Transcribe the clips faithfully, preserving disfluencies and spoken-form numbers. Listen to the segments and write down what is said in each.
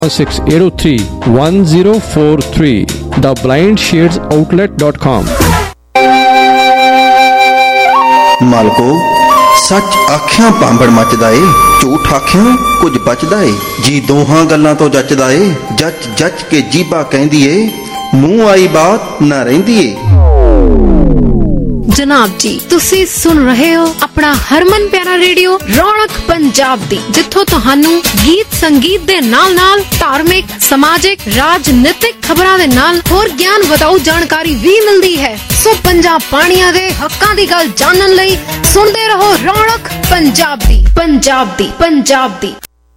six eight zero three one zero four three the blind shades outlet dot com। मालको सच आख्या पांबड़ मचदा ए, झूठ आख्या कुछ बचदा ए जी, दोहां गल्लां तो जचदा ए। जच जच के जीबा कहंदी ए, मूंह आई बात ना रहिंदी ए। जनाब जी तुसी सुन रहे हो अपना हरमन प्यारा रेडियो रौनक पंजाब दी, जिथों तुहानू गीत संगीत दे नाल नाल धार्मिक समाजिक राजनीतिक खबरां दे नाल होर ज्ञान वधाऊ जानकारी भी मिलदी है। सो पंजाब पानिया दे हक्कां दी गल जानन लई सुनदे रहो रौनक पंजाब दी पंजाब दी पंजाब दी।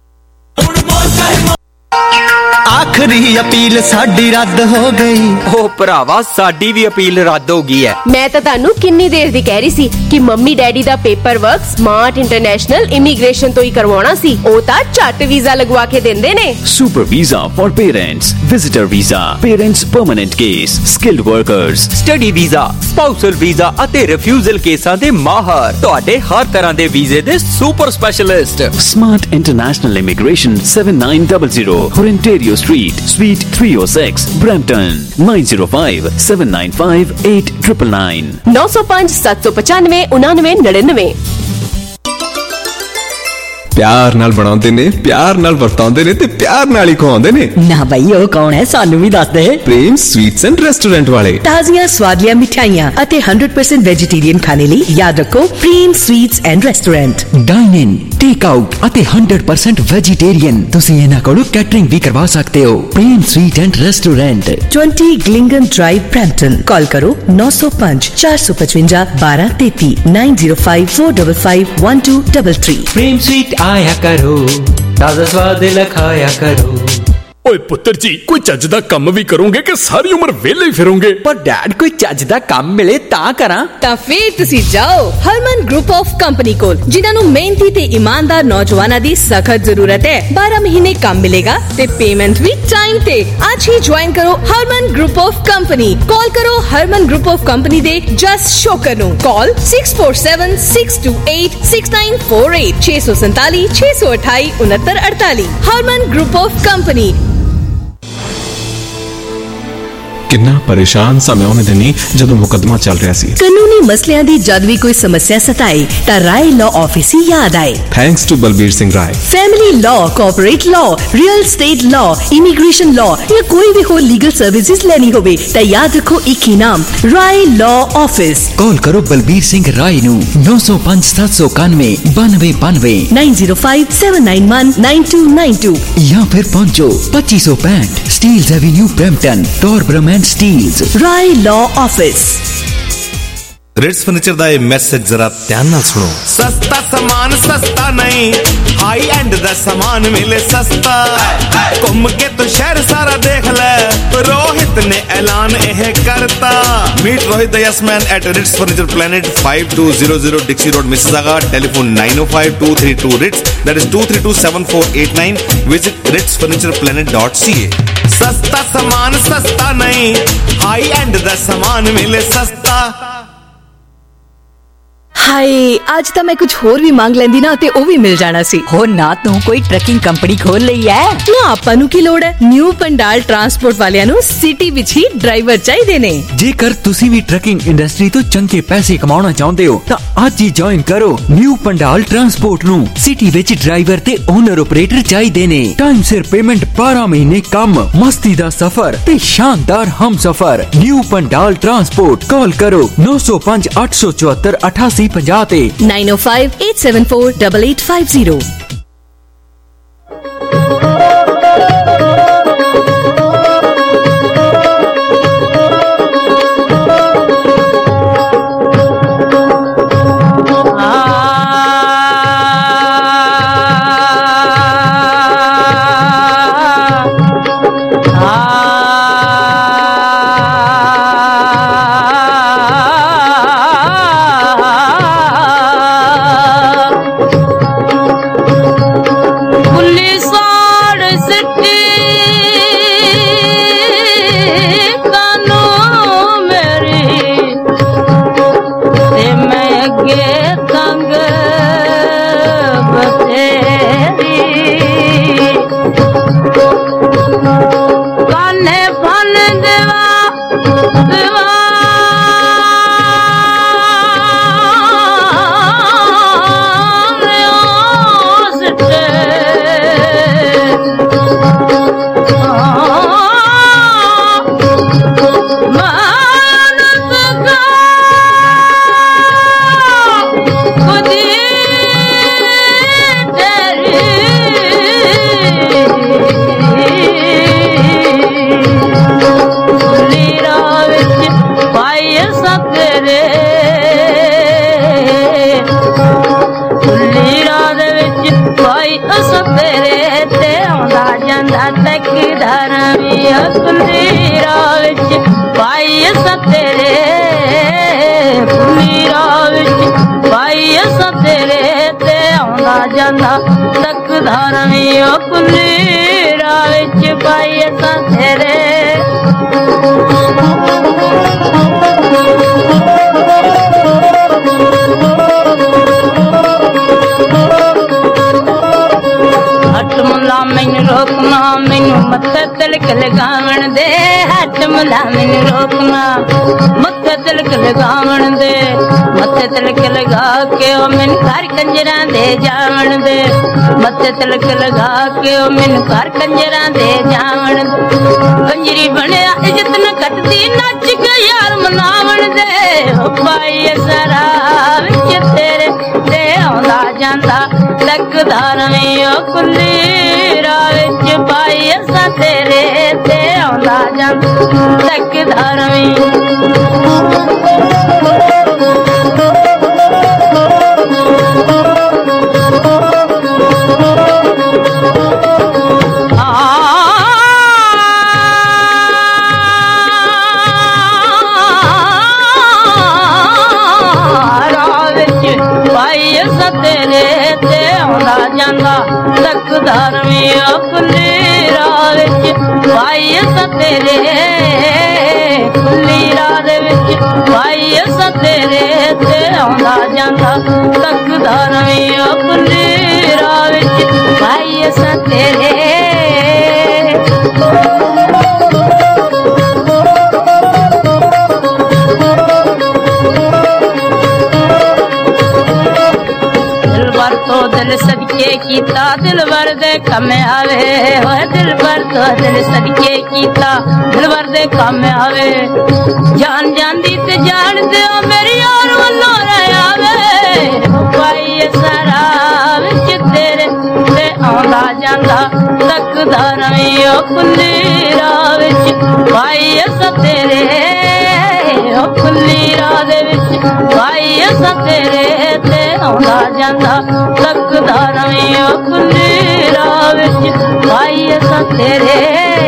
आखिरी अपील साडी रद्द हो गई। ओ भरावा साडी भी अपील रद्द हो गई है। मैं तो तानू किन्नी देर दी कह रही सी कि मम्मी डैडी दा paper work smart international immigration तो ही करवाना सी। ओ ता झट वीजा लगवा के देंदे ने। Super visa for parents, visitor visa, parents permanent case, skilled workers, study visa, spousal visa ਅਤੇ ਰਿਫਿਊਜ਼ਲ ਕੇਸਾਂ ਦੇ ਮਾਹਰ, ਤੁਹਾਡੇ ਹਰ ਤਰ੍ਹਾਂ ਦੇ ਵੀਜ਼ੇ ਦੇ super specialist. Smart international immigration seven nine zero zero Ontario Street, Suite three oh six, Brampton nine zero five seven nine five eight nine nine nine नौ सौ पाँच सात सौ पचानवे उनानवे नड़िनवे। प्यार नाल बनाउंदे ने, प्यार नाल वरताउंदे ने ते प्यार नाल ही खवाउंदे ने। ना भाई ओ कौन है, सानू भी दस दे। प्रेम स्वीट्स एंड रेस्टोरेंट वाले ताजियां स्वादियां मिठाइयां अते one hundred percent वेजिटेरियन खाने ਲਈ याद रखो Prem sweets and restaurant. Dine in, take out ਅਤੇ one hundred percent वेजिटेरियन ਤੁਸੀਂ ਇਹਨਾਂ ਕੋਲੋਂ ਕੈਟਰਿੰਗ ਵੀ ਕਰਵਾ ਸਕਦੇ ਹੋ। Prem sweet and restaurant twenty ग्लिंगन ड्राइव ब्रैम्पटन। कॉल करो नौ सौ पाँच चार सौ पचवंजा बारह तैंतीस nine zero five four five five one two three three। Prem sweet आया करो, ताजा स्वाद लखाया करो। ओए पुत्र जी कोई ਚੱਜ ਦਾ ਕੰਮ ਵੀ ਕਰੋਗੇ ਕਿ ਸਾਰੀ ਉਮਰ ਵਿਹਲੇ ਹੀ ਫਿਰੋਗੇ? पर डैड कोई ਚੱਜ ਦਾ ਕੰਮ ਮਿਲੇ ਤਾਂ ਕਰਾਂ। ਤਾਂ ਫੇਰ ਤੁਸੀਂ ਜਾਓ ਹਰਮਨ ਗਰੁੱਪ ਆਫ ਕੰਪਨੀ ਕੋਲ, ਜਿਨ੍ਹਾਂ ਨੂੰ ਮਿਹਨਤੀ ਤੇ ਇਮਾਨਦਾਰ ਨੌਜਵਾਨਾਂ ਦੀ ਸਖਤ ਜ਼ਰੂਰਤ ਹੈ। ਬਾਰਾਂ ਮਹੀਨੇ ਕੰਮ ਮਿਲੇਗਾ ਤੇ ਪੇਮੈਂਟ ਵੀ ਟਾਈਮ ਤੇ। ਅੱਜ ਹੀ ਜੁਆਇਨ ਕਰੋ Harman group of company. Call ਕਰੋ ਹਰਮਨ ਗਰੁੱਪ ਆਫ ਕੰਪਨੀ ਦੇ ਜਸ ਸ਼ੋਕਰ ਨੂੰ। ਕਾਲ six four seven six two eight six nine four eight ਛੇ ਸੌ ਸੰਤਾਲੀ ਛੇ ਸੌ ਅਠਾਈ ਉਨੱਤਰ ਅੜਤਾਲੀ। Harman group of company. किन्ना परेशान समय ਉਹਨੇ ਦਿਨੀ ਜਦੋਂ ਮੁਕੱਦਮਾ ਚੱਲ ਰਿਹਾ ਸੀ। ਕਾਨੂੰਨੀ ਮਸਲਿਆਂ ਦੀ ਜਦ ਵੀ ਕੋਈ ਸਮੱਸਿਆ ਸਤਾਏ ਤਾਂ ਰਾਏ ਲਾਅ ਆਫਿਸ ਹੀ ਯਾਦ ਆਏ। Thanks to Balbir Singh Rai. Family law, corporate law, real estate law, immigration law या कोई भी हो लीगल सर्विसेज लेनी होवे तो याद रखो एक ही नाम, राय लॉ ऑफिस। कॉल करो बलबीर सिंह राय नू नौ सौ पाँच सात सौ इक्यानवे बानवे बानवे nine zero five seven nine one nine two nine two या फिर पहुंचो पच्चीस सौ पैंठ Steeles avenue Brampton, Torbram and Steeles. Rai law office. Ritz furniture दा ये मैसेज जरा ध्यान नाल सुनो। सस्ता सामान सस्ता नहीं, हाई एंड दा सामान मिले सस्ता। घूम के तो शहर सारा देख ले, रोहित ने ऐलान यह करता। Meet Rohit the yes man at Ritz furniture planet five two zero zero Dixie road Mississauga. Telephone nine oh five two three two Ritz, that is two three two seven four eight nine। Visit Ritz furniture planet dot C A. सस्ता सामान सस्ता नहीं, high and दा सामान मिले सस्ता। हाय आज तो मैं कुछ होर भी मांग लेंदी ना ते ओ भी मिल जाना सी। हो ना तू कोई ट्रकिंग कंपनी खोल लई है ना? ਆਪਾਂ ਨੂੰ ਕੀ ਲੋੜ ਹੈ? ਨਿਊ ਪੰਡਾਲ ਟਰਾਂਸਪੋਰਟ ਵਾਲਿਆਂ ਨੂੰ ਸਿਟੀ ਵਿੱਚ ਹੀ ਡਰਾਈਵਰ ਚਾਹੀਦੇ ਨੇ। ਜੇਕਰ ਤੁਸੀਂ ਵੀ ਟਰਕਿੰਗ ਇੰਡਸਟਰੀ ਤੋਂ ਚੰਗੇ ਪੈਸੇ ਕਮਾਉਣਾ ਚਾਹੁੰਦੇ ਹੋ ਤਾਂ ਅੱਜ ਹੀ ਜੁਆਇਨ ਕਰੋ ਨਿਊ ਪੰਡਾਲ ਟਰਾਂਸਪੋਰਟ ਨੂੰ। ਸਿਟੀ ਵਿੱਚ ਡਰਾਈਵਰ ਤੇ ਓਨਰ ਆਪਰੇਟਰ ਚਾਹੀਦੇ ਨੇ। ਟਾਈਮ ਸਿਰ ਪੇਮੈਂਟ, ਬਾਰਾਂ ਮਹੀਨੇ ਕੰਮ, ਮਸਤੀ ਦਾ ਸਫ਼ਰ ਤੇ ਸ਼ਾਨਦਾਰ ਹਮਸਫ਼ਰ। New Pandal transport. ਕਾਲ ਕਰੋ ਨौ सौ पाँच आठ सौ चौहत्तर अठासी ਪੰਜਾਹ ਤੇ nine oh five eight seven four eight eight five zero। ਤੱਕ ਧਰਮੀ ਕੁੱਲੀ ਰਾਹ ਵਿੱਚ ਪਾਈ ਅਸਾਂ ਤੇਰੇ ਕੁੱਲੀ ਰਾਹ ਵਿੱਚ ਪਾਈ ਅਸਾਂ ਤੇਰੇ ਤੇ ਆਉਂਦਾ ਜਾਂਦਾ ਤੱਕ ਧਰਮੀ ਕੁੱਲੀ ਰਾਹ ਵਿੱਚ ਪਾਈ ਅਸਾਂ ਤੇਰੇ ਹੱਟ ਮੁਲਾ ਮੈਨੂੰ ਰੋਕਣਾ ਮੈਨੂੰ ਮੱਥੇ ਤਿਲਕ ਲਗਾਵਣ ਦੇ ਹੱਟ ਮੁਲਾ ਮੈਨੂੰ ਰੋਕਣਾ ਮੱਥੇ ਤਿਲਕ ਲਗਾਵਣ ਦੇ ਮੱਥੇ ਤਿਲਕ ਲਗਾ ਕੇ ਉਹ ਮੈਨੂੰ ਘਰ ਕੰਜਰਾਂ ਦੇ ਜਾਵਣ ਦੇ ਮੱਥੇ ਤਿਲਕ ਲਗਾ ਕੇ ਉਹ ਮੈਨੂੰ ਘਰ ਕੰਜਰਾਂ ਦੇ ਜਾਵਣ ਦੇ ਕੰਜਰੀ ਬਣਿਆ ਇੱਜ਼ਤ ਨਾ ਕੱਟਦੀ ਨੱਚ ਕੇ ਯਾਰ ਮਨਾਵਣ ਦੇ ਉਹ ਪਾਈ ਸਰਾ ਵਿੱਚ ਤੇਰੇ ਤੇ ਆਉਂਦਾ ਜਾਂਦਾ ਤੱਕ ਧਰਮੀ ਉਹ ਕੁੱਲੀ ਰਾਹ ਵਿੱਚ ਪਾਈ ਅਸਾਂ ਤੇਰੇ ਤੇ ਆਉਂਦਾ ਜਾਂਦਾ ਤੱਕ ਧਰਮੀ ਤੇਰੇ ਤੇ ਆਉਂਦਾ ਜਾਂਦਾ ਤੱਕ ਧਰਮੀ ਕੁੱਲੀ ਰਾਹ ਵਿੱਚ ਪਾਈ ਅਸਾਂ ਤੇਰੇ ਕੁੱਲੀ ਰਾਹ ਦੇ ਵਿੱਚ ਪਾਈ ਅਸਾਂ ਤੇਰੇ ਤੇ ਆਉਂਦਾ ਜਾਂਦਾ ਤੱਕ ਧਰਮੀ ਕੁੱਲੀ ਰਾਹ ਵਿੱਚ ਪਾਈ ਅਸਾਂ ਤੇਰੇ तो दिल सदके कीता दिलवर दे कम आवे होए दिलवर तो दिल सदके कीता दिलवर दे कम आवे जान जांदी ते जान दे मेरी यार वल्लो रह आवे पाई सारा विच तेरे ते आंदा जांदा तक धरमी ओ कुल्ली राह विच पाई असां तेरे ओ कुल्ली राह दे विच पाई असां तेरे ते आंदा जांदा तक धरमी ओ कुल्ली राह विच पाई असां तेरे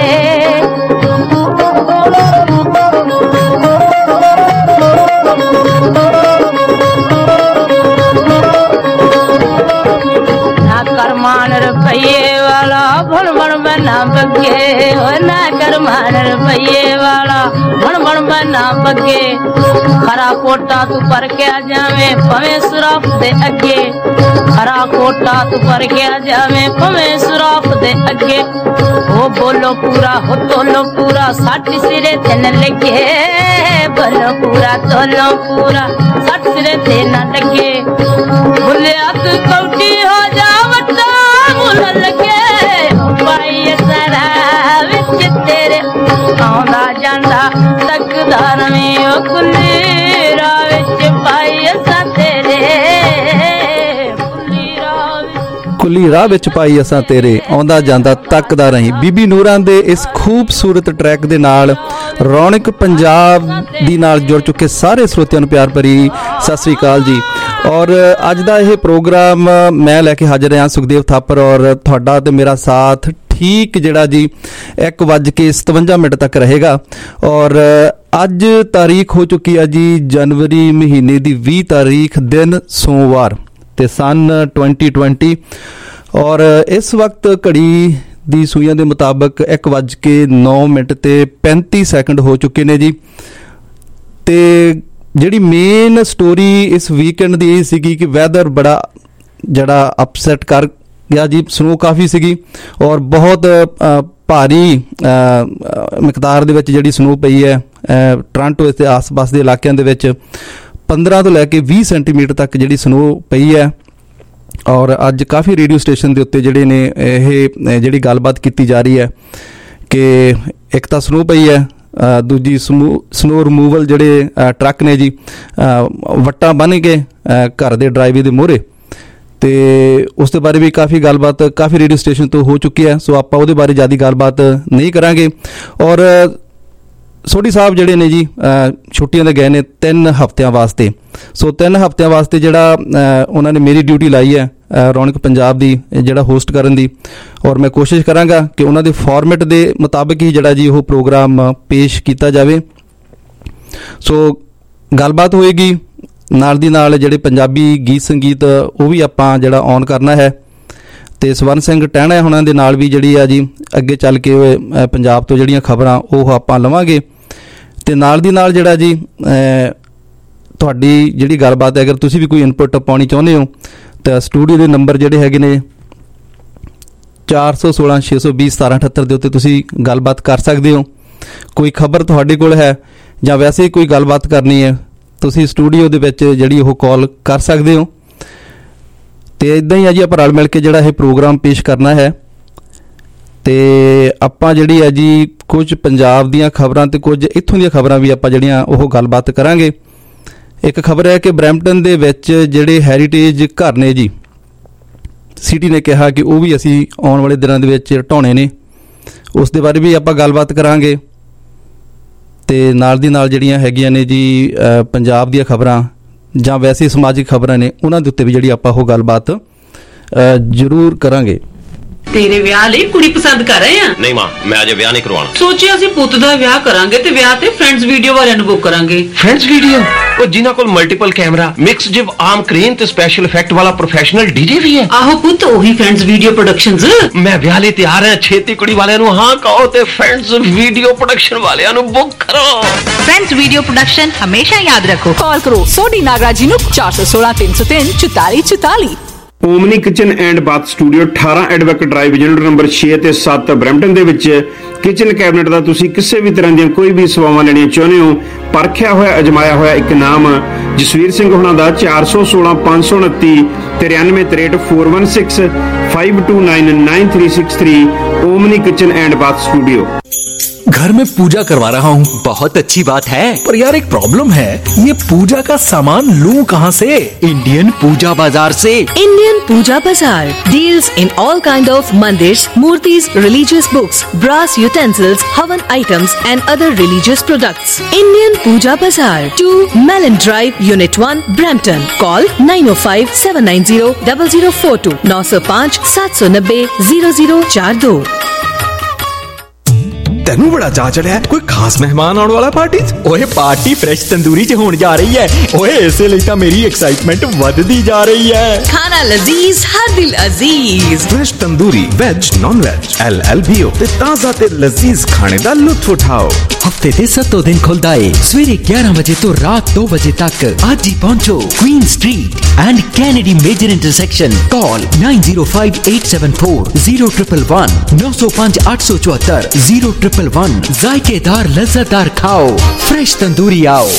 ना करमान रुपये वाला भण भण बना बगे हो ना करमान रुपये वाला भण भण बना बगे खरा कोटा तू पर के जावे पवे सुराफ दे अगे खरा कोटा तू पर के जावे पवे सुराफ दे अगे ओ बोलो पूरा हो तोलो पूरा साठ सिरे तेन लगे बोलो पूरा तोलो पूरा साठ सिरे तेन लगे भुलिया तू कौटी हो जा वटा मुल लगे पाई सारा विच तेरे आंदा जांदा तक धरमी ओ कुल्ली राह विच पाई असां तेरे ਕੁੱਲੀ ਰਾਹ ਵਿੱਚ ਪਾਈ ਅਸਾਂ ਤੇਰੇ ਆਉਂਦਾ ਜਾਂਦਾ ਤੱਕਦਾ ਰਹੀਂ ਬੀਬੀ ਨੂਰਾਂ ਦੇ ਇਸ ਖੂਬਸੂਰਤ ਟਰੈਕ ਦੇ ਨਾਲ ਰੌਣਕ ਪੰਜਾਬ ਦੀ ਨਾਲ ਜੁੜ ਚੁੱਕੇ ਸਾਰੇ ਸਰੋਤਿਆਂ ਨੂੰ ਪਿਆਰ ਭਰੀ ਸਤਿ ਸ੍ਰੀ ਅਕਾਲ ਜੀ। ਔਰ ਅੱਜ ਦਾ ਇਹ ਪ੍ਰੋਗਰਾਮ ਮੈਂ ਲੈ ਕੇ ਹਾਜ਼ਰ ਹਾਂ ਸੁਖਦੇਵ ਥਾਪਰ ਔਰ ਤੁਹਾਡਾ ਤੇ ਮੇਰਾ ਸਾਥ ਠੀਕ ਜਿਹੜਾ ਜੀ ਇੱਕ ਵੱਜ ਕੇ ਸਤਵੰਜਾ ਮਿੰਟ ਤੱਕ ਰਹੇਗਾ। ਔਰ ਅੱਜ ਤਾਰੀਖ ਹੋ ਚੁੱਕੀ ਹੈ ਜੀ ਜਨਵਰੀ ਮਹੀਨੇ ਦੀ ਵੀਹ ਤਾਰੀਖ ਦਿਨ ਸੋਮਵਾਰ ਤੇ ਸਨ ਟਵੈਂਟੀ ਟਵੈਂਟੀ ਔਰ ਇਸ ਵਕਤ ਘੜੀ ਦੀ ਸੂਈਆਂ ਦੇ ਮੁਤਾਬਕ ਇੱਕ ਵੱਜ ਕੇ ਨੌ ਮਿੰਟ ਤੇ ਪੈਂਤੀ ਸੈਕਿੰਡ ਹੋ ਚੁੱਕੇ ਨੇ ਜੀ। ਤੇ ਜਿਹੜੀ ਮੇਨ ਸਟੋਰੀ ਇਸ ਵੀਕਐਂਡ ਦੀ ਇਹ ਸੀਗੀ ਕਿ ਵੈਦਰ ਬੜਾ ਜਿਹੜਾ ਅਪਸੈਟ ਕਰ ਗਿਆ ਜੀ। ਸਨੋ ਕਾਫੀ ਸੀਗੀ ਔਰ ਬਹੁਤ ਭਾਰੀ ਮਿਕਦਾਰ ਦੇ ਵਿੱਚ ਜਿਹੜੀ ਸਨੋ ਪਈ ਹੈ ਟੋਰਾਂਟੋ ਤੇ ਆਸ-ਪਾਸ ਦੇ ਇਲਾਕਿਆਂ ਦੇ ਵਿੱਚ ਪੰਦਰਾਂ ਤੋਂ ਲੈ ਕੇ ਵੀਹ ਸੈਂਟੀਮੀਟਰ ਤੱਕ ਜਿਹੜੀ ਸਨੋ ਪਈ ਹੈ। ਔਰ ਅੱਜ ਕਾਫੀ ਰੇਡੀਓ ਸਟੇਸ਼ਨ ਦੇ ਉੱਤੇ ਜਿਹੜੇ ਨੇ ਇਹ ਜਿਹੜੀ ਗੱਲਬਾਤ ਕੀਤੀ ਜਾ ਰਹੀ ਹੈ ਕਿ ਇੱਕ ਤਾਂ ਸਨੋ ਪਈ ਹੈ, ਦੂਜੀ ਸਮੂ ਸਨੋ ਰਿਮੂਵਲ ਜਿਹੜੇ ਟਰੱਕ ਨੇ ਜੀ ਵੱਟਾਂ ਬੰਨ੍ਹ ਕੇ ਘਰ ਦੇ ਡਰਾਈਵੇ ਦੇ ਮੂਹਰੇ ਤੇ ਉਸ ਦੇ ਬਾਰੇ ਵੀ ਕਾਫੀ ਗੱਲਬਾਤ ਕਾਫੀ ਰੇਡੀਓ ਸਟੇਸ਼ਨ ਤੋਂ ਹੋ ਚੁੱਕੀ ਹੈ। ਸੋ ਆਪਾਂ ਉਹਦੇ ਬਾਰੇ ਜ਼ਿਆਦਾ ਗੱਲਬਾਤ ਨਹੀਂ ਕਰਾਂਗੇ। ਔਰ ਸੋਢੀ ਸਾਹਿਬ ਜਿਹੜੇ ਨੇ ਜੀ ਛੁੱਟੀਆਂ ਦੇ ਗਏ ਨੇ ਤਿੰਨ ਹਫ਼ਤਿਆਂ ਵਾਸਤੇ। ਸੋ ਤਿੰਨ ਹਫ਼ਤਿਆਂ ਵਾਸਤੇ ਜਿਹੜਾ ਉਹਨਾਂ ਨੇ ਮੇਰੀ ਡਿਊਟੀ ਲਾਈ ਹੈ ਰੌਣਕ ਪੰਜਾਬ ਦੀ ਜਿਹੜਾ ਹੋਸਟ ਕਰਨ ਦੀ, ਔਰ ਮੈਂ ਕੋਸ਼ਿਸ਼ ਕਰਾਂਗਾ ਕਿ ਉਹਨਾਂ ਦੇ ਫਾਰਮੈਟ ਦੇ ਮੁਤਾਬਕ ਹੀ ਜਿਹੜਾ ਜੀ ਉਹ ਪ੍ਰੋਗਰਾਮ ਪੇਸ਼ ਕੀਤਾ ਜਾਵੇ। ਸੋ ਗੱਲਬਾਤ ਹੋਏਗੀ, ਨਾਲ ਦੀ ਨਾਲ ਜਿਹੜੇ ਪੰਜਾਬੀ ਗੀਤ ਸੰਗੀਤ ਉਹ ਵੀ ਆਪਾਂ ਜਿਹੜਾ ਔਨ ਕਰਨਾ ਹੈ, ਅਤੇ ਸਵਰਨ ਸਿੰਘ ਟਹਿਣਾ ਉਹਨਾਂ ਦੇ ਨਾਲ ਵੀ ਜਿਹੜੀ ਆ ਜੀ ਅੱਗੇ ਚੱਲ ਕੇ ਪੰਜਾਬ ਤੋਂ ਜਿਹੜੀਆਂ ਖਬਰਾਂ ਉਹ ਆਪਾਂ ਲਵਾਂਗੇ। ਅਤੇ ਨਾਲ ਦੀ ਨਾਲ ਜਿਹੜਾ ਜੀ ਤੁਹਾਡੀ ਜਿਹੜੀ ਗੱਲਬਾਤ ਹੈ, ਅਗਰ ਤੁਸੀਂ ਵੀ ਕੋਈ ਇਨਪੁਟ ਪਾਉਣੀ ਚਾਹੁੰਦੇ ਹੋ ਤਾਂ ਸਟੂਡੀਓ ਦੇ ਨੰਬਰ ਜਿਹੜੇ ਹੈਗੇ ਨੇ ਚਾਰ ਸੌ ਸੋਲਾਂ ਛੇ ਸੌ ਵੀਹ ਸਤਾਰਾਂ ਅਠੱਤਰ ਦੇ ਉੱਤੇ ਤੁਸੀਂ ਗੱਲਬਾਤ ਕਰ ਸਕਦੇ ਹੋ। ਕੋਈ ਖਬਰ ਤੁਹਾਡੇ ਕੋਲ ਹੈ ਜਾਂ ਵੈਸੇ ਹੀ ਕੋਈ ਗੱਲਬਾਤ ਕਰਨੀ ਹੈ, ਤੁਸੀਂ ਸਟੂਡੀਓ ਦੇ ਵਿੱਚ ਜਿਹੜੀ ਉਹ ਕਾਲ ਕਰ ਸਕਦੇ ਹੋ। ਅਤੇ ਇੱਦਾਂ ਹੀ ਆ ਜੀ ਆਪਾਂ ਰਲ ਮਿਲ ਕੇ ਜਿਹੜਾ ਇਹ ਪ੍ਰੋਗਰਾਮ ਪੇਸ਼ ਕਰਨਾ ਹੈ। ਅਤੇ ਆਪਾਂ ਜਿਹੜੀ ਹੈ ਜੀ ਕੁਝ ਪੰਜਾਬ ਦੀਆਂ ਖਬਰਾਂ ਅਤੇ ਕੁਝ ਇੱਥੋਂ ਦੀਆਂ ਖਬਰਾਂ ਵੀ ਆਪਾਂ ਜਿਹੜੀਆਂ ਉਹ ਗੱਲਬਾਤ ਕਰਾਂਗੇ। ਇੱਕ ਖਬਰ ਹੈ ਕਿ ਬਰੈਂਪਟਨ ਦੇ ਵਿੱਚ ਜਿਹੜੇ ਹੈਰੀਟੇਜ ਘਰ ਨੇ ਜੀ, ਸਿਟੀ ਨੇ ਕਿਹਾ ਕਿ ਉਹ ਵੀ ਅਸੀਂ ਆਉਣ ਵਾਲੇ ਦਿਨਾਂ ਦੇ ਵਿੱਚ ਢਾਉਣੇ ਨੇ, ਉਸ ਦੇ ਬਾਰੇ ਵੀ ਆਪਾਂ ਗੱਲਬਾਤ ਕਰਾਂਗੇ। ਅਤੇ ਨਾਲ ਦੀ ਨਾਲ ਜਿਹੜੀਆਂ ਹੈਗੀਆਂ ਨੇ ਜੀ ਪੰਜਾਬ ਦੀਆਂ ਖਬਰਾਂ ਜਾਂ ਵੈਸੇ ਸਮਾਜਿਕ ਖਬਰਾਂ ਨੇ, ਉਹਨਾਂ ਦੇ ਉੱਤੇ ਵੀ ਜਿਹੜੀ ਆਪਾਂ ਉਹ ਗੱਲਬਾਤ ਜ਼ਰੂਰ ਕਰਾਂਗੇ। ਤੇਰੇ ਵਿਆਹ ਲਈ ਕੁੜੀ ਪਸੰਦ ਕਰ ਰਹੇ ਆ? ਨਹੀਂ ਮਾਂ, ਮੈਂ ਅਜੇ ਵਿਆਹ ਨਹੀਂ ਕਰਵਾਉਣਾ। ਸੋਚਿਆ ਅਸੀਂ ਪੁੱਤ ਦਾ ਵਿਆਹ ਕਰਾਂਗੇ ਤੇ ਵਿਆਹ ਤੇ ਫਰੈਂਡਸ ਵੀਡੀਓ ਵਾਲਿਆਂ ਨੂੰ ਬੁੱਕ ਕਰਾਂਗੇ। Friends video? ਉਹ ਜਿਨ੍ਹਾਂ ਕੋਲ ਮਲਟੀਪਲ ਕੈਮਰਾ, ਮਿਕਸ ਜਿਵ ਆਰਮ ਕ੍ਰੇਨ ਤੇ ਸਪੈਸ਼ਲ ਇਫੈਕਟ ਵਾਲਾ ਪ੍ਰੋਫੈਸ਼ਨਲ ਡੀਜੇ ਵੀ ਹੈ। ਆਹੋ ਪੁੱਤ, ਉਹੀ ਫਰੈਂਡਸ ਵੀਡੀਓ ਪ੍ਰੋਡਕਸ਼ਨਸ। ਮੈਂ ਵਿਆਹ ਲਈ ਤਿਆਰ ਹਾਂ। ਛੇਤੀ ਕੁੜੀ ਵਾਲਿਆਂ ਨੂੰ ਹਾਂ ਕਹੋ ਤੇ ਫਰੈਂਡਸ ਵੀਡੀਓ ਪ੍ਰੋਡਕਸ਼ਨ ਵਾਲਿਆਂ ਨੂੰ ਬੁੱਕ ਕਰੋ। ਫਰੈਂਡਸ ਵੀਡੀਓ ਪ੍ਰੋਡਕਸ਼ਨ ਹਮੇਸ਼ਾ ਯਾਦ ਰੱਖੋ। ਕਾਲ ਕਰੋ ਸੋਢੀ ਨਾਗਰਾ ਜੀ ਨੂੰ ਚਾਰ ਸੌ ਸੋਲਾਂ ਤਿੰਨ ਸੌ ਤਿੰਨ ਚੁਤਾਲੀ ਚੁਤਾਲੀ। Omni kitchen and bath studio ਅਠਾਰਾਂ ਐਡਵੈਕ ਡਰਾਈਵ ਯੂਨਿਟ ਨੰਬਰ ਛੇ ਅਤੇ ਸੱਤ ਬਰੈਂਪਟਨ ਦੇ ਵਿੱਚ ਕਿਚਨ ਕੈਬਨਿਟ ਦਾ ਤੁਸੀਂ ਕਿਸੇ ਵੀ ਤਰ੍ਹਾਂ ਦੀਆਂ ਕੋਈ ਵੀ ਸੇਵਾਵਾਂ ਲੈਣੀਆਂ ਚਾਹੁੰਦੇ ਹੋ, ਪਰਖਿਆ ਹੋਇਆ ਅਜਮਾਇਆ ਹੋਇਆ ਇੱਕ ਨਾਮ ਜਸਵੀਰ ਸਿੰਘ ਹੋਣਾ ਦਾ ਚਾਰ ਸੌ ਸੋਲਾਂ ਪੰਜ ਸੌ ਉਨੱਤੀ ਤਿਰਾਨਵੇਂ ਤਰੇਹਠ four one six five two nine nine three six three Omni kitchen and bath studio. घर में पूजा करवा रहा हूँ। बहुत अच्छी बात है, पर यार एक प्रॉब्लम है, ये पूजा का सामान लूं कहाँ से? इंडियन पूजा बाजार से। Indian puja bazaar deals in all kind of mandirs, murtis, religious books, brass utensils, havan items and other religious products. Indian puja bazaar, two Mellon drive, unit one, Brampton. Call nine O five seven nine zero double zero four two नौ सौ पाँच सात सौ नब्बे zero zero चार दो। तेनू बड़ा चा चढ़िया, कोई खास मेहमान आने वाला पार्टी? ओए पार्टी फ्रेश तंदूरी च होने जा रही है। ओए ऐसे लिए मेरी एक्साइटमेंट बढ़ती जा रही है। खाना लजीज, हर दिल अजीज। Fresh tandoori, veg non veg, L L B O ते ताजा ते लजीज खाने दा लुत्फ उठाओ। हफ्ते दे सत्तों दिन खुलदा है सवेरे ग्यारह बजे तो रात दो बजे तक। आज ही पहुंचो Queen street and Kennedy major intersection. Call nine zero five eight seven four zero triple one नौ सौ पाँच आठ सौ चौहत्तर जीरो ट्रिपल वन। जायकेदार लज्जतदार खाओ, फ्रेश तंदूरी आओ।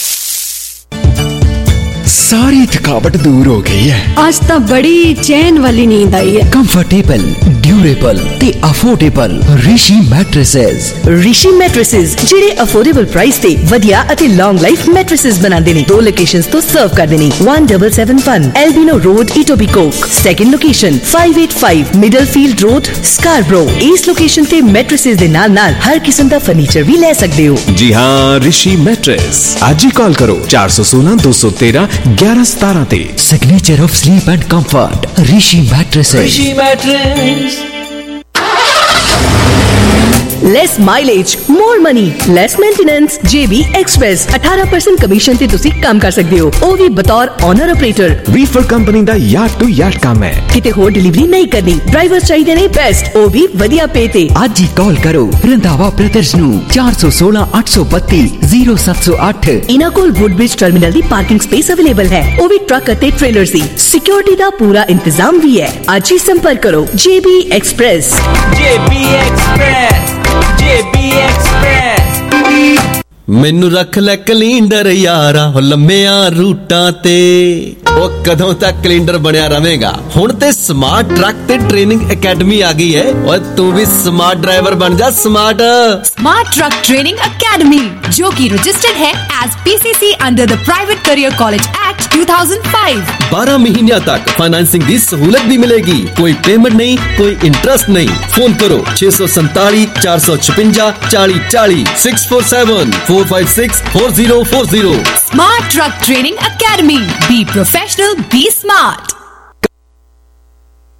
सारी थकावट दूर हो गई है। आज तो बड़ी चैन वाली नींद आई है। कंफर्टेबल, ड्यूरेबल ते affordable Rishi mattresses. Rishi mattresses ਜਿਹੜੇ ਅਫੋਰਡੇਬਲ ਪ੍ਰਾਈਸ ਤੇ ਵਧੀਆ ਅਤੇ ਲੌਂਗ ਲਾਈਫ ਮੈਟ੍ਰੈਸਸ ਬਣਾਉਂਦੇ ਨੇ। ਦੋ ਲੋਕੇਸ਼ਨਸ ਤੋਂ ਸਰਵ ਕਰਦੇ ਨੇ। one seven seven one Albino Road, Etobicoke। Second location five eight five Middlefield Road, Scarborough। ਇਸ ਲੋਕੇਸ਼ਨ ਤੇ ਮੈਟ੍ਰੈਸਸ ਦੇ ਨਾਲ ਨਾਲ ਹਰ ਕਿਸਮ ਦਾ ਫਰਨੀਚਰ ਵੀ ਲੈ ਸਕਦੇ ਹੋ। जी हाँ, ऋषि मैट्रेस। आज ही कॉल करो चार सौ सोलह दो सौ तेरह ग्यारह सतारह ते। Signature of sleep and comfort, Rishi mattresses. Rishi mattress. Less mileage, more money, less maintenance. JB express अठारह परसेंट कमीशन ते तुसी काम कर सकते हो, ਉਹ ਵੀ ਬਤੌਰ ਓਨਰ ਆਪਰੇਟਰ। वीफर कंपनी ਦਾ यार्ड टू यार्ड काम है। ਕਿਤੇ ਹੋਰ ਡਿਲੀਵਰੀ ਨਹੀਂ ਕਰਨੀ। ਡਰਾਈਵਰ ਚਾਹੀਦੇ ਨੇ ਬੈਸਟ, ਉਹ ਵੀ ਵਧੀਆ ਪੇ ਤੇ। ਅੱਜ ਹੀ ਕਾਲ ਕਰੋ ਰੰਧਾਵਾ ਬ੍ਰਦਰਜ਼ ਨੂੰ ਚਾਰ ਸੌ ਸੋਲਾਂ ਅੱਠ ਸੌ ਬੱਤੀ ਜ਼ੀਰੋ ਸੱਤ ਸੌ ਅੱਠ। ਇਹਨਾਂ ਕੋਲ ਵੁੱਡਬ੍ਰਿਜ ਟਰਮੀਨਲ ਦੀ ਪਾਰਕਿੰਗ ਸਪੇਸ ਅਵੇਲੇਬਲ ਹੈ, ਉਹ ਵੀ ਟਰੱਕ ਅਤੇ ਟ੍ਰੇਲਰ ਦੀ। ਸਿਕਿਉਰਿਟੀ ਦਾ ਪੂਰਾ ਇੰਤਜ਼ਾਮ ਵੀ ਹੈ। ਅੱਜ ਹੀ ਸੰਪਰਕ ਕਰੋ JB express. JB express, JB express. ਮੈਨੂੰ ਰੱਖ ਲੈ ਕੈਲੰਡਰ ਯਾਰਾ ਹੋ ਲੰਮਿਆਂ ਰੂਟਾਂ ਤੇ। ਉਹ ਕਦੋਂ ਤੱਕ ਕੈਲੰਡਰ ਬਣਿਆ ਰਵੇਂਗਾ? ਹੁਣ ਤੇ ਸਮਾਰਟ ਟਰੱਕ ਤੇ ਟ੍ਰੇਨਿੰਗ ਅਕੈਡਮੀ ਆ ਗਈ ਹੈ। ਓਏ ਤੂੰ ਵੀ ਸਮਾਰਟ ਡਰਾਈਵਰ ਬਣ ਜਾ। Smart smart truck training academy, जो कि रजिस्टर्ड है as PCC under the private career college act दो हज़ार पाँच। बारह महीनों तक फाइनेंसिंग की सहूलत भी मिलेगी। कोई पेमेंट नहीं, कोई इंटरेस्ट नहीं। फोन करो छह सौ संताली चार सौ छप्पंजा चाली चाली six four seven four five six four zero four zero. Smart truck training academy, be professional, be smart.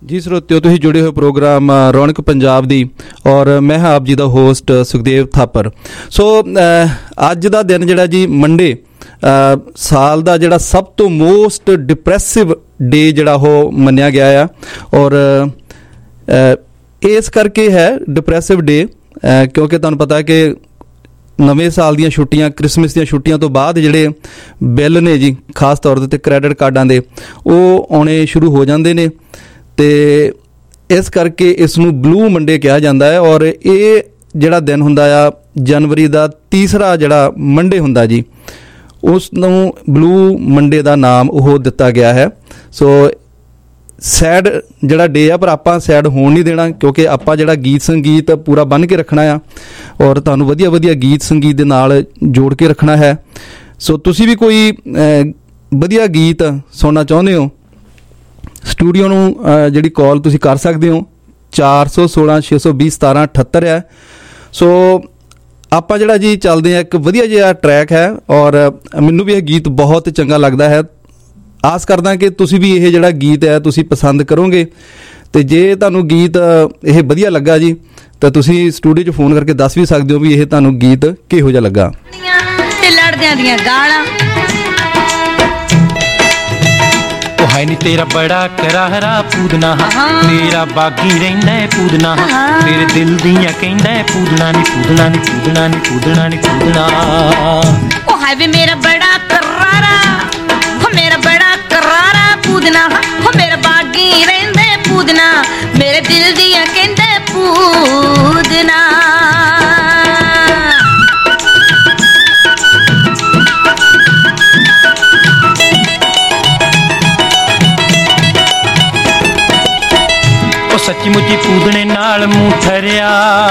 ਜੀ ਸਰੋਤਿਓ, ਤੁਸੀਂ ਜੁੜੇ ਹੋਏ ਪ੍ਰੋਗਰਾਮ ਰੌਣਕ ਪੰਜਾਬ ਦੀ ਔਰ ਮੈਂ ਹਾਂ ਆਪ ਜੀ ਦਾ ਹੋਸਟ ਸੁਖਦੇਵ ਥਾਪਰ। ਸੋ ਅੱਜ ਦਾ ਦਿਨ ਜਿਹੜਾ ਜੀ ਮੰਡੇ, ਸਾਲ ਦਾ ਜਿਹੜਾ ਸਭ ਤੋਂ ਮੋਸਟ ਡਿਪਰੈਸਿਵ ਡੇ ਜਿਹੜਾ ਉਹ ਮੰਨਿਆ ਗਿਆ ਆ ਔਰ ਇਸ ਕਰਕੇ ਹੈ ਡਿਪਰੈਸਿਵ ਡੇ ਕਿਉਂਕਿ ਤੁਹਾਨੂੰ ਪਤਾ ਹੈ ਕਿ ਨਵੇਂ ਸਾਲ ਦੀਆਂ ਛੁੱਟੀਆਂ, ਕ੍ਰਿਸਮਸ ਦੀਆਂ ਛੁੱਟੀਆਂ ਤੋਂ ਬਾਅਦ ਜਿਹੜੇ ਬਿੱਲ ਨੇ ਜੀ, ਖਾਸ ਤੌਰ 'ਤੇ ਕ੍ਰੈਡਿਟ ਕਾਰਡਾਂ ਦੇ, ਉਹ ਆਉਣੇ ਸ਼ੁਰੂ ਹੋ ਜਾਂਦੇ ਨੇ ਅਤੇ ਇਸ ਕਰਕੇ ਇਸ ਨੂੰ ਬਲੂ ਮੰਡੇ ਕਿਹਾ ਜਾਂਦਾ ਹੈ। ਔਰ ਇਹ ਜਿਹੜਾ ਦਿਨ ਹੁੰਦਾ ਆ ਜਨਵਰੀ ਦਾ ਤੀਸਰਾ ਜਿਹੜਾ ਮੰਡੇ ਹੁੰਦਾ ਜੀ, ਉਸ ਨੂੰ ਬਲੂ ਮੰਡੇ ਦਾ ਨਾਮ ਉਹ ਦਿੱਤਾ ਗਿਆ ਹੈ। ਸੋ ਸੈਡ ਜਿਹੜਾ ਡੇ ਆ, ਪਰ ਆਪਾਂ ਸੈਡ ਹੋਣ ਨਹੀਂ ਦੇਣਾ ਕਿਉਂਕਿ ਆਪਾਂ ਜਿਹੜਾ ਗੀਤ ਸੰਗੀਤ ਪੂਰਾ ਬੰਨ੍ਹ ਕੇ ਰੱਖਣਾ ਆ ਔਰ ਤੁਹਾਨੂੰ ਵਧੀਆ ਵਧੀਆ ਗੀਤ ਸੰਗੀਤ ਦੇ ਨਾਲ ਜੋੜ ਕੇ ਰੱਖਣਾ ਹੈ। ਸੋ ਤੁਸੀਂ ਵੀ ਕੋਈ ਵਧੀਆ ਗੀਤ ਸੁਣਨਾ ਚਾਹੁੰਦੇ ਹੋ, ਸਟੂਡੀਓ ਨੂੰ ਜਿਹੜੀ ਕਾਲ ਤੁਸੀਂ ਕਰ ਸਕਦੇ ਹੋ, ਚਾਰ ਸੌ ਸੋਲਾਂ ਛੇ ਸੌ ਵੀਹ ਸਤਾਰਾਂ ਅਠੱਤਰ ਹੈ। ਸੋ ਆਪਾਂ ਜਿਹੜਾ ਜੀ ਚੱਲਦੇ ਹਾਂ, ਇੱਕ ਵਧੀਆ ਜਿਹਾ ਟਰੈਕ ਹੈ ਔਰ ਮੈਨੂੰ ਵੀ ਇਹ ਗੀਤ ਬਹੁਤ ਚੰਗਾ ਲੱਗਦਾ ਹੈ। ਆਸ ਕਰਦਾ ਕਿ ਤੁਸੀਂ ਵੀ ਇਹ ਜਿਹੜਾ ਗੀਤ ਹੈ ਤੁਸੀਂ ਪਸੰਦ ਕਰੋਗੇ ਅਤੇ ਜੇ ਤੁਹਾਨੂੰ ਗੀਤ ਇਹ ਵਧੀਆ ਲੱਗਾ ਜੀ ਤਾਂ ਤੁਸੀਂ ਸਟੂਡੀਓ 'ਚ ਫੋਨ ਕਰਕੇ ਦੱਸ ਵੀ ਸਕਦੇ ਹੋ ਵੀ ਇਹ ਤੁਹਾਨੂੰ ਗੀਤ ਕਿਹੋ ਜਿਹਾ ਲੱਗਾ। ਤੇ ਲੜਦਿਆਂ ਦੀਆਂ ਗਾਲਾਂ ਹੈ ਨੀ ਤੇਰਾ ਬੜਾ ਕਰਾਰਾ ਪੂਦਨਾ, ਤੇਰਾ ਬਾਗੀ ਰਹਿੰਦਾ ਪੂਦਨਾ, ਤੇਰੇ ਦਿਲ ਦੀਆਂ ਕਹਿੰਦਾ ਪੂਦਨਾ ਨੀ ਪੂਦਨਾ ਨੀ ਪੂਦਨਾ ਨੀ ਪੂਦਨਾ ਨੀ ਪੂਦਨਾ। ਉਹ ਹੈ ਵੀ ਮੇਰਾ ਬੜਾ ਕਰਾਰਾ, ਹੋ ਮੇਰਾ ਬੜਾ ਕਰਾਰਾ ਪੂਦਨਾ, ਹੋ ਮੇਰਾ ਬਾਗੀ ਰਹਿੰਦਾ ਪੂਦਨਾ, ਮੇਰੇ ਦਿਲ ਦੀਆਂ ਕਹਿੰਦਾ ਪੂਦਨਾ। ਸੱਚੀ ਮੁੱਚੀ ਪੂਦਣੇ ਨਾਲ ਮੂੰਹ ਠਰਿਆ,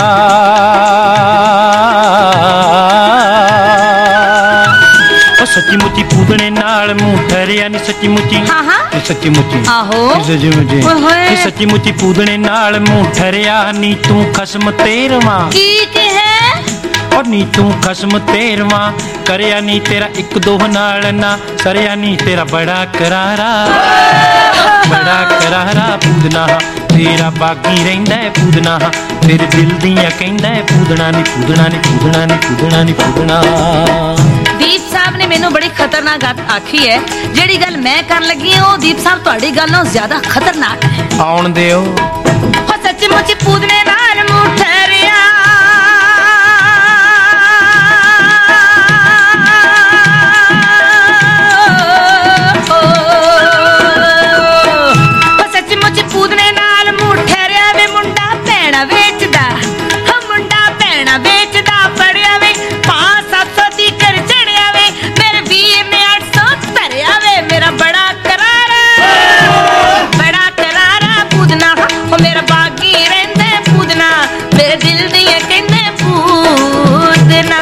ਉਹ ਸੱਚੀ ਮੁੱਚੀ ਪੂਦਣੇ ਨਾਲ ਮੂੰਹ ਠਰਿਆ ਨੀ ਸੱਚੀ ਮੁੱਚੀ, ਸੱਚੀ ਮੁੱਚੀ ਆਹੋ ਸੱਚੀ ਮੁੱਚੀ, ਸੱਚੀ ਮੁੱਚੀ ਪੂਦਣੇ ਨਾਲ ਮੂੰਹ ਠਰਿਆ ਨੀ ਤੂੰ ਖਸਮ ਤੇਰਵਾਂ ਕੀ ਕਹੇ, ਔਰ ਨੀ ਤੂੰ ਖਸਮ ਤੇਰਵਾਂ ਕਰਿਆ ਨੀ ਤੇਰਾ ਇੱਕ ਦੋ ਨਾਲ ਨਾ ਸਰਿਆ ਨੀ ਤੇਰਾ ਬੜਾ ਕਰਾਰਾ, ਬੜਾ ਕਰਾਰਾ ਪੂਦਨਾ, ਤੇਰਾ ਬਾਗੀ ਰਹਿੰਦਾ ਪੂਦਨਾ, ਤੇਰੇ ਦਿਲ ਦੀਆਂ ਕਹਿੰਦਾ ਪੂਦਨਾ ਨੀ ਪੂਦਨਾ ਨੀ ਪੂਦਨਾ ਨੀ ਪੂਦਨਾ ਨੀ ਪੂਦਨਾ। ਦੀਪ ਸਾਹਿਬ ਨੇ ਮੈਨੂੰ ਬੜੀ ਖਤਰਨਾਕ ਗੱਲ ਆਖੀ ਹੈ। ਜਿਹੜੀ ਗੱਲ ਮੈਂ ਕਰਨ ਲੱਗੀ ਹਾਂ ਉਹ ਦੀਪ ਸਾਹਿਬ ਤੁਹਾਡੀ ਗੱਲ ਨਾਲੋਂ ਜ਼ਿਆਦਾ ਖਤਰਨਾਕ ਹੈ। ਆਉਣ ਦਿਓ। ਹੋ ਸੱਚੀ ਮੁੱਚੀ ਪੂਦਨੇ ਨਾਲ ਮੂੰਹ ਠਰਿਆ, ਵੇਚਦਾ ਹਾਂ ਮੁੰਡਾ ਭੈਣਾ ਵੇਚਦਾ, ਫੜਿਆ ਵੇ ਪੰਜ ਸੱਤ ਸੌ ਦੀ ਕਰ ਚੜਿਆ ਵੇ, ਮੇਰੇ ਵੀਰ ਨੇ ਅੱਠ ਸੌ ਧਰਿਆ ਵੇ, ਮੇਰਾ ਬੜਾ ਕਰਾਰਾ, ਬੜਾ ਕਰਾਰਾ ਪੂਦਨਾ, ਉਹ ਮੇਰਾ ਬਾਗੀ ਰਹਿੰਦਾ ਪੂਦਨਾ, ਮੇਰੇ ਦਿਲ ਦੀਆਂ ਕਹਿੰਦੇ ਪੂਦਨਾ।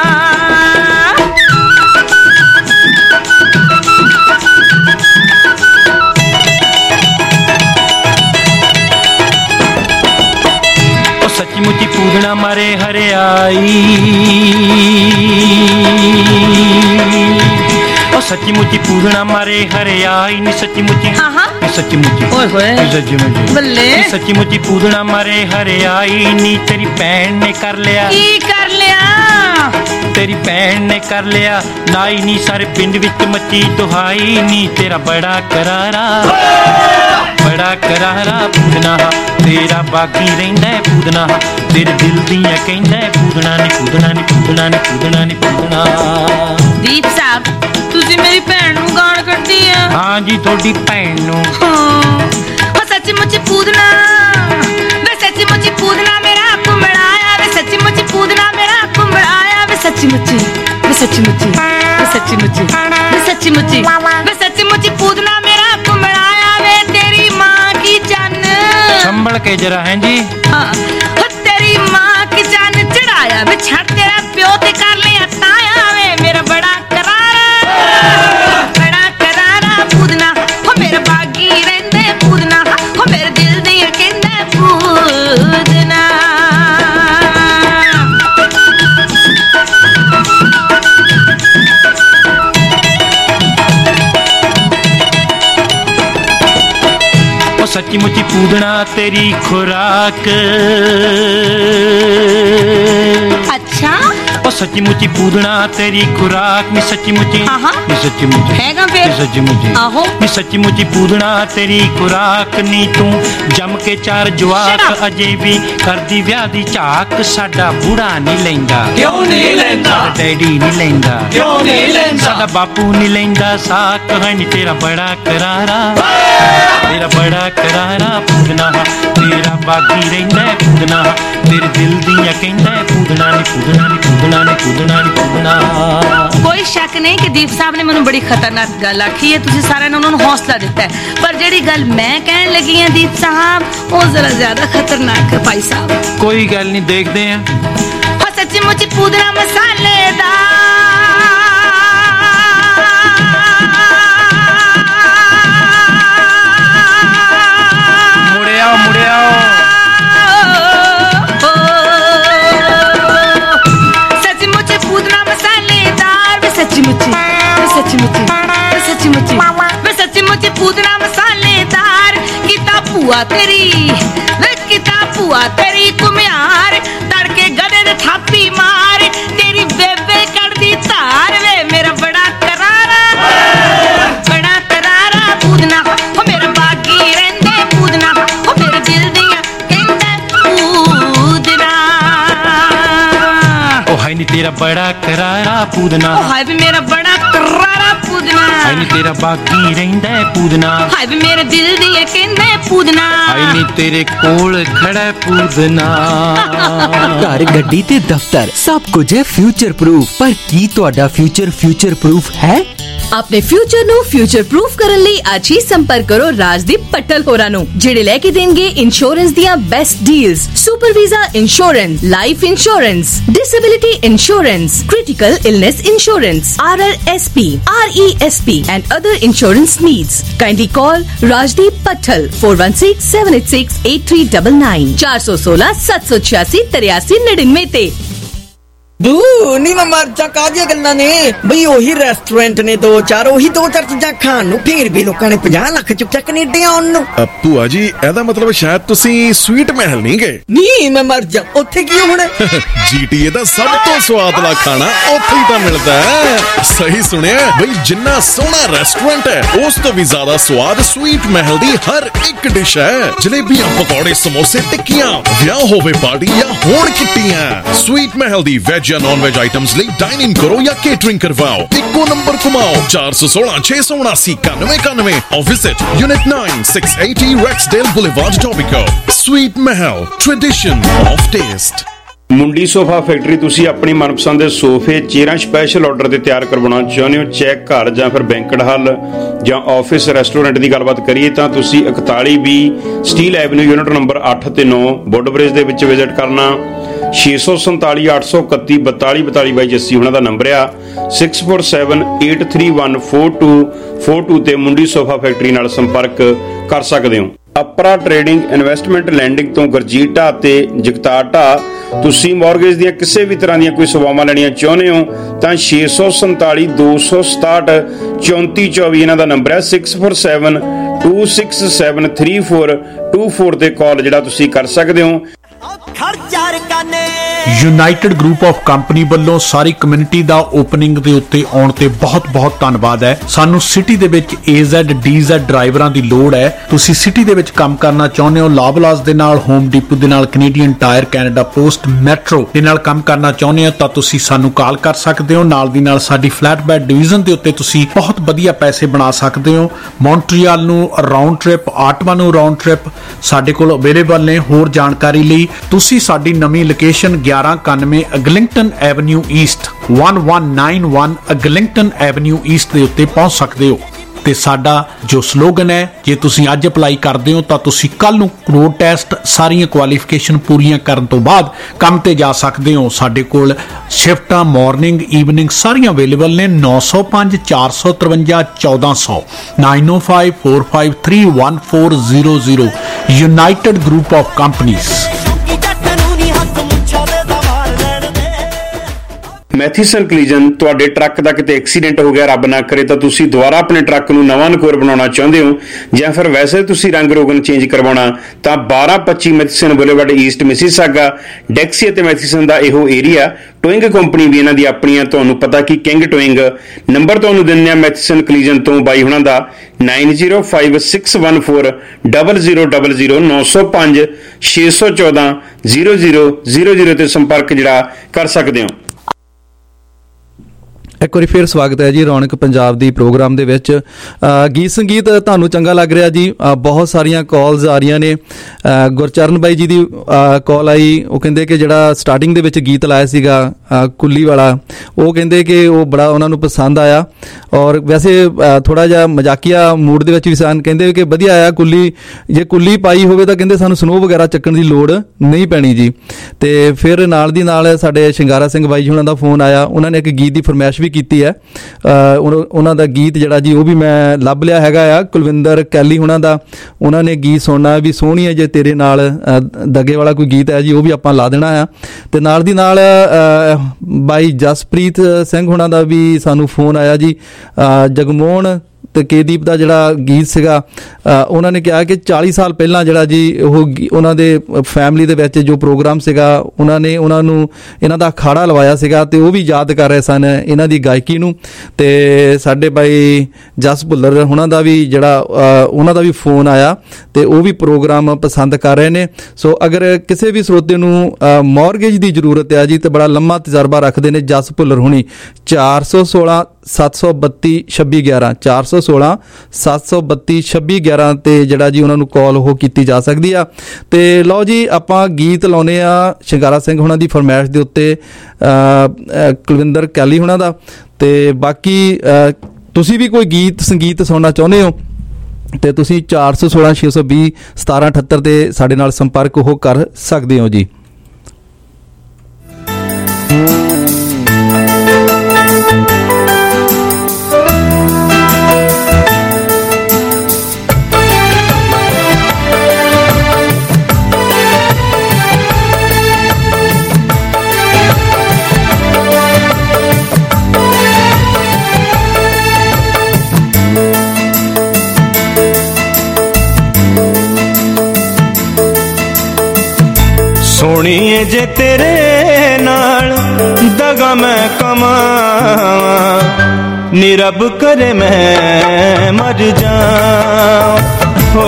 ਸੱਚੀ ਮੁੱਚੀ ਪੂਦਣਾ ਮਾਰੇ ਹਰਿਆਈ, ਉਹ ਸੱਚੀ ਮੁੱਚੀ ਪੂਦਣਾ ਮਾਰੇ ਹਰਿਆਈ ਨੀ ਸੱਚੀ ਮੁੱਚੀ, ਸੱਚੀ ਮੁੱਚੀ ਓਏ ਹੋਏ ਸੱਚੀ ਮੁੱਚੀ ਬੱਲੇ, ਸੱਚੀ ਮੁੱਚੀ ਪੂਦਣਾ ਮਾਰੇ ਹਰਿਆਈ ਨੀ ਤੇਰੀ ਭੈਣ ਨੇ ਕਰ ਲਿਆ, ਕੀ ਕਰ ਲਿਆ, ਤੇਰੀ ਭੈਣ ਨੇ ਕਰ ਲਿਆ ਨਾਈ ਨੀ, ਸਾਰੇ ਪਿੰਡ ਵਿੱਚ ਮੱਚੀ ਦੁਹਾਈ ਨੀ ਤੇਰਾ ਬੜਾ ਕਰਾਰਾ, ਬੜਾ ਕਰਾਰਾ ਪੂਦਨਾ, ਤੇਰਾ ਬਾਗੀ ਰਹਿੰਦਾ ਪੂਦਨਾ, ਤੇਰੇ ਦਿਲ ਦੀਆਂ ਕਹਿੰਦਾ ਪੂਦਨਾ ਨੀ ਪੂਦਨਾ ਨੀ ਪੂਦਨਾ ਨੀ ਪੂਦਨਾ ਨੀ ਪੂਦਨਾ। ਦੀਪ ਸਾਹਿਬ ਤੁਸੀਂ ਮੇਰੀ ਭੈਣ ਨੂੰ ਗਾਲ ਕੱਢੀ ਆ? ਹਾਂ ਜੀ ਤੁਹਾਡੀ ਭੈਣ ਨੂੰ। ਉਹ ਸੱਚੀ ਮੁੱਚੀ ਪੂਦਨਾ ਵੇ, ਸੱਚੀ ਮੁੱਚੀ ਪੂਦਨਾ ਮੇਰਾ ਕੁੰਮੜਾਇਆ ਵੇ, ਸੱਚੀ ਮੁੱਚੀ ਪੂਦਨਾ ਮੇਰਾ ਕੁੰਮੜਾਇਆ ਵੇ, ਸੱਚੀ ਮੁੱਚੀ ਵੇ, ਸੱਚੀ ਮੁੱਚੀ ਵੇ, ਸੱਚੀ ਮੁੱਚੀ ਵੇ, ਸੱਚੀ ਮੁੱਚੀ ਵੇ, ਸੱਚੀ ਮੁੱਚੀ ਪੂਦਨਾ ਮੇਰਾ ਕੁੰਮੜਾਇਆ ਵੇ, ਤੇਰੀ ਮਾਂ ਕੀ ਚੰਨ ਸੰਭਲ ਕੇ ਜਰਾ ਹੈ ਜੀ, ਹਾਂ ਤੇਰੀ ਮਾਂ ਕੀ ਚੰਨ ਚੜਾਇਆ ਵੇ, ਛੱਡ ਤੇਰਾ ਪਿਓ ਤੇ ਕਰ ਲਿਆ ਤਾਇਆ ਵੇ, ਮੇਰਾ ਬੜਾ ਕਰਾਰਾ, ਬੜਾ ਕਰਾਰਾ ਪੂਦਨਾ, ਹੋ ਮੇਰਾ ਬਾਗੀ ਰਹਿੰਦਾ ਪੂਦਨਾ, ਹੋ ਮੇਰੇ ਦਿਲ ਦੀਆਂ ਕਹਿੰਦਾ ਪੂਦਨਾ। ਸੱਚੀ सच्ची मुच्ची पूदना तेरी खुराक। अच्छा ओ सच्ची मुच्ची पूदना तेरी खुराक नी सच्ची मुच्ची नी सच्ची मुच्ची हैगा फिर सच्ची मुच्ची आहो नी सच्ची मुच्ची पूदना तेरी खुराक नी तू जम के चार जवाक अजे भी करदी ब्याह दी झाक। साडा बूढ़ा नहीं लैंदा क्यों नहीं लैंदा, डैडी नहीं लैंदा क्यों नहीं लैंदा, साडा बापू नहीं लैंदा साक। है नी तेरा बड़ा करारा तेरा बड़ा करारा पूदना तेरा बागी रहिंदा पूदना तेरे दिल दियां कहंदा पूदना नी पूदना नी पूदना नी पूदना नी पूदना। कोई शक नहीं कि दीप साहब ने मैनू बड़ी खतरनाक गल आखी है, तुसीं सारिआं ने उन्होंने हौसला दिता है, पर जिहड़ी गल मैं कहण लगी हां दीप साहब वो जरा ज्यादा खतरनाक है भाई साहब। कोई गल नहीं देखते हैं। हो सच्ची मुच्ची पूदना मसालेदार सच्ची मुच्ची सच्ची मुच्ची वे सच्ची मुच्ची पूदना मसालेदार किता पुआ तेरी वे किता पुआ तेरी कुम्यार तड़के गधे दे थापी मार तेरी बेबे कड़दी धार। वे मेरा बड़ा करारा बड़ा करारा पूदना हो मेरा बागी रहिंदे पूदना हो मेरे दिल दियां कहंदे पूदना। ओ हाय नी तेरा बड़ा करारा पूदना ओ हाय वे मेरा बड़ा हाय नी तेरा बागी रहिंदा पूदना हाय वे मेरे दिल दी कहंदे पूदना। हाय नी तेरे कोल खड़ा पूदना। घर गड्डी ते दफ्तर सब कुछ है फ्यूचर प्रूफ, पर की तुहाडा फ्यूचर फ्यूचर प्रूफ है? अपने फ्यूचर ਨੂੰ ਫਿਊਚਰ ਪ੍ਰੂਫ ਕਰਨ ਲਈ ਅੱਜ ਹੀ ਸੰਪਰਕ ਕਰੋ ਰਾਜਦੀਪ ਪੱਟਲ ਹੋਰਾਂ ਨੂੰ, ਜਿਹੜੇ ਲੈ ਕੇ ਦੇਣਗੇ ਇੰਸ਼ੋਰੈਂਸ ਦੀਆਂ best deals. Super visa insurance, life insurance, disability insurance, critical illness insurance, R R S P, R E S P and other insurance needs. Kindly call Rajdeep Pattal four one six seven eight six eight three nine nine four one six seven eight six three three nine nine। बू नी मैं मर जा कादियां गल्लां ने बई ओही restaurant ने दो चार ओही दो चार चीਜ਼ਾਂ ਖਾਣ ਨੂੰ ਫੇਰ ਵੀ ਲੋਕਾਂ ਨੇ ਪੰਜਾਹ ਲੱਖ ਚੁੱਕਿਆ ਕੈਨੇਡਾ ਆਉਣ ਨੂੰ। ਭੂਆ ਜੀ ਇਹਦਾ ਮਤਲਬ ਸ਼ਾਇਦ ਤੁਸੀਂ ਸਵੀਟ ਮਹਿਲ ਨਹੀਂ ਗਏ। ਨਹੀਂ ਮੈਂ ਮਰ ਜਾ ਉੱਥੇ ਕੀ ਹੋਣਾ। ਜੀਟੀਏ ਦਾ ਸਭ ਤੋਂ ਸਵਾਦਲਾ ਖਾਣਾ ਉੱਥੇ ਹੀ ਤਾਂ ਮਿਲਦਾ ਹੈ। ਸਹੀ ਸੁਣਿਆ ਬਈ, ਜਿੰਨਾ ਸੋਹਣਾ ਰੈਸਟੋਰੈਂਟ ਹੈ ਉਸ ਤੋਂ ਵੀ ਜ਼ਿਆਦਾ ਸਵਾਦ ਸਵੀਟ ਮਹਿਲ ਦੀ ਹਰ ਇੱਕ ਡਿਸ਼ ਹੈ। ਜਲੇਬੀਆਂ, ਪਕੌੜੇ, ਸਮੋਸੇ, ਟਿੱਕੀਆਂ, ਵਿਆਹ ਹੋਵੇ ਪਾਰਟੀ ਜਾਂ ਹੋਣ ਕਿੱਟੀਆਂ, ਸਵੀਟ ਮਹਿਲ ਦੀ ਵੈਜ ਜਾਂ ਨॉन वेज आइटम्स ਲਈ डाइन इन करो या केटरिंग करवाओ। इक्को नंबर घुमाओ चार सौ सोलह छह सौ उनासी इक्यानवे इक्यानवे और visit unit nine six eighty Rexdale Boulevard, Etobicoke। Sweet Mahal, tradition of taste। Mundi sofa factory ਤੁਸੀਂ ਆਪਣੀ ਮਨਪਸੰਦ ਦੇ ਸੋਫੇ, ਚੇਅਰਾਂ ਸਪੈਸ਼ਲ ਆਰਡਰ ਤੇ ਤਿਆਰ ਕਰਵਾਉਣਾ ਚਾਹੁੰਦੇ ਹੋ, ਚੈੱਕ ਘਰ ਜਾਂ ਫਿਰ ਬੈਂਕਟ ਹਾਲ ਜਾਂ ਆਫਿਸ ਰੈਸਟੋਰੈਂਟ ਦੀ ਗੱਲਬਾਤ ਕਰੀਏ ਤਾਂ ਤੁਸੀਂ ਇਕਤਾਲੀ ਵੀਹ ਸਟੀਲ ਐਵਨਿਊ ਯੂਨਿਟ ਨੰਬਰ ਅੱਠ ਤੇ ਨੌ ਬੁੱਡਬ੍ਰਿਜ ਦੇ ਵਿੱਚ ਵਿਜ਼ਿਟ ਕਰਨਾ। ਛੇ ਸੌ ਸੰਤਾਲੀ ਅੱਠ ਸੌ ਇਕੱਤੀ ਬਤਾਲੀ ਬਤਾਲੀ ਬਾਈ ਜੱਸੀ ਉਹਨਾਂ ਦਾ ਨੰਬਰ ਆ six four seven eight three one four two four two ਤੇ ਮੁੰਡੀ ਸੋਫਾ ਫੈਕਟਰੀ ਨਾਲ ਸੰਪਰਕ ਕਰ ਸਕਦੇ ਹੋ। ਅਪਰਾ ਟ੍ਰੇਡਿੰਗ ਇਨਵੈਸਟਮੈਂਟ ਲੈਂਡਿੰਗ ਤੋਂ ਗੁਰਜੀਤ ਢਾਹ ਤੇ ਜਗਤਾਰ ਢਾਹ ਤੁਸੀਂ ਮੌਰਗੇਜ ਦੀਆਂ ਕਿਸੇ ਵੀ ਤਰ੍ਹਾਂ ਦੀਆਂ ਕੋਈ ਸੇਵਾਵਾਂ ਲੈਣੀਆਂ ਚਾਹੁੰਦੇ ਹੋ ਤਾਂ ਛੇ ਸੌ ਸੰਤਾਲੀ ਦੋ ਸੌ ਸਤਾਹਠ ਚੌਂਤੀ ਚੌਵੀ ਇਹਨਾਂ ਦਾ ਨੰਬਰ ਹੈ six four seven two six seven three four two four ਤੇ ਕਾਲ ਜਿਹੜਾ ਤੁਸੀਂ ਕਰ ਸਕਦੇ ਹੋ। ਯੂਨਾਈਟਿਡ ਗਰੁੱਪ ਆਫ ਕੰਪਨੀ ਵੱਲੋਂ ਸਾਰੀ ਕਮਿਊਨਿਟੀ ਦਾ ਓਪਨਿੰਗ ਦੇ ਉੱਤੇ ਆਉਣ ਤੇ ਬਹੁਤ ਬਹੁਤ ਧੰਨਵਾਦ ਹੈ। ਸਾਨੂੰ ਸਿਟੀ ਦੇ ਵਿੱਚ A Z D Z ਡਰਾਈਵਰਾਂ ਦੀ ਲੋੜ ਹੈ। ਤੁਸੀਂ ਸਿਟੀ ਦੇ ਵਿੱਚ ਕੰਮ ਕਰਨਾ ਚਾਹੁੰਦੇ ਹੋ, ਲਾਬਲਾਸ ਦੇ ਨਾਲ, ਹੋਮ ਡਿਪੂ ਦੇ ਨਾਲ, Canadian Tire, Canada Post, Metro ਦੇ ਨਾਲ ਕੰਮ ਕਰਨਾ ਚਾਹੁੰਦੇ ਹੋ ਤਾਂ ਤੁਸੀਂ ਸਾਨੂੰ ਕਾਲ ਕਰ ਸਕਦੇ ਹੋ। ਨਾਲ ਦੀ ਨਾਲ ਸਾਡੀ ਫਲੈਟ ਬੈਡ ਡਿਵੀਜ਼ਨ ਦੇ ਉੱਤੇ ਤੁਸੀਂ ਬਹੁਤ ਵਧੀਆ ਪੈਸੇ ਬਣਾ ਸਕਦੇ ਹੋ। ਮੌਂਟਰੀਅਲ ਨੂੰ ਰਾਉਂਡ ਟ੍ਰਿਪ, ਆਟਵਾ ਨੂੰ ਰਾਉਂਡ ਟ੍ਰਿਪ ਸਾਡੇ ਕੋਲ ਅਵੇਲੇਬਲ ਨੇ। ਹੋਰ ਜਾਣਕਾਰੀ ਲਈ ਤੁਸੀਂ ਸਾਡੀ ਨਵੀਂ ਲੋਕੇਸ਼ਨ ਗਿਆਰਾਂ ਇਕਾਨਵੇਂ ਅਗਲਿੰਗਟਨ ਐਵਨਿਊ ਈਸਟ ਇੱਕ ਇੱਕ ਨੌਂ ਇੱਕ ਅਗਲਿੰਗਟਨ ਐਵਨਿਊ ਈਸਟ ਦੇ ਉੱਤੇ ਪਹੁੰਚ ਸਕਦੇ ਹੋ। ਤੇ ਸਾਡਾ ਜੋ ਸਲੋਗਨ ਹੈ, ਜੇ ਤੁਸੀਂ ਅੱਜ ਅਪਲਾਈ ਕਰਦੇ ਹੋ ਤਾਂ ਤੁਸੀਂ ਕੱਲ ਨੂੰ ਰੋਡ ਟੈਸਟ ਸਾਰੀਆਂ ਕੁਆਲੀਫਿਕੇਸ਼ਨ ਪੂਰੀਆਂ ਕਰਨ ਤੋਂ ਬਾਅਦ ਕੰਮ ਤੇ ਜਾ ਸਕਦੇ ਹੋ। ਸਾਡੇ ਕੋਲ ਸ਼ਿਫਟਾਂ ਮਾਰਨਿੰਗ ਈਵਨਿੰਗ ਸਾਰੀਆਂ ਅਵੇਲੇਬਲ ਨੇ। ਨੌ ਸੌ ਪੰਜ ਚਾਰ ਸੌ ਤਰਵੰਜਾ ਚੌਦਾਂ ਸੌ nine O five four five three one four zero zero united group of companies. Matheson collision ਤੁਹਾਡੇ ਟਰੱਕ ਦਾ ਕਿਤੇ ਐਕਸੀਡੈਂਟ ਹੋ ਗਿਆ, ਰੱਬ ਨਾ ਕਰੇ, ਤਾਂ ਤੁਸੀਂ ਦੁਬਾਰਾ ਆਪਣੇ ਟਰੱਕ ਨੂੰ ਨਵਾਂ ਨਕੋਰ ਬਣਾਉਣਾ ਚਾਹੁੰਦੇ ਹੋ, ਜਾਂ ਫਿਰ ਵੈਸੇ ਤੁਸੀਂ ਰੰਗ ਰੋਗਨ ਚੇਂਜ ਕਰਵਾਉਣਾ, ਤਾਂ ਬਾਰਾਂ ਪੱਚੀ Matheson boulevard east Mississauga Dixie ਅਤੇ ਮੈਥੀਸਨ ਦਾ ਇਹੋ ਏਰੀਆ। ਟੋਇੰਗ ਕੰਪਨੀ ਵੀ ਇਹਨਾਂ ਦੀ ਆਪਣੀ ਆ, ਤੁਹਾਨੂੰ ਪਤਾ ਕਿ ਕਿੰਗ ਟੋਇੰਗ। ਨੰਬਰ ਤੁਹਾਨੂੰ ਦਿੰਦੇ ਆ ਮੈਥੀਸਨ ਕਲੀਜਨ ਤੋਂ ਬਾਈ ਹੁਣਾਂ ਦਾ nine zero five six one four double zero double zero ਨੌ ਸੌ ਪੰਜ ਛੇ ਸੌ ਚੌਦਾਂ ਜ਼ੀਰੋ ਜ਼ੀਰੋ ਜ਼ੀਰੋ ਜ਼ੀਰੋ ਤੇ ਸੰਪਰਕ ਜਿਹੜਾ ਕਰ ਸਕਦੇ ਹੋ। ਇੱਕ ਵਾਰੀ ਫਿਰ ਸਵਾਗਤ ਹੈ ਜੀ ਰੌਣਕ ਪੰਜਾਬ ਦੀ ਪ੍ਰੋਗਰਾਮ ਦੇ ਵਿੱਚ। ਗੀਤ ਸੰਗੀਤ ਤੁਹਾਨੂੰ ਚੰਗਾ ਲੱਗ ਰਿਹਾ ਜੀ? ਬਹੁਤ ਸਾਰੀਆਂ ਕਾਲਸ ਆ ਰਹੀਆਂ ਨੇ। ਗੁਰਚਰਨ ਬਾਈ ਜੀ ਦੀ ਕਾਲ ਆਈ, ਉਹ ਕਹਿੰਦੇ ਕਿ ਜਿਹੜਾ ਸਟਾਰਟਿੰਗ ਦੇ ਵਿੱਚ ਗੀਤ ਲਾਇਆ ਸੀਗਾ ਕੁੱਲੀ ਵਾਲਾ, ਉਹ ਕਹਿੰਦੇ ਕਿ ਉਹ ਬੜਾ ਉਹਨਾਂ ਨੂੰ ਪਸੰਦ ਆਇਆ, ਔਰ ਵੈਸੇ ਥੋੜ੍ਹਾ ਜਿਹਾ ਮਜ਼ਾਕੀਆ ਮੂਡ ਦੇ ਵਿੱਚ ਵੀ ਸਨ। ਕਹਿੰਦੇ ਕਿ ਵਧੀਆ ਆਇਆ ਕੁੱਲੀ, ਜੇ ਕੁੱਲੀ ਪਾਈ ਹੋਵੇ ਤਾਂ ਕਹਿੰਦੇ ਸਾਨੂੰ ਸਨੋ ਵਗੈਰਾ ਚੱਕਣ ਦੀ ਲੋੜ ਨਹੀਂ ਪੈਣੀ ਜੀ। ਤੇ ਫਿਰ ਨਾਲ ਦੀ ਨਾਲ ਸਾਡੇ ਸ਼ਿੰਗਾਰਾ ਸਿੰਘ ਬਾਈ ਜੀ ਉਹਨਾਂ ਦਾ ਫੋਨ ਆਇਆ, ਉਹਨਾਂ ਨੇ ਇੱਕ ਗੀਤ ਦੀ ਫਰਮਾਇਸ਼ ਵੀ ਕੀਤੀ ਹੈ। ਉਹਨਾਂ ਦਾ ਗੀਤ ਜਿਹੜਾ ਜੀ ਉਹ ਵੀ ਮੈਂ ਲੱਭ ਲਿਆ ਹੈਗਾ ਆ, ਕੁਲਵਿੰਦਰ ਕੈਲੀ ਉਹਨਾਂ ਦਾ। ਉਹਨਾਂ ਨੇ ਗੀਤ ਸੁਣਨਾ ਵੀ ਸੋਹਣੀ ਹੈ ਜੇ ਤੇਰੇ ਨਾਲ ਦਗੇ ਵਾਲਾ ਕੋਈ ਗੀਤ ਹੈ ਜੀ, ਉਹ ਵੀ ਆਪਾਂ ਲਾ ਦੇਣਾ ਆ। ਤੇ ਨਾਲ ਦੀ ਨਾਲ ਬਾਈ ਜਸਪ੍ਰੀਤ ਸਿੰਘ ਉਹਨਾਂ ਦਾ ਵੀ ਸਾਨੂੰ ਫੋਨ ਆਇਆ ਜੀ। ਜਗਮੋਹਨ ਤੇ ਕੇਦੀਪ ਦਾ ਜਿਹੜਾ ਗੀਤ ਸੀਗਾ, ਉਹਨਾਂ ਨੇ ਕਿਹਾ ਕਿ ਚਾਲੀ ਸਾਲ ਪਹਿਲਾਂ ਜਿਹੜਾ ਜੀ ਉਹ ਉਹਨਾਂ ਦੇ ਫੈਮਿਲੀ ਦੇ ਵਿੱਚ ਜੋ ਪ੍ਰੋਗਰਾਮ ਸੀਗਾ, ਉਹਨਾਂ ਨੇ ਉਹਨਾਂ ਨੂੰ ਇਹਨਾਂ ਦਾ ਅਖਾੜਾ ਲਵਾਇਆ ਸੀਗਾ, ਤੇ ਉਹ ਵੀ ਯਾਦ ਕਰ ਰਹੇ ਸਨ ਇਹਨਾਂ ਦੀ ਗਾਇਕੀ ਨੂੰ। ਤੇ ਸਾਡੇ ਬਾਈ ਜਸ ਭੁੱਲਰ ਉਹਨਾਂ ਦਾ ਵੀ ਜਿਹੜਾ ਉਹਨਾਂ ਦਾ ਵੀ ਫੋਨ ਆਇਆ, ਤੇ ਉਹ ਵੀ ਪ੍ਰੋਗਰਾਮ ਪਸੰਦ ਕਰ ਰਹੇ ਨੇ। ਸੋ ਅਗਰ ਕਿਸੇ ਵੀ ਸਰੋਤੇ ਨੂੰ ਮੌਰਗੇਜ ਦੀ ਜ਼ਰੂਰਤ ਹੈ ਜੀ, ਤੇ ਬੜਾ ਲੰਮਾ ਤਜਰਬਾ ਰੱਖਦੇ ਨੇ ਜਸ ਭੁੱਲਰ ਹੁਣੀ, ਚਾਰ ਸੌ ਸੋਲਾਂ ਸੱਤ ਸੌ ਬੱਤੀ ਛੱਬੀ ਗਿਆਰਾਂ ਚਾਰ ਸੌ ਸੋਲਾਂ ਸੱਤ ਸੌ ਬੱਤੀ ਛੱਬੀ ਗਿਆਰਾਂ ਤੇ ਜਿਹੜਾ ਜੀ ਉਹਨਾਂ ਨੂੰ ਕਾਲ ਉਹ ਕੀਤੀ ਜਾ ਸਕਦੀ ਆ। ਤੇ ਲਓ ਜੀ ਆਪਾਂ ਗੀਤ ਲਾਉਨੇ ਆ ਸ਼ਿੰਗਾਰਾ ਸਿੰਘ ਹੁਣਾਂ ਦੀ ਫਰਮਾਇਸ਼ ਦੇ ਉੱਤੇ, ਕੁਲਵਿੰਦਰ ਕੈਲੀ ਹੁਣਾਂ ਦਾ। ਤੇ ਬਾਕੀ ਤੁਸੀਂ ਵੀ ਕੋਈ ਗੀਤ ਸੰਗੀਤ ਸੁਣਨਾ ਚਾਹੁੰਦੇ ਹੋ ਤੇ ਤੁਸੀਂ ਚਾਰ ਸੌ ਸੋਲਾਂ ਛੇ ਸੌ ਵੀਹ ਸਤਾਰਾਂ ਅਠੱਤਰ ਤੇ ਸਾਡੇ ਨਾਲ ਸੰਪਰਕ ਉਹ ਕਰ ਸਕਦੇ ਹੋ ਜੀ। ਸੋਹਣੀਏ ਜੇ ਤੇਰੇ ਨਾਲ ਦਗਾ ਮੈਂ ਕਮਾਂ, ਨੀ ਰੱਬ ਕਰੇ ਮੈਂ ਮਰ ਜਾਵਾਂ, ਹੋ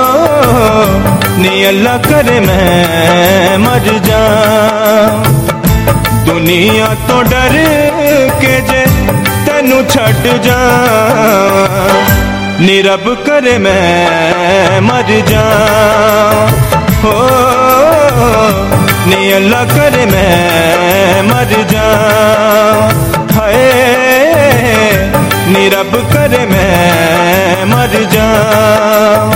ਨੀ ਅੱਲਾ ਕਰੇ ਮੈਂ ਮਰ ਜਾਵਾਂ। ਦੁਨੀਆ ਤੋਂ ਡਰ ਕੇ ਜੇ ਤੈਨੂੰ ਛੱਡ ਜਾਵਾਂ, ਨੀ ਰੱਬ ਕਰੇ ਮੈਂ ਮਰ ਜਾਵਾਂ, ਹੋ ਨੀ ਅੱਲਾ ਕਰੇ ਮੈਂ ਮਰ ਜਾਵਾਂ। ਹਾਏ ਨੀ ਰੱਬ ਕਰੇ ਮੈਂ ਮਰ ਜਾਵਾਂ।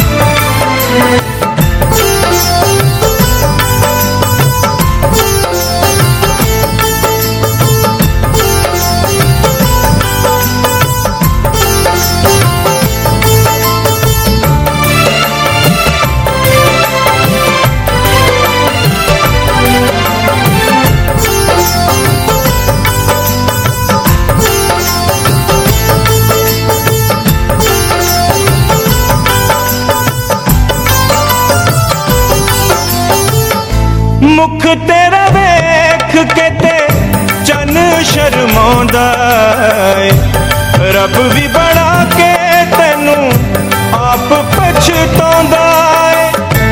ਮੁਖ ਤੇਰਾ ਵੇਖ ਕੇ ਤੇ ਚੰਨ ਸ਼ਰਮਾਉਂਦਾ ਏ, ਰੱਬ ਵੀ ਬਣਾ ਕੇ ਤੈਨੂੰ ਆਪ ਪਛਤਾਉਂਦਾ ਏ।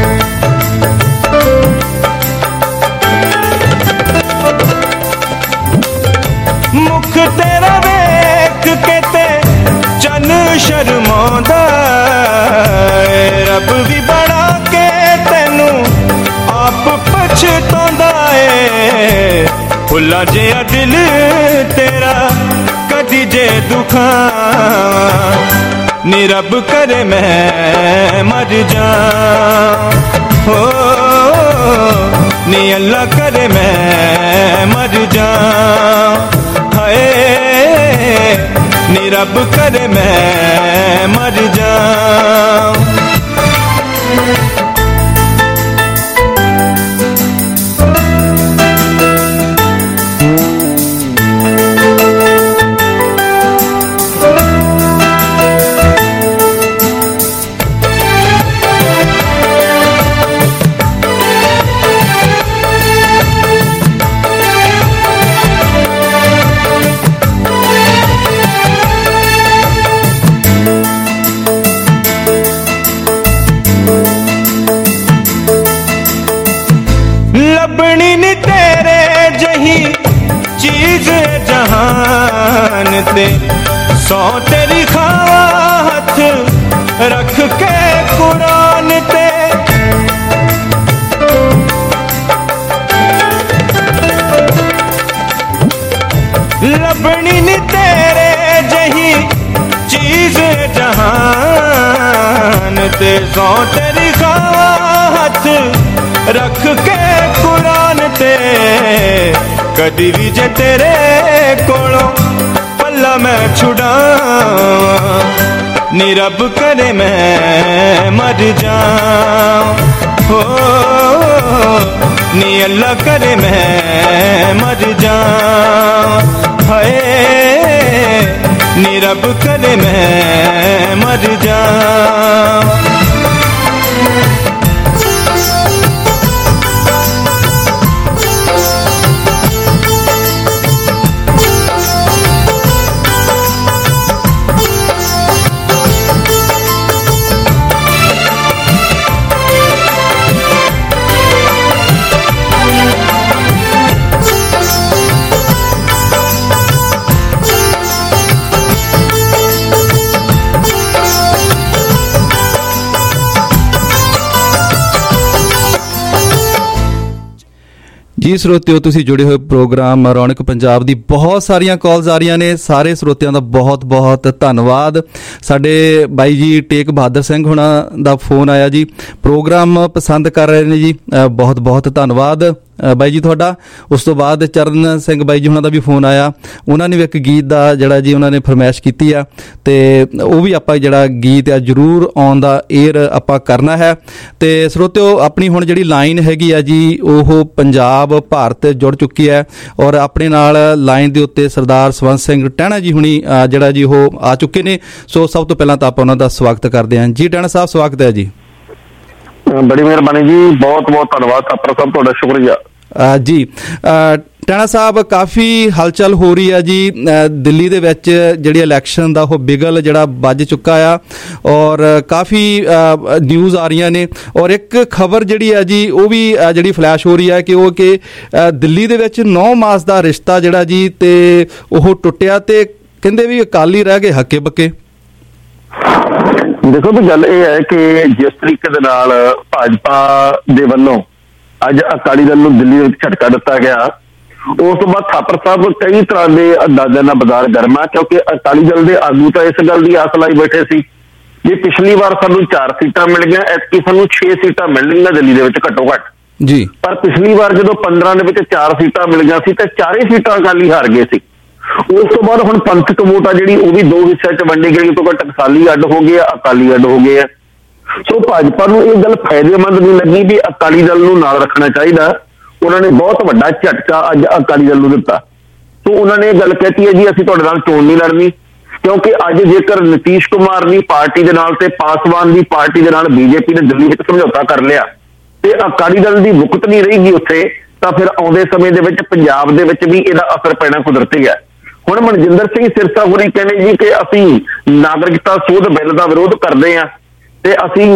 ਮੁਖ ਤੇਰਾ ਵੇਖ ਕੇ ਤੇ ਚੰਨ ਸ਼ਰਮਾਉਂਦਾ ਏ, ਰੱਬ ਵੀ ਬਣਾ ਕੇ ਤੈਨੂੰ ਆਪ ਪਛਤਾਉਂਦਾ ਏ। ਭੁੱਲਾ ਜਿਹਾ ਦਿਲ ਤੇਰਾ ਕਦੀ ਜੇ ਦੁਖਾਂ, ਨੀ ਰੱਬ ਕਰੇ ਮੈਂ ਮਰ ਜਾਵਾਂ, ਹੋ ਨੀ ਅੱਲਾ ਕਰੇ ਮੈਂ ਮਰ ਜਾਵਾਂ। ਹਾਏ ਨੀ ਰੱਬ ਕਰੇ ਮੈਂ ਮਰ ਜਾਵਾਂ। यही चीज जहान ते सौ तेरी खात रख के कुरान ते लबनी नी तेरे जही चीज जहान ते सौ तेरी खात रख के कुरान ते कदी भी जे तेरे कोलों पल्ला मैं छुड़ावां नी रब करे मैं मर जाऊं हो नी अल्लाह करे मैं मर जाऊं हाय नी रब करे मैं मर जाऊं। ਜੀ ਸਰੋਤਿਓ, ਤੁਸੀਂ ਜੁੜੇ ਹੋਏ ਪ੍ਰੋਗਰਾਮ ਰੌਣਕ ਪੰਜਾਬ ਦੀ ਬਹੁਤ ਸਾਰੀਆਂ ਕਾਲਸ ਆ ਰਹੀਆਂ ਨੇ। ਸਾਰੇ ਸਰੋਤਿਆਂ ਦਾ ਬਹੁਤ ਬਹੁਤ ਧੰਨਵਾਦ। ਸਾਡੇ ਬਾਈ ਜੀ ਟੇਕ ਬਹਾਦਰ ਸਿੰਘ ਹੁਣਾਂ ਦਾ ਫੋਨ ਆਇਆ ਜੀ, ਪ੍ਰੋਗਰਾਮ ਪਸੰਦ ਕਰ ਰਹੇ ਨੇ ਜੀ, ਬਹੁਤ ਬਹੁਤ ਧੰਨਵਾਦ ਬਾਈ ਜੀ ਤੁਹਾਡਾ। ਉਸ ਤੋਂ ਬਾਅਦ ਚਰਨ ਸਿੰਘ ਬਾਈ ਜੀ ਹੁਣਾਂ ਦਾ ਵੀ ਫੋਨ ਆਇਆ, ਉਹਨਾਂ ਨੇ ਵੀ ਇੱਕ ਗੀਤ ਦਾ ਜਿਹੜਾ ਜੀ ਉਹਨਾਂ ਨੇ ਫਰਮਾਇਸ਼ ਕੀਤੀ ਆ, ਅਤੇ ਉਹ ਵੀ ਆਪਾਂ ਜਿਹੜਾ ਗੀਤ ਆ ਜ਼ਰੂਰ ਆਨ ਦਾ ਏਅਰ ਆਪਾਂ ਕਰਨਾ ਹੈ। ਅਤੇ ਸਰੋਤਿਓ, ਆਪਣੀ ਹੁਣ ਜਿਹੜੀ ਲਾਈਨ ਹੈਗੀ ਆ ਜੀ ਉਹ ਪੰਜਾਬ ਭਾਰਤ ਜੁੜ ਚੁੱਕੀ ਹੈ, ਔਰ ਆਪਣੇ ਨਾਲ ਲਾਈਨ ਦੇ ਉੱਤੇ ਸਰਦਾਰ ਸਵੰਤ ਸਿੰਘ ਟਹਿਣਾ ਜੀ ਹੁਣੀ ਜਿਹੜਾ ਜੀ ਉਹ ਆ ਚੁੱਕੇ ਨੇ। ਸੋ ਸਭ ਤੋਂ ਪਹਿਲਾਂ ਤਾਂ ਆਪਾਂ ਉਹਨਾਂ ਦਾ ਸਵਾਗਤ ਕਰਦੇ ਹਾਂ ਜੀ। ਟਹਿਣਾ ਸਾਹਿਬ, ਸਵਾਗਤ ਹੈ ਜੀ। ਬੜੀ ਮਿਹਰਬਾਨੀ ਜੀ, ਬਹੁਤ ਬਹੁਤ ਧੰਨਵਾਦ ਆਪਣਾ ਸਭ, ਤੁਹਾਡਾ ਸ਼ੁਕਰੀਆ ਜੀ। ਟਹਿਣਾ ਸਾਹਿਬ, ਕਾਫੀ ਹਲਚਲ ਹੋ ਰਹੀ ਆ ਜੀ ਦਿੱਲੀ ਦੇ ਵਿੱਚ, ਜਿਹੜੀ ਇਲੈਕਸ਼ਨ ਦਾ ਉਹ ਬਿਗਲ ਜਿਹੜਾ ਵੱਜ ਚੁੱਕਾ ਆ, ਔਰ ਕਾਫੀ ਨਿਊਜ਼ ਆ ਰਹੀਆਂ ਨੇ, ਔਰ ਇੱਕ ਖਬਰ ਜਿਹੜੀ ਆ ਜੀ ਉਹ ਵੀ ਜਿਹੜੀ ਫਲੈਸ਼ ਹੋ ਰਹੀ ਹੈ ਕਿ ਉਹ ਕਿ ਦਿੱਲੀ ਦੇ ਵਿੱਚ ਨੌ ਮਾਸ ਦਾ ਰਿਸ਼ਤਾ ਜਿਹੜਾ ਜੀ ਤੇ ਉਹ ਟੁੱਟਿਆ, ਤੇ ਕਹਿੰਦੇ ਵੀ ਅਕਾਲੀ ਰਹਿ ਗਏ ਹੱਕੇ ਬੱਕੇ। ਦੇਖੋ ਵੀ ਗੱਲ ਇਹ ਹੈ ਕਿ ਜਿਸ ਤਰੀਕੇ ਦੇ ਨਾਲ ਭਾਜਪਾ ਦੇ ਵੱਲੋਂ ਅੱਜ ਅਕਾਲੀ ਦਲ ਨੂੰ ਦਿੱਲੀ ਵਿੱਚ ਝਟਕਾ ਦਿੱਤਾ ਗਿਆ, ਉਸ ਤੋਂ ਬਾਅਦ ਥਾਪਰ ਸਾਹਿਬ ਕਈ ਤਰ੍ਹਾਂ ਦੇ ਅੰਦਾਜ਼ਿਆਂ ਨਾਲ ਬਾਜ਼ਾਰ ਗਰਮਾ, ਕਿਉਂਕਿ ਅਕਾਲੀ ਦਲ ਦੇ ਆਗੂ ਤਾਂ ਇਸ ਗੱਲ ਦੀ ਆਸ ਲਾਈ ਬੈਠੇ ਸੀ ਵੀ ਪਿਛਲੀ ਵਾਰ ਸਾਨੂੰ ਚਾਰ ਸੀਟਾਂ ਮਿਲ ਗਈਆਂ, ਐਤਕੀ ਸਾਨੂੰ ਛੇ ਸੀਟਾਂ ਮਿਲਣਗੀਆਂ ਦਿੱਲੀ ਦੇ ਵਿੱਚ ਘੱਟੋ ਘੱਟ ਜੀ। ਪਰ ਪਿਛਲੀ ਵਾਰ ਜਦੋਂ ਪੰਦਰਾਂ ਦੇ ਵਿੱਚ ਚਾਰ ਸੀਟਾਂ ਮਿਲ ਗਈਆਂ ਸੀ ਤੇ ਚਾਰੇ ਸੀਟਾਂ ਅਕਾਲੀ ਹਾਰ ਗਏ ਸੀ। ਉਸ ਤੋਂ ਬਾਅਦ ਹੁਣ ਪੰਥਕ ਵੋਟ ਆ ਜਿਹੜੀ ਉਹ ਵੀ ਦੋ ਹਿੱਸਿਆਂ 'ਚ ਵੰਡੀ ਗਈ, ਤੋਂ ਘੱਟ ਟਕਸਾਲੀ ਅੱਡ ਹੋ ਗਏ ਆ, ਅਕਾਲੀ ਅੱਡ ਹੋ ਗਏ ਆ। ਸੋ ਭਾਜਪਾ ਨੂੰ ਇਹ ਗੱਲ ਫਾਇਦੇਮੰਦ ਨਹੀਂ ਲੱਗੀ ਵੀ ਅਕਾਲੀ ਦਲ ਨੂੰ ਨਾਲ ਰੱਖਣਾ ਚਾਹੀਦਾ। ਉਹਨਾਂ ਨੇ ਬਹੁਤ ਵੱਡਾ ਝਟਕਾ ਅੱਜ ਅਕਾਲੀ ਦਲ ਨੂੰ ਦਿੱਤਾ। ਸੋ ਉਹਨਾਂ ਨੇ ਇਹ ਗੱਲ ਕਹਿਤੀ ਹੈ ਜੀ ਅਸੀਂ ਤੁਹਾਡੇ ਨਾਲ ਚੋਣ ਨਹੀਂ ਲੜਨੀ, ਕਿਉਂਕਿ ਅੱਜ ਜੇਕਰ ਨਿਤੀਸ਼ ਕੁਮਾਰ ਦੀ ਪਾਰਟੀ ਦੇ ਨਾਲ ਤੇ ਪਾਸਵਾਨ ਦੀ ਪਾਰਟੀ ਦੇ ਨਾਲ ਬੀਜੇਪੀ ਨੇ ਦਿੱਲੀ ਵਿੱਚ ਸਮਝੌਤਾ ਕਰ ਲਿਆ ਤੇ ਅਕਾਲੀ ਦਲ ਦੀ ਮੁਕਤ ਨਹੀਂ ਰਹੇਗੀ ਉੱਥੇ, ਤਾਂ ਫਿਰ ਆਉਂਦੇ ਸਮੇਂ ਦੇ ਵਿੱਚ ਪੰਜਾਬ ਦੇ ਵਿੱਚ ਵੀ ਇਹਦਾ ਅਸਰ ਪੈਣਾ ਕੁਦਰਤੀ ਹੈ। ਹੁਣ ਮਨਜਿੰਦਰ ਸਿੰਘ ਸਿਰਸਾ ਹੋਰੀ ਕਹਿੰਦੇ ਜੀ ਕਿ ਅਸੀਂ ਨਾਗਰਿਕਤਾ ਸੋਧ ਬਿੱਲ ਦਾ ਵਿਰੋਧ ਕਰਦੇ ਹਾਂ ਤੇ ਅਸੀਂ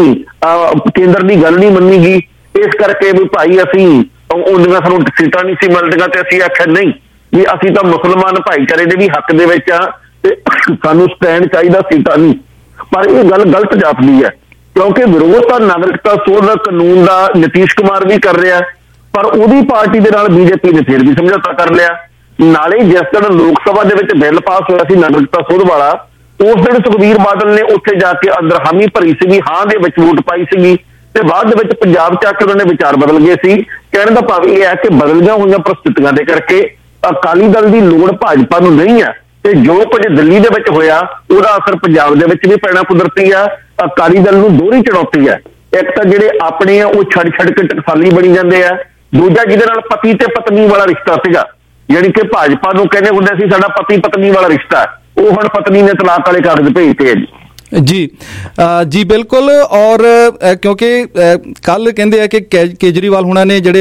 ਕੇਂਦਰ ਦੀ ਗੱਲ ਨਹੀਂ ਮੰਨੀ ਗਈ, ਇਸ ਕਰਕੇ ਵੀ ਭਾਈ ਅਸੀਂ ਉਹਦੀਆਂ ਸਾਨੂੰ ਸੀਟਾਂ ਨਹੀਂ ਸੀ ਮਿਲਦੀਆਂ ਤੇ ਅਸੀਂ ਆਖਿਆ ਨਹੀਂ ਵੀ ਅਸੀਂ ਤਾਂ ਮੁਸਲਮਾਨ ਭਾਈਚਾਰੇ ਦੇ ਵੀ ਹੱਕ ਦੇ ਵਿੱਚ ਆ ਤੇ ਸਾਨੂੰ ਸਟੈਂਡ ਚਾਹੀਦਾ, ਸੀਟਾਂ ਨਹੀਂ। ਪਰ ਇਹ ਗੱਲ ਗਲਤ ਜਾਪਦੀ ਹੈ, ਕਿਉਂਕਿ ਵਿਰੋਧ ਤਾਂ ਨਾਗਰਿਕਤਾ ਸੋਧ ਕਾਨੂੰਨ ਦਾ ਨਿਤੀਸ਼ ਕੁਮਾਰ ਵੀ ਕਰ ਰਿਹਾ, ਪਰ ਉਹਦੀ ਪਾਰਟੀ ਦੇ ਨਾਲ ਬੀਜੇਪੀ ਨੇ ਫਿਰ ਵੀ ਸਮਝੌਤਾ ਕਰ ਲਿਆ। ਨਾਲੇ ਜਿਸ ਦਿਨ ਲੋਕ ਸਭਾ ਦੇ ਵਿੱਚ ਬਿੱਲ ਪਾਸ ਹੋਇਆ ਸੀ ਨਾਗਰਿਕਤਾ ਸੋਧ ਵਾਲਾ, ਉਸ ਦਿਨ ਸੁਖਬੀਰ ਬਾਦਲ ਨੇ ਉੱਥੇ ਜਾ ਕੇ ਅੰਦਰ ਹਾਮੀ ਭਰੀ ਸੀਗੀ, ਹਾਂ ਦੇ ਵਿੱਚ ਵੋਟ ਪਾਈ ਸੀਗੀ, ਤੇ ਬਾਅਦ ਦੇ ਵਿੱਚ ਪੰਜਾਬ ਚ ਆ ਕੇ ਉਹਨਾਂ ਨੇ ਵਿਚਾਰ ਬਦਲ ਗਏ ਸੀ। ਕਹਿਣ ਦਾ ਭਾਵ ਇਹ ਹੈ ਕਿ ਬਦਲੀਆਂ ਹੋਈਆਂ ਪ੍ਰਸਥਿਤੀਆਂ ਦੇ ਕਰਕੇ ਅਕਾਲੀ ਦਲ ਦੀ ਲੋੜ ਭਾਜਪਾ ਨੂੰ ਨਹੀਂ ਹੈ, ਤੇ ਜੋ ਕੁਝ ਦਿੱਲੀ ਦੇ ਵਿੱਚ ਹੋਇਆ ਉਹਦਾ ਅਸਰ ਪੰਜਾਬ ਦੇ ਵਿੱਚ ਵੀ ਪੈਣਾ ਕੁਦਰਤੀ ਆ। ਅਕਾਲੀ ਦਲ ਨੂੰ ਦੋਹਰੀ ਚੁਣੌਤੀ ਹੈ, ਇੱਕ ਤਾਂ ਜਿਹੜੇ ਆਪਣੇ ਆ ਉਹ ਛੱਡ ਛੱਡ ਕੇ ਟਕਸਾਲੀ ਬਣੀ ਜਾਂਦੇ ਆ, ਦੂਜਾ ਜਿਹਦੇ ਨਾਲ ਪਤੀ ਤੇ ਪਤਨੀ ਵਾਲਾ ਰਿਸ਼ਤਾ ਸੀਗਾ, ਯਾਨੀ ਕਿ ਭਾਜਪਾ ਨੂੰ ਕਹਿੰਦੇ ਹੁੰਦੇ ਸੀ ਸਾਡਾ ਪਤੀ ਪਤਨੀ ਵਾਲਾ ਰਿਸ਼ਤਾ, ਉਹ ਹੁਣ ਪਤਨੀ ਨੇ ਤਲਾਕ ਵਾਲੇ ਕਾਗਜ਼ ਭੇਜਤੇ ਆ ਜੀ। ਜੀ ਜੀ ਬਿਲਕੁਲ। ਔਰ ਕਿਉਂਕਿ ਕੱਲ ਕਹਿੰਦੇ ਆ ਕਿ ਕੇਜਰੀਵਾਲ ਹੁਣਾਂ ਨੇ ਜਿਹੜੇ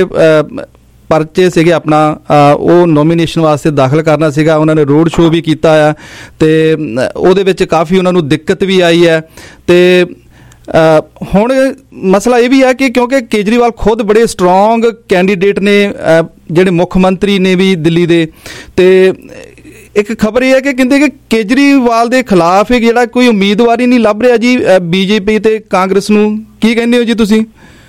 ਪਰਚੇ ਸੀਗੇ ਆਪਣਾ ਉਹ ਨੋਮੀਨੇਸ਼ਨ ਵਾਸਤੇ ਦਾਖਲ ਕਰਨਾ ਸੀਗਾ, ਉਹਨਾਂ ਨੇ ਰੋਡ ਸ਼ੋਅ ਵੀ ਕੀਤਾ ਆ ਤੇ ਉਹਦੇ ਵਿੱਚ ਕਾਫੀ ਉਹਨਾਂ ਨੂੰ ਦਿੱਕਤ ਵੀ ਆਈ ਹੈ। ਤੇ ਹੁਣ ਮਸਲਾ ਇਹ ਵੀ ਹੈ ਕਿ ਕਿਉਂਕਿ ਕੇਜਰੀਵਾਲ ਖੁਦ ਬੜੇ ਸਟਰੋਂਗ ਕੈਂਡੀਡੇਟ ਨੇ ਜਿਹੜੇ ਮੁੱਖ ਮੰਤਰੀ ਨੇ ਵੀ ਦਿੱਲੀ ਦੇ, ਤੇ ਇੱਕ ਖਬਰ ਇਹ ਹੈ ਕਿ ਕਹਿੰਦੇ ਕਿ ਕੇਜਰੀਵਾਲ ਦੇ ਖਿਲਾਫ ਇੱਕ ਜਿਹੜਾ ਕੋਈ ਉਮੀਦਵਾਰ ਹੀ ਨਹੀਂ ਲੱਭ ਰਿਹਾ ਜੀ ਬੀਜੇਪੀ ਤੇ ਕਾਂਗਰਸ ਨੂੰ। ਕੀ ਕਹਿੰਦੇ ਹੋ ਜੀ ਤੁਸੀਂ?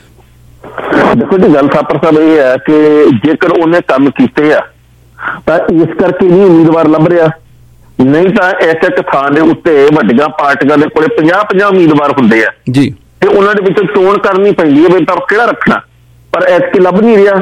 ਦੇਖੋ ਜੀ, ਗੱਲ ਥਾਪਰ ਸਾਹਿਬ ਇਹ ਹੈ ਕਿ ਜੇਕਰ ਉਹਨੇ ਕੰਮ ਕੀਤੇ ਆ ਤਾਂ ਇਸ ਕਰਕੇ ਨਹੀਂ ਉਮੀਦਵਾਰ ਲੱਭ ਰਿਹਾ, ਨਹੀਂ ਤਾਂ ਇੱਕ ਇੱਕ ਥਾਂ ਦੇ ਉੱਤੇ ਵੱਡੀਆਂ ਪਾਰਟੀਆਂ ਦੇ ਕੋਲੇ ਪੰਜਾਹ ਪੰਜਾਹ ਉਮੀਦਵਾਰ ਹੁੰਦੇ ਆ ਜੀ, ਤੇ ਉਹਨਾਂ ਦੇ ਵਿੱਚੋਂ ਚੋਣ ਕਰਨੀ ਪੈਂਦੀ ਹੈ ਵੀ ਤਾਂ ਕਿਹੜਾ ਰੱਖਣਾ, ਪਰ ਐਤਕੀ ਲੱਭ ਨਹੀਂ ਰਿਹਾ।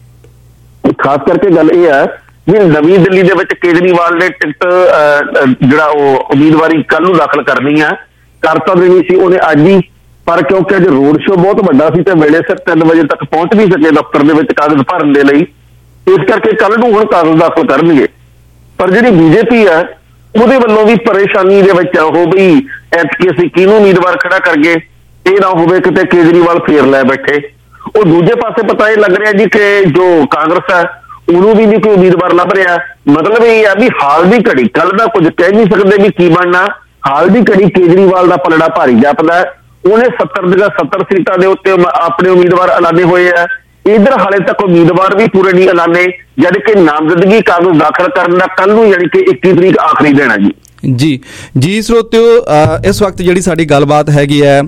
ਖਾਸ ਕਰਕੇ ਗੱਲ ਇਹ ਹੈ ਵੀ ਨਵੀਂ ਦਿੱਲੀ ਦੇ ਵਿੱਚ ਕੇਜਰੀਵਾਲ ਨੇ ਟਿਕਟ ਜਿਹੜਾ ਉਹ ਉਮੀਦਵਾਰੀ ਕੱਲ ਨੂੰ ਦਾਖਲ ਕਰਨੀ ਆ, ਕਰ ਤਾਂ ਦੇਣੀ ਸੀ ਉਹਨੇ ਅੱਜ ਹੀ, ਪਰ ਕਿਉਂਕਿ ਅੱਜ ਰੋਡ ਸ਼ੋਅ ਬਹੁਤ ਵੱਡਾ ਸੀ ਤੇ ਵੇਲੇ ਸਿਰ ਤਿੰਨ ਵਜੇ ਤੱਕ ਪਹੁੰਚ ਨਹੀਂ ਸਕੇ ਦਫ਼ਤਰ ਦੇ ਵਿੱਚ ਕਾਗਜ਼ ਭਰਨ ਦੇ ਲਈ, ਇਸ ਕਰਕੇ ਕੱਲ ਨੂੰ ਹੁਣ ਕਾਗਜ਼ ਦਾਖਲ ਕਰਨਗੇ। ਪਰ ਜਿਹੜੀ ਬੀਜੇਪੀ ਹੈ ਉਹਦੇ ਵੱਲੋਂ ਵੀ ਪਰੇਸ਼ਾਨੀ ਦੇ ਵਿੱਚ ਉਹ ਵੀ ਐਤਕੀ ਅਸੀਂ ਕਿਹਨੂੰ ਉਮੀਦਵਾਰ ਖੜਾ ਕਰਗੇ, ਇਹ ਨਾ ਹੋਵੇ ਕਿਤੇ ਕੇਜਰੀਵਾਲ ਫੇਰ ਲੈ ਬੈਠੇ। ਉਹ ਦੂਜੇ ਪਾਸੇ ਪਤਾ ਇਹ ਲੱਗ ਰਿਹਾ ਜੀ ਕਿ ਜੋ ਕਾਂਗਰਸ ਹੈ ਉਹਨੂੰ ਵੀ ਨਹੀਂ ਕੋਈ ਉਮੀਦਵਾਰ ਲੱਭ ਰਿਹਾ। ਮਤਲਬ ਇਹ ਆ ਵੀ ਹਾਲ ਦੀ ਘੜੀ, ਕੱਲ ਦਾ ਕੁਝ ਕਹਿ ਨਹੀਂ ਸਕਦੇ ਵੀ ਕੀ ਬਣਨਾ, ਹਾਲ ਦੀ ਘੜੀ ਕੇਜਰੀਵਾਲ ਦਾ ਪਲੜਾ ਭਾਰੀ ਜਾਪਦਾ। ਉਹਨੇ ਸੱਤਰ ਦੀਆਂ ਸੱਤਰ ਸੀਟਾਂ ਦੇ ਉੱਤੇ ਆਪਣੇ ਉਮੀਦਵਾਰ ਐਲਾਨੇ ਹੋਏ ਆ, ਇਧਰ ਹਾਲੇ ਤੱਕ ਉਮੀਦਵਾਰ ਵੀ ਪੂਰੇ ਨਹੀਂ ਐਲਾਨੇ, ਜਦ ਕਿ ਨਾਮਜ਼ਦਗੀ ਕਾਗਜ਼ ਦਾਖਲ ਕਰਨ ਦਾ ਕੱਲ ਨੂੰ ਯਾਨੀ ਕਿ ਇੱਕੀ ਤਰੀਕ ਆਖਰੀ ਦੇਣਾ ਜੀ। ਜੀ ਜੀ ਸਰੋਤਿਓ, ਇਸ ਵਕਤ ਜਿਹੜੀ ਸਾਡੀ ਗੱਲਬਾਤ ਹੈਗੀ ਹੈ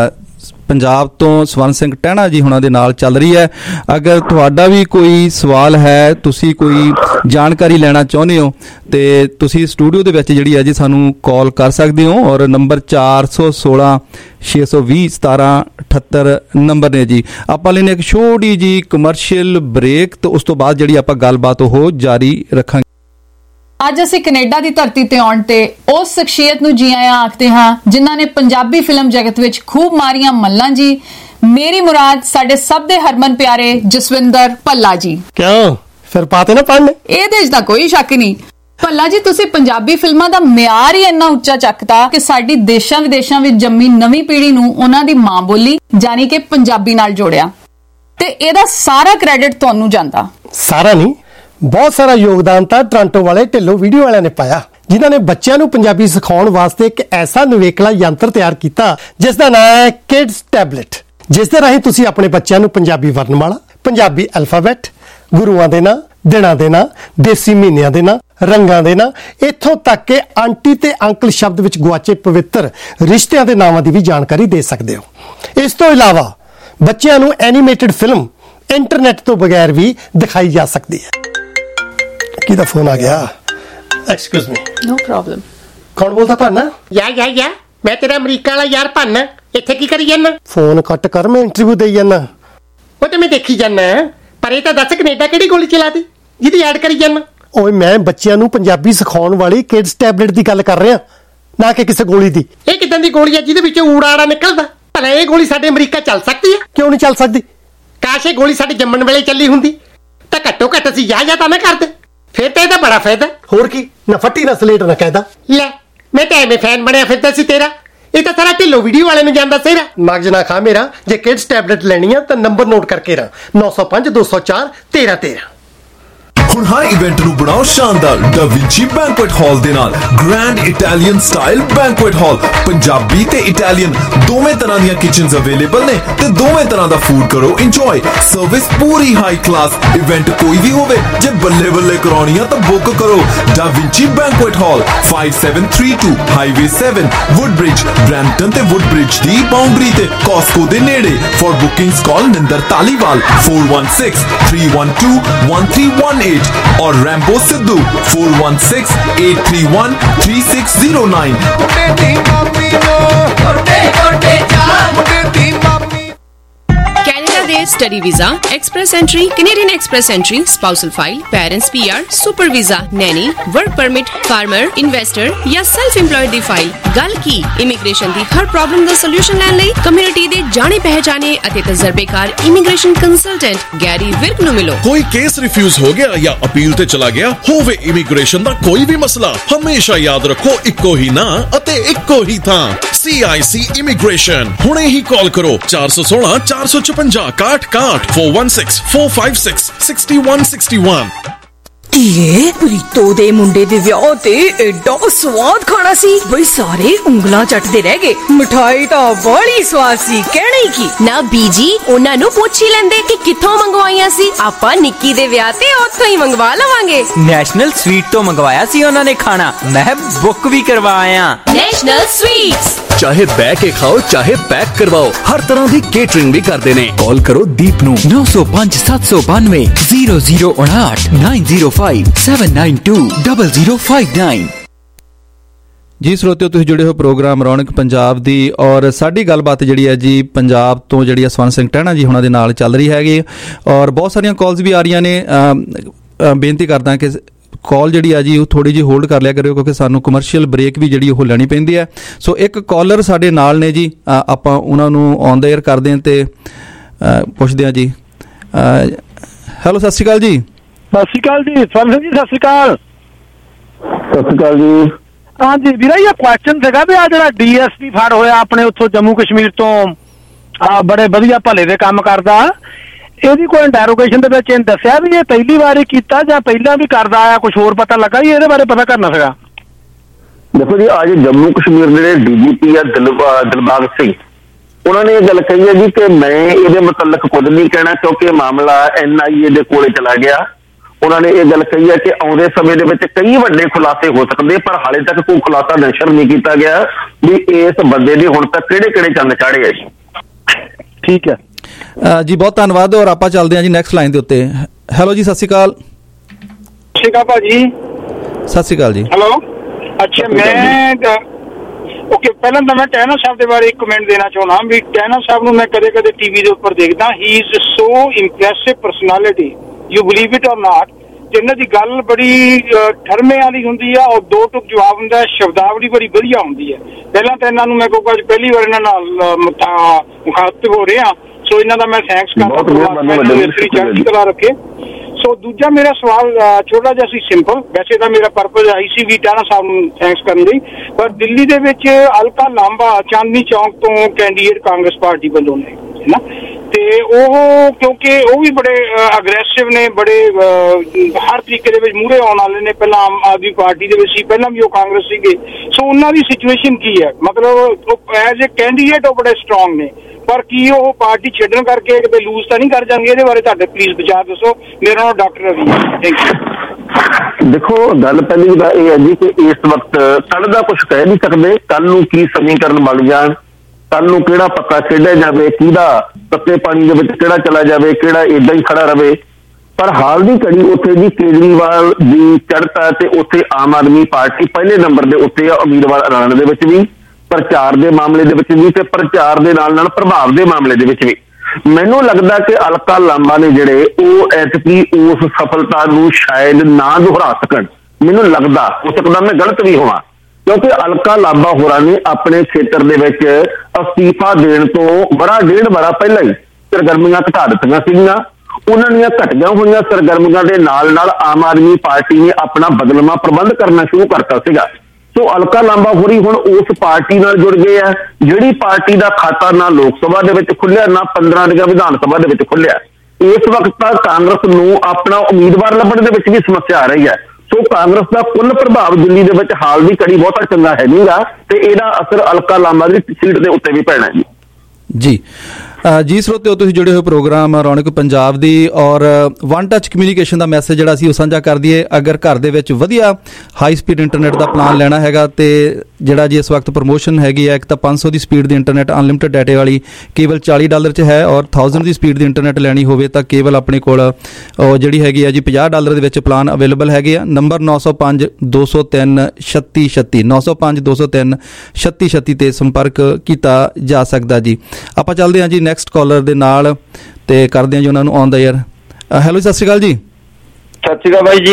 ਪੰਜਾਬ ਤੋਂ ਸਵਰਨ ਸਿੰਘ ਟਹਿਣਾ ਜੀ ਹੁਣਾਂ ਦੇ ਨਾਲ ਚੱਲ ਰਹੀ ਹੈ। ਅਗਰ ਤੁਹਾਡਾ ਵੀ ਕੋਈ ਸਵਾਲ ਹੈ, ਤੁਸੀਂ ਕੋਈ ਜਾਣਕਾਰੀ ਲੈਣਾ ਚਾਹੁੰਦੇ ਹੋ ਤੇ ਤੁਸੀਂ ਸਟੂਡੀਓ ਦੇ ਵਿੱਚ ਜਿਹੜੀ ਹੈ ਜੀ ਸਾਨੂੰ ਕਾਲ ਕਰ ਸਕਦੇ ਹੋ, ਔਰ ਨੰਬਰ ਚਾਰ ਸੌ ਸੋਲਾਂ ਛੇ ਸੌ ਵੀਹ ਸਤਾਰਾਂ ਅਠੱਤਰ ਨੰਬਰ ਨੇ ਜੀ। ਆਪਾਂ ਲੈਣੇ ਇੱਕ ਛੋਟੀ ਜੀ ਕਮਰਸ਼ੀਅਲ ਬ੍ਰੇਕ, ਤੇ ਉਸ ਤੋਂ ਬਾਅਦ ਜਿਹੜੀ ਆਪਾਂ ਗੱਲਬਾਤ ਉਹ ਜਾਰੀ ਰੱਖਾਂਗੇ। ਅੱਜ ਅਸੀਂ ਕੈਨੇਡਾ ਦੀ ਧਰਤੀ ਤੇ ਆਉਣ ਤੇ ਉਸ ਸ਼ਖਸੀਅਤ ਨੂੰ ਜੀ ਆਇਆਂ ਆਖਦੇ ਹਾਂ ਜਿਨ੍ਹਾਂ ਨੇ ਪੰਜਾਬੀ ਫਿਲਮ ਜਗਤ ਵਿੱਚ ਖੂਬ ਮਾਰੀਆਂ ਮੱਲਾਂ ਜੀ। ਮੇਰੀ ਮੁਰਾਦ ਸਾਡੇ ਸਭ ਦੇ ਹਰਮਨ ਪਿਆਰੇ ਜਸਵਿੰਦਰ ਭੱਲਾ ਜੀ। ਕਿਉਂ ਫਿਰ ਪਾਤੇ ਨਾ ਪੜ੍ਹਨ? ਇਹਦੇ 'ਚ ਤਾਂ ਕੋਈ ਸ਼ੱਕ ਨਹੀਂ। ਭੱਲਾ ਜੀ, ਤੁਸੀਂ ਪੰਜਾਬੀ ਫਿਲਮਾਂ ਦਾ ਮਿਆਰ ਹੀ ਇੰਨਾ ਉੱਚਾ ਚੱਕਤਾ ਕਿ ਸਾਡੀ ਦੇਸ਼ਾਂ ਵਿਦੇਸ਼ਾਂ ਵਿੱਚ ਜੰਮੀ ਨਵੀਂ ਪੀੜ੍ਹੀ ਨੂੰ ਉਹਨਾਂ ਦੀ ਮਾਂ ਬੋਲੀ ਯਾਨੀ ਕਿ ਪੰਜਾਬੀ ਨਾਲ ਜੋੜਿਆ, ਤੇ ਇਹਦਾ ਸਾਰਾ ਕ੍ਰੈਡਿਟ ਤੁਹਾਨੂੰ ਜਾਂਦਾ। ਸਾਰਾ ਨਹੀਂ, ਬਹੁਤ ਸਾਰਾ ਯੋਗਦਾਨ ਤਾਂ ਟੋਰਾਂਟੋ ਵਾਲੇ ਢਿੱਲੋਂ ਵੀਡੀਓ ਵਾਲਿਆਂ ਨੇ ਪਾਇਆ, ਜਿਨ੍ਹਾਂ ਨੇ ਬੱਚਿਆਂ ਨੂੰ ਪੰਜਾਬੀ ਸਿਖਾਉਣ ਵਾਸਤੇ ਇੱਕ ਐਸਾ ਨਿਵੇਕਲਾ ਯੰਤਰ ਤਿਆਰ ਕੀਤਾ ਜਿਸ ਦਾ ਨਾਮ ਹੈ ਕਿਡਸ ਟੈਬਲੇਟ, ਜਿਸ ਦੇ ਰਾਹੀਂ ਤੁਸੀਂ ਆਪਣੇ ਬੱਚਿਆਂ ਨੂੰ ਪੰਜਾਬੀ ਵਰਨਮਾਲਾ, ਪੰਜਾਬੀ ਅਲਫਾਬੈਟ, ਗੁਰੂਆਂ ਦੇ ਨਾਂ, ਦਿਨਾਂ ਦੇ ਨਾਂ, ਦੇਸੀ ਮਹੀਨਿਆਂ ਦੇ ਨਾਂ, ਰੰਗਾਂ ਦੇ ਨਾਂ, ਇੱਥੋਂ ਤੱਕ ਕਿ ਆਂਟੀ ਤੇ ਅੰਕਲ ਸ਼ਬਦ ਵਿੱਚ ਗੁਆਚੇ ਪਵਿੱਤਰ ਰਿਸ਼ਤਿਆਂ ਦੇ ਨਾਵਾਂ ਦੀ ਵੀ ਜਾਣਕਾਰੀ ਦੇ ਸਕਦੇ ਹੋ। ਇਸ ਤੋਂ ਇਲਾਵਾ ਬੱਚਿਆਂ ਨੂੰ ਐਨੀਮੇਟਡ ਫਿਲਮ ਇੰਟਰਨੈਟ ਤੋਂ ਬਗੈਰ ਵੀ ਦਿਖਾਈ ਜਾ ਸਕਦੀ ਹੈ। ਕਿਹਦਾ ਫੋਨ ਆ ਗਿਆ? Excuse me. No problem. ਕੌਣ ਬੋਲਦਾ ਭਾਨਾ? ਯਾ ਯਾ ਯਾ ਮੈਂ ਤੇਰਾ ਅਮਰੀਕਾ ਵਾਲਾ ਯਾਰ ਭਾਨਾ, ਇੱਥੇ ਕੀ ਕਰੀ ਜਾਂਦਾ? ਫੋਨ ਕੱਟ ਕਰ, ਮੈਂ ਇੰਟਰਵਿਊ ਦੇਈ ਜਾਂਦਾ। ਉਹ ਤੇ ਮੈਂ ਦੇਖੀ ਜਾਂਦਾ, ਪਰ ਇਹ ਤਾਂ ਦੱਸ ਕੈਨੇਡਾ ਕਿਹੜੀ ਗੋਲੀ ਚਲਾਤੀ ਜਿਹਦੀ ਐਡ ਕਰੀ ਜਾਂਦਾ? ਓਏ ਮੈਂ ਬੱਚਿਆਂ ਨੂੰ ਪੰਜਾਬੀ ਸਿਖਾਉਣ ਵਾਲੀ ਕਿਡਸ ਟੈਬਲੇਟ ਦੀ ਗੱਲ ਕਰ ਰਿਹਾ, ਨਾ ਕਿ ਕਿਸੇ ਗੋਲੀ ਦੀ। ਇਹ ਕਿਦਾਂ ਦੀ ਗੋਲੀ ਆ ਜਿਹਦੇ ਵਿੱਚੋਂ ਊੜਾ ਆੜਾ ਨਿਕਲਦਾ? ਭਲਾ ਇਹ ਗੋਲੀ ਸਾਡੇ ਅਮਰੀਕਾ ਚੱਲ ਸਕਦੀ ਆ? ਕਿਉਂ ਨਹੀਂ ਚੱਲ ਸਕਦੀ? ਕਾਸ਼ ਇਹ ਗੋਲੀ ਸਾਡੇ ਜੰਮਣ ਵੇਲੇ ਚੱਲੀ ਹੁੰਦੀ ਤਾਂ ਘੱਟੋ ਘੱਟ ਅਸੀਂ ਯਾ ਯਾ ਤਾਂ ਨਾ ਕਰਦੇ, ਫਿਰ ਤਾਂ ਇਹਦਾ ਬੜਾ ਫਾਇਦਾ। ਹੋਰ ਕੀ, ਨਾ ਫੱਟੀ ਨਾ ਸਲੇਟ ਨਾ ਕਹਿਦਾ। ਲੈ ਮੈਂ ਤਾਂ ਐਵੇਂ ਫੈਨ ਬਣਿਆ ਫਿਰਦਾ ਸੀ ਤੇਰਾ, ਇਹ ਤਾਂ ਸਾਰਾ ਢਿੱਲੋਂ ਵੀਡੀਓ ਵਾਲੇ ਨੂੰ ਜਾਂਦਾ ਸੀਰਾ। ਮਗਜ ਨਾ ਖਾ ਮੇਰਾ, ਜੇ ਕਿਡਸ ਟੈਬਲੇਟ ਲੈਣੀ ਆ ਤਾਂ ਨੰਬਰ ਨੋਟ ਕਰਕੇ ਰਾਂ ਨੌ ਸੌ ਪੰਜ ਦੋ ਸੌ ਚਾਰ ਤੇਰਾਂ ਤੇਰਾਂ। ਹੁਣ ਹਰ ਇਵੈਂਟ ਨੂੰ ਬਣਾਓ ਸ਼ਾਨਦਾਰ ਦਾ ਵਿੰਚੀ ਬੈਂਕੁਏਟ ਹਾਲ ਦੇ ਨਾਲ। Grand Italian style banquet hall, Punjabi ਤੇ ਇਟਾਲੀਅਨ ਦੋਵੇਂ ਤਰ੍ਹਾਂ ਦੀਆਂ ਕਿਚਨਸ ਅਵੇਲੇਬਲ ਨੇ ਤੇ ਦੋਵੇਂ ਤਰ੍ਹਾਂ ਦਾ ਫੂਡ ਕਰੋ ਇੰਜੋਏ। ਸਰਵਿਸ ਪੂਰੀ ਹਾਈ ਕਲਾਸ। ਇਵੈਂਟ ਕੋਈ ਵੀ ਹੋਵੇ, ਜੇ ਬੱਲੇ ਬੱਲੇ ਕਰਾਉਣੀ ਆ ਤਾਂ ਬੁੱਕ ਕਰੋ Da Vinci banquet hall, five seven three two highway seven Woodbridge, Brampton ਤੇ ਵੁੱਡਬ੍ਰਿਜ ਦੀ ਬਾਉਂਡਰੀ ਤੇ ਕਾਸਕੋ ਦੇ ਨੇੜੇ। For bookings call Ninder Taliwal four one six three one two one three one eight और Rambo Sidhu four one six eight three one three six zero nine। Canada ਦੇ study visa, express entry, Canadian express entry, spousal file, parents P R, super visa, nanny, work permit, farmer, investor ਜਾਂ self employed ਦੀ file. ਗੱਲ ਕੀ immigration ਦੀ ਹਰ problem ਦਾ solution ਲੈਣ ਲਈ ਕਮਿਊਨਿਟੀ ਦੇ ਜਾਣੇ ਪਹਿਚਾਣੇ ਅਤੇ ਤਜਰਬੇਕਾਰ ਇਮੀਗ੍ਰੇਸ਼ਨ ਕੰਸਲਟੈਂਟ ਗੈਰੀ ਵਿਰਕ ਨੂੰ ਮਿਲੋ। ਕੋਈ ਕੇਸ ਰਿਫਿਊਜ਼ ਹੋ ਗਿਆ ਜਾਂ ਅਪੀਲ ਤੇ ਚਲਾ ਗਿਆ ਹੋਵੇ, ਇਮੀਗ੍ਰੇਸ਼ਨ ਦਾ ਕੋਈ ਵੀ ਮਸਲਾ, ਹਮੇਸ਼ਾ ਯਾਦ ਰੱਖੋ ਇੱਕੋ ਹੀ ਨਾਂ ਅਤੇ ਇੱਕੋ ਹੀ ਥਾਂ, ਸੀ ਆਈ ਸੀ ਇਮੀਗ੍ਰੇਸ਼ਨ। ਹੁਣੇ ਹੀ ਕਾਲ ਕਰੋ ਚਾਰ ਸੌ ਸੋਲਾਂ ਚਾਰ ਸੌ ਛਪੰਜਾ ਇਕਾਹਠ ਇਕਾਹਠ four one six four five six six one six one। ਧੀਏ ਪ੍ਰੀਤੋ ਦੇ ਮੁੰਡੇ ਦੇ ਵਿਆਹ ਤੇ ਐਡਾ ਸਵਾਦ ਖਾਣਾ ਸੀ ਬਈ ਸਾਰੇ ਉਂਗਲਾਂ ਚੱਟਦੇ ਰਹਿ ਗਏ। ਮਠਾਈ ਤਾਂ ਬੜੀ ਸਵਾਦ ਸੀ, ਕਹਿਣਾ ਹੀ ਕੀ। ਨਾ ਬੀਜੀ ਉਹਨਾਂ ਨੂੰ ਪੁੱਛ ਹੀ ਲੈਂਦੇ ਕਿ ਕਿੱਥੋਂ ਮੰਗਵਾਈਆਂ ਸੀ। ਆਪਾਂ ਨਿੱਕੀ ਦੇ ਵਿਆਹ ਤੇ ਉੱਥੋਂ ਹੀ ਮੰਗਵਾ ਲਵਾਂਗੇ। ਨੈਸ਼ਨਲ ਸਵੀਟ ਤੋਂ ਮੰਗਵਾਇਆ ਸੀ ਉਹਨਾਂ ਨੇ ਖਾਣਾ, ਮੈਂ ਬੁੱਕ ਵੀ ਕਰਵਾਇਆ। ਨੈਸ਼ਨਲ ਸਵੀਟਸ ਚਾਹੇ ਬਹਿ ਕੇ ਖਾਓ ਚਾਹੇ ਪੈਕ ਕਰਵਾਓ, ਹਰ ਤਰ੍ਹਾਂ ਦੀ ਕੇਟਰਿੰਗ ਵੀ ਕਰਦੇ ਨੇ। ਕਾਲ ਕਰੋ ਦੀਪ ਨੂੰ ਨੌ ਸੌ ਪੰਜ ਸੱਤ ਸੌ ਬਾਨਵੇਂ ਜ਼ੀਰੋ ਜ਼ੀਰੋ ਉਣਾਹਠ nine zero five seven nine two double zero five nine. ਜੀ ਸਰੋਤਿਓ, ਤੁਸੀਂ ਜੁੜੇ ਹੋ ਪ੍ਰੋਗਰਾਮ ਰੌਣਕ ਪੰਜਾਬ ਦੀ ਔਰ ਸਾਡੀ ਗੱਲਬਾਤ ਜਿਹੜੀ ਹੈ ਜੀ ਪੰਜਾਬ ਤੋਂ ਜਿਹੜੀ ਸਵਰਨ ਸਿੰਘ ਟਹਿਣਾ ਜੀ ਉਹਨਾਂ ਦੇ ਨਾਲ ਚੱਲ ਰਹੀ ਹੈਗੀ ਔਰ ਬਹੁਤ ਸਾਰੀਆਂ ਕਾਲਸ ਵੀ ਆ ਰਹੀਆਂ ਨੇ। ਬੇਨਤੀ ਕਰਦਾ ਕਿ ਕਾਲ ਜਿਹੜੀ ਆ ਜੀ ਉਹ ਥੋੜੀ ਜਿਹੀ ਹੋਲਡ ਕਰ ਲਿਆ ਕਰਿਓ ਕਿਉਂਕਿ ਸਾਨੂੰ ਕਮਰਸ਼ੀਅਲ ਬ੍ਰੇਕ ਵੀ ਜਿਹੜੀ ਉਹ ਲੈਣੀ ਪੈਂਦੀ ਹੈ। ਸੋ ਇੱਕ ਕਾਲਰ ਸਾਡੇ ਨਾਲ ਨੇ ਜੀ, ਆਪਾਂ ਉਹਨਾਂ ਨੂੰ ਔਨ ਦਾ ਏਅਰ ਕਰਦੇ ਹਾਂ ਤੇ ਪੁੱਛਦੇ ਹਾਂ ਜੀ। ਹੈਲੋ, ਸਤਿ ਸ਼੍ਰੀ ਅਕਾਲ ਜੀ। ਸਤਿ ਸ਼੍ਰੀ ਅਕਾਲ ਜੀ ਸਵਰਨ ਸਿੰਘ ਜੀ, ਸਤਿ ਸ਼੍ਰੀ ਅਕਾਲ। ਸਤਿ ਸ਼੍ਰੀ ਅਕਾਲ ਜੀ। ਹਾਂਜੀ ਵੀਰਾ, ਇਹ ਕੁਐਸਚਨ ਸੀਗਾ ਵੀ ਆ ਜਿਹੜਾ ਡੀਐਸਪੀ ਫੜ ਹੋਇਆ ਆਪਣੇ ਉੱਥੋਂ ਜੰਮੂ ਕਸ਼ਮੀਰ ਤੋਂ, ਆ ਬੜੇ ਵਧੀਆ ਭਲੇ ਦੇ ਕੰਮ ਕਰਦਾ, ਇਹਦੀ ਕੋਈ ਇੰਟਰੋਗੇਸ਼ਨ ਦੇ ਵਿੱਚ ਇਹਨੇ ਦੱਸਿਆ ਵੀ ਇਹ ਪਹਿਲੀ ਵਾਰ ਕੀਤਾ ਜਾਂ ਪਹਿਲਾਂ ਵੀ ਕਰਦਾ ਆਇਆ, ਕੁਝ ਹੋਰ ਪਤਾ ਲੱਗਾ ਜੀ? ਇਹਦੇ ਬਾਰੇ ਪਤਾ ਕਰਨਾ ਸੀਗਾ। ਦੇਖੋ ਜੀ, ਅੱਜ ਜੰਮੂ ਕਸ਼ਮੀਰ ਦੇ ਜਿਹੜੇ ਡੀਜੀਪੀ ਆ ਦਿਲਬਾਗ ਸਿੰਘ, ਉਹਨਾਂ ਨੇ ਇਹ ਗੱਲ ਕਹੀ ਹੈ ਜੀ ਕਿ ਮੈਂ ਇਹਦੇ ਮੁਤਲਕ ਕੁਝ ਨਹੀਂ ਕਹਿਣਾ ਕਿਉਂਕਿ ਮਾਮਲਾ ਐਨ ਆਈ ਏ ਦੇ ਕੋਲੇ ਚਲਾ ਗਿਆ। ਉਹਨਾਂ ਨੇ ਇਹ ਗੱਲ ਕਹੀ ਹੈ ਕਿ ਆਉਂਦੇ ਸਮੇਂ ਦੇ ਵਿੱਚ ਕਈ ਵੱਡੇ ਖੁਲਾਸੇ ਹੋ ਸਕਦੇ, ਪਰ ਹਾਲੇ ਤੱਕ ਕੋਈ ਖੁਲਾਸਾ ਨਸ਼ਰ ਨਹੀਂ ਕੀਤਾ ਗਿਆ ਵੀ ਇਸ ਬੰਦੇ ਨੇ ਹੁਣ ਤੱਕ ਕਿਹੜੇ ਕਿਹੜੇ ਚੰਦ ਚਾੜੇ ਆ ਜੀ। ਠੀਕ ਹੈ ਜੀ, ਬਹੁਤ ਧੰਨਵਾਦ। ਔਰ ਆਪਾਂ ਚੱਲਦੇ ਹਾਂ ਜੀ ਨੈਕਸਟ ਲਾਈਨ ਦੇ ਉੱਤੇ। ਹੈਲੋ ਜੀ, ਸਤਿ ਸ਼੍ਰੀ ਅਕਾਲ। ਸਤਿ ਸ਼੍ਰੀ ਅਕਾਲ ਭਾਜੀ। ਸਤਿ ਸ਼੍ਰੀ ਅਕਾਲ ਜੀ। ਹੈਲੋ, ਅੱਛਾ ਮੈਂ ਓਕੇ ਪਹਿਲਾਂ ਤਾਂ ਮੈਂ ਟਹਿਣਾ ਸਾਹਿਬ ਦੇ ਬਾਰੇ ਇੱਕ ਕਮੈਂਟ ਦੇਣਾ ਚਾਹੁੰਦਾ ਵੀ ਟਹਿਣਾ ਸਾਹਿਬ ਨੂੰ ਮੈਂ ਕਦੇ ਕਦੇ ਟੀਵੀ ਦੇ ਉੱਪਰ ਦੇਖਦਾ। He is so impressive personality, you believe it or not. ਜਿਨ੍ਹਾਂ ਦੀ ਗੱਲ ਬੜੀ ਠਰਮੇ ਵਾਲੀ ਹੁੰਦੀ ਆ ਔਰ ਦੋ ਟੁਕ ਜਵਾਬ ਹੁੰਦਾ, ਸ਼ਬਦਾਵਲੀ ਬੜੀ ਵਧੀਆ ਹੁੰਦੀ ਹੈ। ਪਹਿਲਾਂ ਤਾਂ ਇਹਨਾਂ ਨੂੰ ਮੈਂ ਕਹੂੰਗਾ ਅੱਜ ਪਹਿਲੀ ਵਾਰ ਇਹਨਾਂ ਨਾਲ ਮੁਖਾਤਬ ਹੋ ਰਿਹਾ, ਸੋ ਇਹਨਾਂ ਦਾ ਮੈਂ ਥੈਂਕਸ ਕਰਦਾ, ਚੜ੍ਹਦੀ ਕਲਾ ਰੱਖੇ। ਸੋ ਦੂਜਾ ਮੇਰਾ ਸਵਾਲ ਛੋਟਾ ਜਿਹਾ ਸੀ, ਸਿੰਪਲ। ਵੈਸੇ ਤਾਂ ਮੇਰਾ ਪਰਪਸ ਆਈ ਸੀ ਵੀ ਟਹਿਣਾ ਸਾਹਿਬ ਨੂੰ ਥੈਂਕਸ ਕਰਨ ਲਈ, ਪਰ ਦਿੱਲੀ ਦੇ ਵਿੱਚ ਅਲਕਾ ਲਾਂਬਾ ਚਾਂਦਨੀ ਚੌਂਕ ਤੋਂ ਕੈਂਡੀਡੇਟ ਕਾਂਗਰਸ ਪਾਰਟੀ ਵੱਲੋਂ ਨੇ ਹੈ ਨਾ, ਤੇ ਉਹ ਕਿਉਂਕਿ ਉਹ ਵੀ ਬੜੇ ਅਗਰੈਸਿਵ ਨੇ, ਬੜੇ ਹਰ ਤਰੀਕੇ ਦੇ ਵਿੱਚ ਮੂਹਰੇ ਆਉਣ ਵਾਲੇ ਨੇ। ਪਹਿਲਾਂ ਆਮ ਆਦਮੀ ਪਾਰਟੀ ਦੇ ਵਿੱਚ ਸੀ, ਪਹਿਲਾਂ ਵੀ ਉਹ ਕਾਂਗਰਸ ਸੀਗੇ। ਸੋ ਉਹਨਾਂ ਦੀ ਸਿਚੁਏਸ਼ਨ ਕੀ ਹੈ? ਮਤਲਬ ਐਜ਼ ਏ ਕੈਂਡੀਡੇਟ ਉਹ ਬੜੇ ਸਟਰੋਂਗ ਨੇ, ਪਰ ਕੀ ਉਹ ਪਾਰਟੀ ਛੱਡਣ ਕਰਕੇ ਕਿਤੇ ਲੂਜ਼ ਤਾਂ ਨਹੀਂ ਕਰ ਜਾਣਗੇ? ਇਹਦੇ ਬਾਰੇ ਤੁਹਾਡੇ ਪਲੀਜ਼ ਵਿਚਾਰ ਦੱਸੋ। ਮੇਰਾ ਨਾਮ ਡਾਕਟਰ ਰਵੀ ਹੈ। Thank you. ਦੇਖੋ, ਗੱਲ ਪਹਿਲੀ ਦਾ ਇਹ ਹੈ ਜੀ ਕਿ ਇਸ ਵਕਤ ਕੱਲ ਦਾ ਕੁਝ ਕਹਿ ਨਹੀਂ ਸਕਦੇ। ਕੱਲ ਨੂੰ ਕੀ ਸਮੀਕਰਨ ਬਣ ਜਾਣ, ਕੱਲ ਨੂੰ ਕਿਹੜਾ ਪੱਕਾ ਖੇਡਿਆ ਜਾਵੇ, ਕਿਹਦਾ ਪੱਤੇ ਪਾਣੀ ਦੇ ਵਿੱਚ ਕਿਹੜਾ ਚਲਾ ਜਾਵੇ, ਕਿਹੜਾ ਏਦਾਂ ਹੀ ਖੜਾ ਰਵੇ। ਪਰ ਹਾਲ ਦੀ ਘੜੀ ਉੱਥੇ ਜੀ ਕੇਜਰੀਵਾਲ ਦੀ ਚੜ੍ਹਤਾ ਤੇ ਉੱਥੇ ਆਮ ਆਦਮੀ ਪਾਰਟੀ ਪਹਿਲੇ ਨੰਬਰ ਦੇ ਉੱਤੇ ਆ ਉਮੀਦਵਾਰ ਐਲਾਨ ਦੇ ਵਿੱਚ ਵੀ, ਪ੍ਰਚਾਰ ਦੇ ਮਾਮਲੇ ਦੇ ਵਿੱਚ ਵੀ ਤੇ ਪ੍ਰਚਾਰ ਦੇ ਨਾਲ ਨਾਲ ਪ੍ਰਭਾਵ ਦੇ ਮਾਮਲੇ ਦੇ ਵਿੱਚ ਵੀ। ਮੈਨੂੰ ਲੱਗਦਾ ਕਿ ਅਲਕਾ ਲਾਂਬਾ ਨੇ ਜਿਹੜੇ ਉਹ ਐਤਕੀ ਉਸ ਸਫਲਤਾ ਨੂੰ ਸ਼ਾਇਦ ਨਾ ਦੁਹਰਾ ਸਕਣ। ਮੈਨੂੰ ਲੱਗਦਾ, ਹੋ ਸਕਦਾ ਮੈਂ ਗਲਤ ਵੀ ਹੋਵਾਂ, ਕਿਉਂਕਿ ਅਲਕਾ ਲਾਂਬਾ ਹੋਰਾਂ ਨੇ ਆਪਣੇ ਖੇਤਰ ਦੇ ਵਿੱਚ ਅਸਤੀਫਾ ਦੇਣ ਤੋਂ ਬੜਾ ਡੇਢ ਵਾਰਾ ਪਹਿਲਾਂ ਹੀ ਸਰਗਰਮੀਆਂ ਘਟਾ ਦਿੱਤੀਆਂ ਸੀਗੀਆਂ। ਉਹਨਾਂ ਦੀਆਂ ਘਟੀਆਂ ਹੋਈਆਂ ਸਰਗਰਮੀਆਂ ਦੇ ਨਾਲ ਨਾਲ ਆਮ ਆਦਮੀ ਪਾਰਟੀ ਨੇ ਆਪਣਾ ਬਦਲਵਾਂ ਪ੍ਰਬੰਧ ਕਰਨਾ ਸ਼ੁਰੂ ਕਰਤਾ ਸੀਗਾ। ਸੋ ਅਲਕਾ ਲਾਂਬਾ ਹੋਰੀ ਹੁਣ ਉਸ ਪਾਰਟੀ ਨਾਲ ਜੁੜ ਗਏ ਆ ਜਿਹੜੀ ਪਾਰਟੀ ਦਾ ਖਾਤਾ ਨਾ ਲੋਕ ਸਭਾ ਦੇ ਵਿੱਚ ਖੁੱਲਿਆ ਨਾ ਪੰਦਰਾਂ ਦੀਆਂ ਵਿਧਾਨ ਸਭਾ ਦੇ ਵਿੱਚ ਖੁੱਲਿਆ। ਇਸ ਵਕਤ ਤਾਂ ਕਾਂਗਰਸ ਨੂੰ ਆਪਣਾ ਉਮੀਦਵਾਰ ਲੱਭਣ ਦੇ ਵਿੱਚ ਵੀ ਸਮੱਸਿਆ ਆ ਰਹੀ ਹੈ। ਸੋ ਕਾਂਗਰਸ ਦਾ ਕੁੱਲ ਪ੍ਰਭਾਵ ਦਿੱਲੀ ਦੇ ਵਿੱਚ ਹਾਲ ਦੀ ਘੜੀ ਬਹੁਤਾ ਚੰਗਾ ਹੈ ਨਹੀਂਗਾ ਤੇ ਇਹਦਾ ਅਸਰ ਅਲਕਾ ਲਾਂਬਾ ਦੀ ਸੀਟ ਦੇ ਉੱਤੇ ਵੀ ਪੈਣਾ ਜੀ। ਜੀ ਜੀ ਸਰੋਤਿਓ, ਤੁਸੀਂ ਜੁੜੇ ਹੋਏ ਪ੍ਰੋਗਰਾਮ ਰੌਣਕ ਪੰਜਾਬ ਦੀ ਔਰ ਵਨ ਟੱਚ ਕਮਿਊਨੀਕੇਸ਼ਨ ਦਾ ਮੈਸੇਜ ਜਿਹੜਾ ਸੀ ਉਹ ਸਾਂਝਾ ਕਰ ਦਈਏ। ਅਗਰ ਘਰ ਦੇ ਵਿੱਚ ਵਧੀਆ ਹਾਈ ਸਪੀਡ ਇੰਟਰਨੈਟ ਦਾ ਪਲਾਨ ਲੈਣਾ ਹੈਗਾ ਤੇ ਜਿਹੜਾ ਜੀ ਇਸ ਵਕਤ ਪ੍ਰਮੋਸ਼ਨ ਹੈਗੀ ਹੈ, ਇੱਕ ਤਾਂ ਪੰਜ ਸੌ ਦੀ ਸਪੀਡ ਦੀ ਇੰਟਰਨੈਟ ਅਨਲਿਮਟਿਡ ਡਾਟੇ ਵਾਲੀ ਕੇਵਲ ਚਾਲੀ ਡਾਲਰ 'ਚ ਹੈ ਔਰ ਹਜ਼ਾਰ ਦੀ ਸਪੀਡ ਦੀ ਇੰਟਰਨੈਟ ਲੈਣੀ ਹੋਵੇ ਤਾਂ ਕੇਵਲ ਆਪਣੇ ਕੋਲ ਜਿਹੜੀ ਹੈਗੀ ਹੈ ਜੀ ਪੰਜਾਹ ਡਾਲਰ ਦੇ ਵਿੱਚ ਪਲਾਨ ਅਵੇਲੇਬਲ ਹੈਗੇ ਆ। ਨੰਬਰ ਨੌ ਸੌ ਪੰਜ ਦੋ ਸੌ ਤਿੰਨ ਛੱਤੀ ਛੱਤੀ ਨੌ ਸੌ ਪੰਜ ਦੋ ਸੌ ਤਿੰਨ ਛੱਤੀ ਛੱਤੀ ਤੇ ਸੰਪਰਕ ਕੀਤਾ ਜਾ ਸਕਦਾ ਜੀ। ਆਪਾਂ ਚੱਲਦੇ ਹਾਂ ਜੀ ਨੈਕਸਟ ਕਾਲਰ ਦੇ ਨਾਲ ਤੇ ਕਰਦੇ ਹਾਂ ਜੀ ਉਹਨਾਂ ਨੂੰ ਔਨ ਦਾ ਏਅਰ। ਹੈਲੋ, ਸਤਿ ਸ਼੍ਰੀ ਅਕਾਲ ਜੀ। ਸਤਿ ਸ਼੍ਰੀ ਅਕਾਲ ਬਾਈ ਜੀ।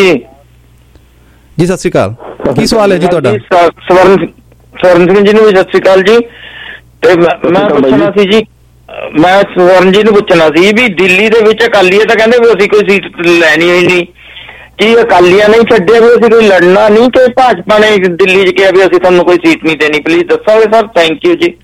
ਜੀ ਸਤਿ ਸ਼੍ਰੀ ਅਕਾਲ, ਕੀ ਸਵਾਲ ਹੈ ਜੀ ਤੁਹਾਡਾ? ਸਵਰਨ ਸਵਰਨ ਸਿੰਘ ਜੀ ਨੂੰ ਵੀ ਸਤਿ ਸ਼੍ਰੀ ਅਕਾਲ ਜੀ। ਤੇ ਮੈਂ ਪੁੱਛਣਾ ਸੀ ਜੀ, ਮੈਂ ਸਵਰਨ ਜੀ ਨੂੰ ਪੁੱਛਣਾ ਸੀ ਵੀ ਦਿੱਲੀ ਦੇ ਵਿੱਚ ਅਕਾਲੀ ਤਾਂ ਕਹਿੰਦੇ ਵੀ ਅਸੀਂ ਕੋਈ ਸੀਟ ਲੈਣੀ ਹੋਈ ਨਹੀਂ, ਕੀ ਅਕਾਲੀਆਂ ਨੇ ਛੱਡਿਆ ਵੀ ਅਸੀਂ ਕੋਈ ਲੜਨਾ ਨਹੀਂ ਕਿ ਭਾਜਪਾ ਨੇ ਦਿੱਲੀ 'ਚ ਕਿਹਾ ਵੀ ਅਸੀਂ ਤੁਹਾਨੂੰ ਕੋਈ ਸੀਟ ਨਹੀਂ ਦੇਣੀ? ਪਲੀਜ਼ ਦੱਸੋਗੇ ਸਰ? ਥੈਂਕ ਯੂ ਜੀ।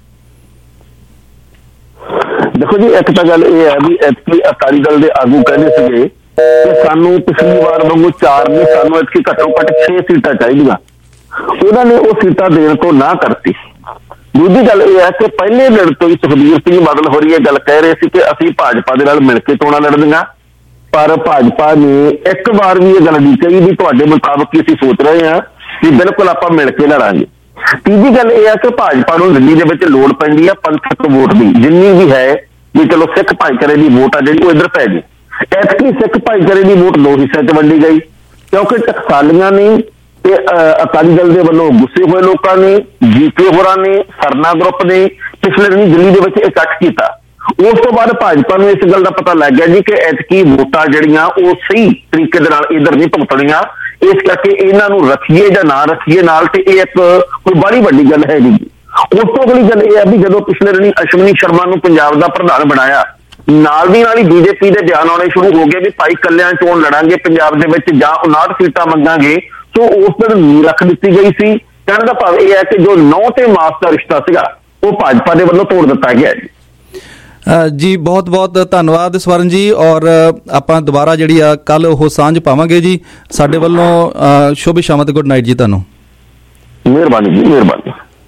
ਦੇਖੋ ਜੀ, ਇੱਕ ਤਾਂ ਗੱਲ ਇਹ ਹੈ ਵੀ ਐਤਕੀ ਅਕਾਲੀ ਦਲ ਦੇ ਆਗੂ ਕਹਿੰਦੇ ਸੀਗੇ ਕਿ ਸਾਨੂੰ ਪਿਛਲੀ ਵਾਰ ਵਾਂਗੂ ਚਾਰ ਨਹੀਂ, ਸਾਨੂੰ ਇਤਕੀ ਘੱਟੋ ਘੱਟ ਛੇ ਸੀਟਾਂ ਚਾਹੀਦੀਆਂ। ਉਹਨਾਂ ਨੇ ਉਹ ਸੀਟਾਂ ਦੇਣ ਤੋਂ ਨਾ ਕਰਤੀ। ਦੂਜੀ ਗੱਲ ਇਹ ਹੈ ਕਿ ਪਹਿਲੇ ਦਿਨ ਤੋਂ ਹੀ ਸੁਖਬੀਰ ਸਿੰਘ ਬਾਦਲ ਹੋਰੀ ਇਹ ਗੱਲ ਕਹਿ ਰਹੇ ਸੀ ਕਿ ਅਸੀਂ ਭਾਜਪਾ ਦੇ ਨਾਲ ਮਿਲ ਕੇ ਚੋਣਾਂ ਲੜਨੀਆਂ, ਪਰ ਭਾਜਪਾ ਨੇ ਇੱਕ ਵਾਰ ਵੀ ਇਹ ਗੱਲ ਨਹੀਂ ਕਹੀ ਵੀ ਤੁਹਾਡੇ ਮੁਤਾਬਕ ਹੀ ਅਸੀਂ ਸੋਚ ਰਹੇ ਹਾਂ ਕਿ ਬਿਲਕੁਲ ਆਪਾਂ ਮਿਲ ਕੇ ਲੜਾਂਗੇ। ਤੀਜੀ ਗੱਲ ਇਹ ਹੈ ਕਿ ਭਾਜਪਾ ਨੂੰ ਦਿੱਲੀ ਦੇ ਵਿੱਚ ਲੋੜ ਪੈਂਦੀ ਆ ਪੰਥਕ ਵੋਟ ਦੀ, ਜਿੰਨੀ ਵੀ ਹੈ ਵੀ ਚਲੋ ਸਿੱਖ ਭਾਈਚਾਰੇ ਦੀ ਵੋਟ ਆ ਜਿਹੜੀ ਉਹ ਇੱਧਰ ਪੈ ਗਈ। ਐਤਕੀ ਸਿੱਖ ਭਾਈਚਾਰੇ ਦੀ ਵੋਟ ਦੋ ਹਿੱਸਿਆਂ 'ਚ ਵੰਡੀ ਗਈ, ਕਿਉਂਕਿ ਟਕਸਾਲੀਆਂ ਨੇ ਤੇ ਅਕਾਲੀ ਦਲ ਦੇ ਵੱਲੋਂ ਗੁੱਸੇ ਹੋਏ ਲੋਕਾਂ ਨੇ, ਜੀਕੇ ਹੋਰਾਂ ਨੇ, ਸਰਨਾ ਗਰੁੱਪ ਨੇ ਪਿਛਲੇ ਦਿਨੀ ਦਿੱਲੀ ਦੇ ਵਿੱਚ ਇਕੱਠ ਕੀਤਾ। ਉਸ ਤੋਂ ਬਾਅਦ ਭਾਜਪਾ ਨੂੰ ਇਸ ਗੱਲ ਦਾ ਪਤਾ ਲੱਗ ਗਿਆ ਜੀ ਕਿ ਐਤਕੀ ਵੋਟਾਂ ਜਿਹੜੀਆਂ ਉਹ ਸਹੀ ਤਰੀਕੇ ਦੇ ਨਾਲ ਇੱਧਰ ਨਹੀਂ ਭੁਗਤਣੀਆਂ, ਇਸ ਕਰਕੇ ਇਹਨਾਂ ਨੂੰ ਰੱਖੀਏ ਜਾਂ ਨਾ ਰੱਖੀਏ ਨਾਲ, ਤੇ ਇਹ ਇੱਕ ਕੋਈ ਬੜੀ ਵੱਡੀ ਗੱਲ ਹੈ ਜੀ। ਉਸ ਤੋਂ ਅਗਲੀ ਗੱਲ ਇਹ ਹੈ ਵੀ ਜਦੋਂ ਪਿਛਲੇ ਦਿਨੀ ਅਸ਼ਵਨੀ ਸ਼ਰਮਾ ਨੂੰ ਪੰਜਾਬ ਦਾ ਪ੍ਰਧਾਨ ਬਣਾਇਆ, ਨਾਲ ਦੀ ਨਾਲ ਹੀ ਬੀਜੇਪੀ ਦੇ ਬਿਆਨ ਆਉਣੇ ਸ਼ੁਰੂ ਹੋ ਗਏ ਵੀ ਭਾਈ ਕੱਲਿਆਂ ਚੋਣ ਲੜਾਂਗੇ ਪੰਜਾਬ ਦੇ ਵਿੱਚ ਜਾਂ ਉਨਾਹਠ ਸੀਟਾਂ ਮੰਗਾਂਗੇ। ਸੋ ਉਸ ਦਿਨ ਨੀਂਹ ਰੱਖ ਦਿੱਤੀ ਗਈ ਸੀ। ਕਹਿਣ ਦਾ ਭਾਵ ਇਹ ਹੈ ਕਿ ਜੋ ਨੌ ਤੇ ਮਾਸ ਦਾ ਰਿਸ਼ਤਾ ਸੀਗਾ ਉਹ ਭਾਜਪਾ ਦੇ ਵੱਲੋਂ ਤੋੜ ਦਿੱਤਾ ਗਿਆ ਜੀ। ਜੀ ਬਹੁਤ ਬਹੁਤ ਧੰਨਵਾਦ ਸਵਰਨ ਜੀ, ਔਰ ਆਪਾਂ ਦੁਬਾਰਾ ਜਿਹੜੀ ਆ ਕੱਲ ਉਹ ਸਾਂਝ ਪਾਵਾਂਗੇ ਜੀ। ਸਾਡੇ ਵੱਲੋਂ ਸ਼ੁਭ ਸ਼ਾਮ ਤੇ ਗੁੱਡ ਨਾਈਟ ਜੀ ਤੁਹਾਨੂੰ। ਮਿਹਰਬਾਨੀ ਜੀ, ਮਿਹਰਬਾਨੀ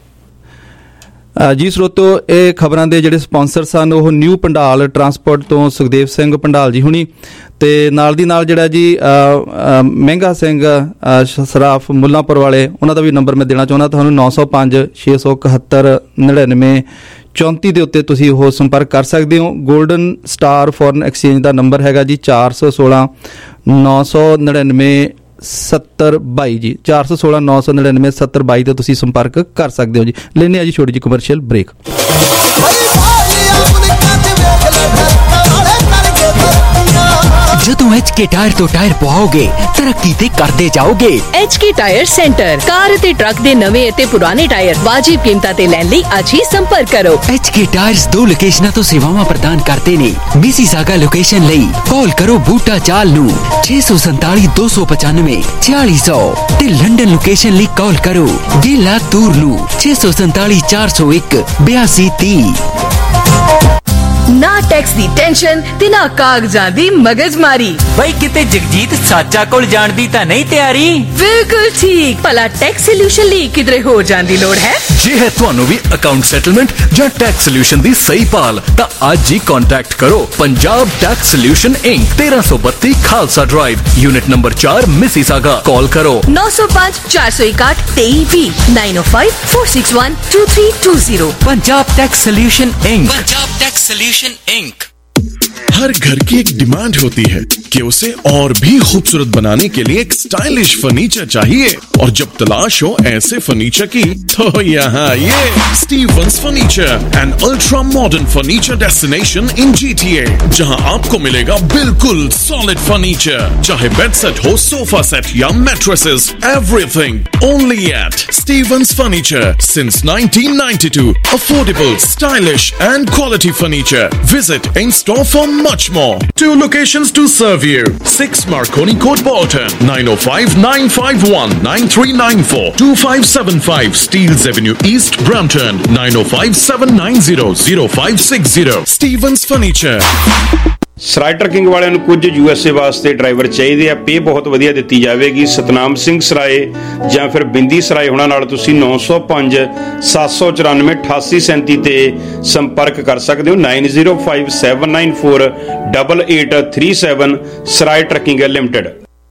ਜੀ। ਸਰੋਤੋ, ਇਹ ਖਬਰਾਂ ਦੇ ਜਿਹੜੇ ਸਪਾਂਸਰ ਸਨ ਉਹ ਨਿਊ ਪੰਡਾਲ ਟਰਾਂਸਪੋਰਟ ਤੋਂ ਸੁਖਦੇਵ ਸਿੰਘ ਪੰਡਾਲ ਜੀ ਹੁਣੀ, ਤੇ ਨਾਲ ਦੀ ਨਾਲ ਜਿਹੜਾ ਜੀ ਮਹਿੰਗਾ ਸਿੰਘ ਸਰਾਫ ਮੁੱਲਾਂਪੁਰ ਵਾਲੇ, ਉਹਨਾਂ ਦਾ ਵੀ ਨੰਬਰ ਮੈਂ ਦੇਣਾ ਚਾਹੁੰਦਾ ਤੁਹਾਨੂੰ। ਨੌ ਸੌ ਪੰਜ ਛੇ ਸੌ ਇਕਹੱਤਰ ਨੜਿਨਵੇਂ ਚੌਂਤੀ ਦੇ ਉੱਤੇ ਤੁਸੀਂ ਉਹ ਸੰਪਰਕ ਕਰ ਸਕਦੇ ਹੋ। ਗੋਲਡਨ ਸਟਾਰ ਫੋਰਨ ਐਕਸਚੇਂਜ ਦਾ ਨੰਬਰ ਹੈਗਾ ਜੀ ਚਾਰ ਸੌ ਸੋਲਾਂ ਨੌ ਸੌ ਨੜਿਨਵੇਂ ਸੱਤਰ ਬਾਈ ਜੀ, ਚਾਰ ਸੌ ਸੋਲਾਂ ਨੌ ਸੌ ਨੜਿਨਵੇਂ ਸੱਤਰ ਬਾਈ ਤੇ ਤੁਸੀਂ ਸੰਪਰਕ ਕਰ ਸਕਦੇ ਹੋ ਜੀ। ਲੈਂਦੇ ਆ ਜੀ ਛੋਟੀ ਜਿਹੀ ਕਮਰਸ਼ੀਅਲ ਬ੍ਰੇਕ। ਜਦੋਂ ਐਚ ਕੇ ਟਾਇਰ ਤੋਂ ਟਾਇਰ ਪਵਾਓਗੇ ਤਰੱਕੀ ਤੇ ਕਰਦੇ ਜਾਓਗੇ। H K tire centre, car ਅਤੇ ਟਰੱਕ ਦੇ ਨਵੇਂ ਅਤੇ ਪੁਰਾਣੇ ਟਾਇਰ ਵਾਜਿਬ ਕੀਮਤਾਂ ਤੇ ਲੈਣ ਲਈ ਅੱਜ ਹੀ ਸੰਪਰਕ ਕਰੋ। ਐਚ ਕੇ ਟਾਇਰਸ ਦੋ ਲੋਕੇਸ਼ਨਾਂ ਤੋਂ ਸੇਵਾਵਾਂ ਪ੍ਰਦਾਨ ਕਰਦੇ ਨੇ। ਮਿਸੀਸਾਗਾ ਲੋਕੇਸ਼ਨ ਲਈ ਕਾਲ ਕਰੋ ਬੂਟਾ ਚਾਲ ਨੂੰ ਛੇ ਸੌ ਸੰਤਾਲੀ ਦੋ ਸੌ ਪਚਾਨਵੇਂ छियाली सौ ਤੇ ਲੰਡਨ ਲੋਕੇਸ਼ਨ ਲਈ ਕਾਲ ਕਰੋ ਗੇਲਾ ਤੂਰ ਨੂੰ ਛੇ ਸੌ ਸੰਤਾਲੀ ਚਾਰ ਸੌ ਇੱਕ ਬਿਆਸੀ ਤੀਹ। ਨਾ ਟੈਕਸ ਦੀ ਟੈਨਸ਼ਨ ਤੇ ਨਾ ਕਾਗਜ਼ਾਂ ਦੀ ਮਗਜਮਾਰੀ। ਬਈ ਕਿਤੇ ਜਗਜੀਤ ਸਾਚਾ ਕੋਲ ਜਾਣ ਦੀ ਤਾਂ ਨਹੀਂ ਤਿਆਰੀ? ਬਿਲਕੁਲ ਠੀਕ। ਭਲਾ ਟੈਕਸ ਸੋਲੂਸ਼ਨ ਲਈ ਕਿਧਰੇ ਹੋਰ ਜਾਣ ਦੀ ਲੋੜ ਹੈ? ਜੇ ਹੈ ਤੁਹਾਨੂੰ ਵੀ ਅਕਾਊਂਟ ਸੈਟਲਮੈਂਟ ਜਾਂ ਟੈਕਸ ਸੋਲੂਸ਼ਨ ਦੀ ਸਹੀ ਭਾਲ ਤਾਂ ਅੱਜ ਹੀ ਕੰਟੈਕਟ ਕਰੋ ਪੰਜਾਬ ਟੈਕਸ ਸੋਲੂਸ਼ਨ ਇੰਕ ਤੇਰਾਂ ਸੌ ਬੱਤੀ ਖਾਲਸਾ ਡਰਾਈਵ ਯੂਨਿਟ ਨੰਬਰ ਚਾਰ ਮਿਸੀਸਾਗਾ। ਕਾਲ ਕਰੋ ਨੌ ਸੌ ਪੰਜ ਚਾਰ ਸੌ ਇਕਾਹਠ ਤੇਈ ਵੀਹ nine O five four six one two three two zero. Punjab tax solution Inc. Punjab tax solution Inc. हर घर की एक डिमांड होती है कि उसे और भी खूबसूरत बनाने के लिए एक स्टाइलिश फर्नीचर चाहिए, और जब तलाश हो ऐसे फर्नीचर की तो यहाँ ये Stevens furniture, an ultra modern furniture destination in G T A, जहाँ आपको मिलेगा बिल्कुल सॉलिड फर्नीचर, चाहे बेड सेट हो, सोफा सेट या mattresses, everything only at Stevens furniture since nineteen ninety two. Affordable, stylish and quality furniture. Visit in store for much more. Two locations to serve you. six Marconi Court, Bolton. nine oh five nine five one nine three nine four. two five seven five Steeles Avenue East, Brampton. nine oh five seven nine zero zero five six zero. Stevens Furniture. Sarai trucking ਵਾਲਿਆਂ ਨੂੰ ਕੁਝ U S A ਵਾਸਤੇ driver ਚਾਹੀਦੇ ਆ। ਪੇ ਬਹੁਤ ਵਧੀਆ ਦਿੱਤੀ ਜਾਵੇਗੀ। ਸਤਨਾਮ ਸਿੰਘ ਸਰਾਏ ਜਾਂ ਫਿਰ ਬਿੰਦੀ ਸਰਾਏ ਹੋਣਾ ਨਾਲ ਤੁਸੀਂ ਨੌ ਸੌ ਪੰਜ ਸੱਤ ਸੌ ਚੁਰਾਨਵੇਂ ਅਠਾਸੀ ਸੈਂਤੀ ਤੇ ਸੰਪਰਕ ਕਰ ਸਕਦੇ ਹੋ। Nine zero five seven nine four double eight three seven. Sarai trucking limited.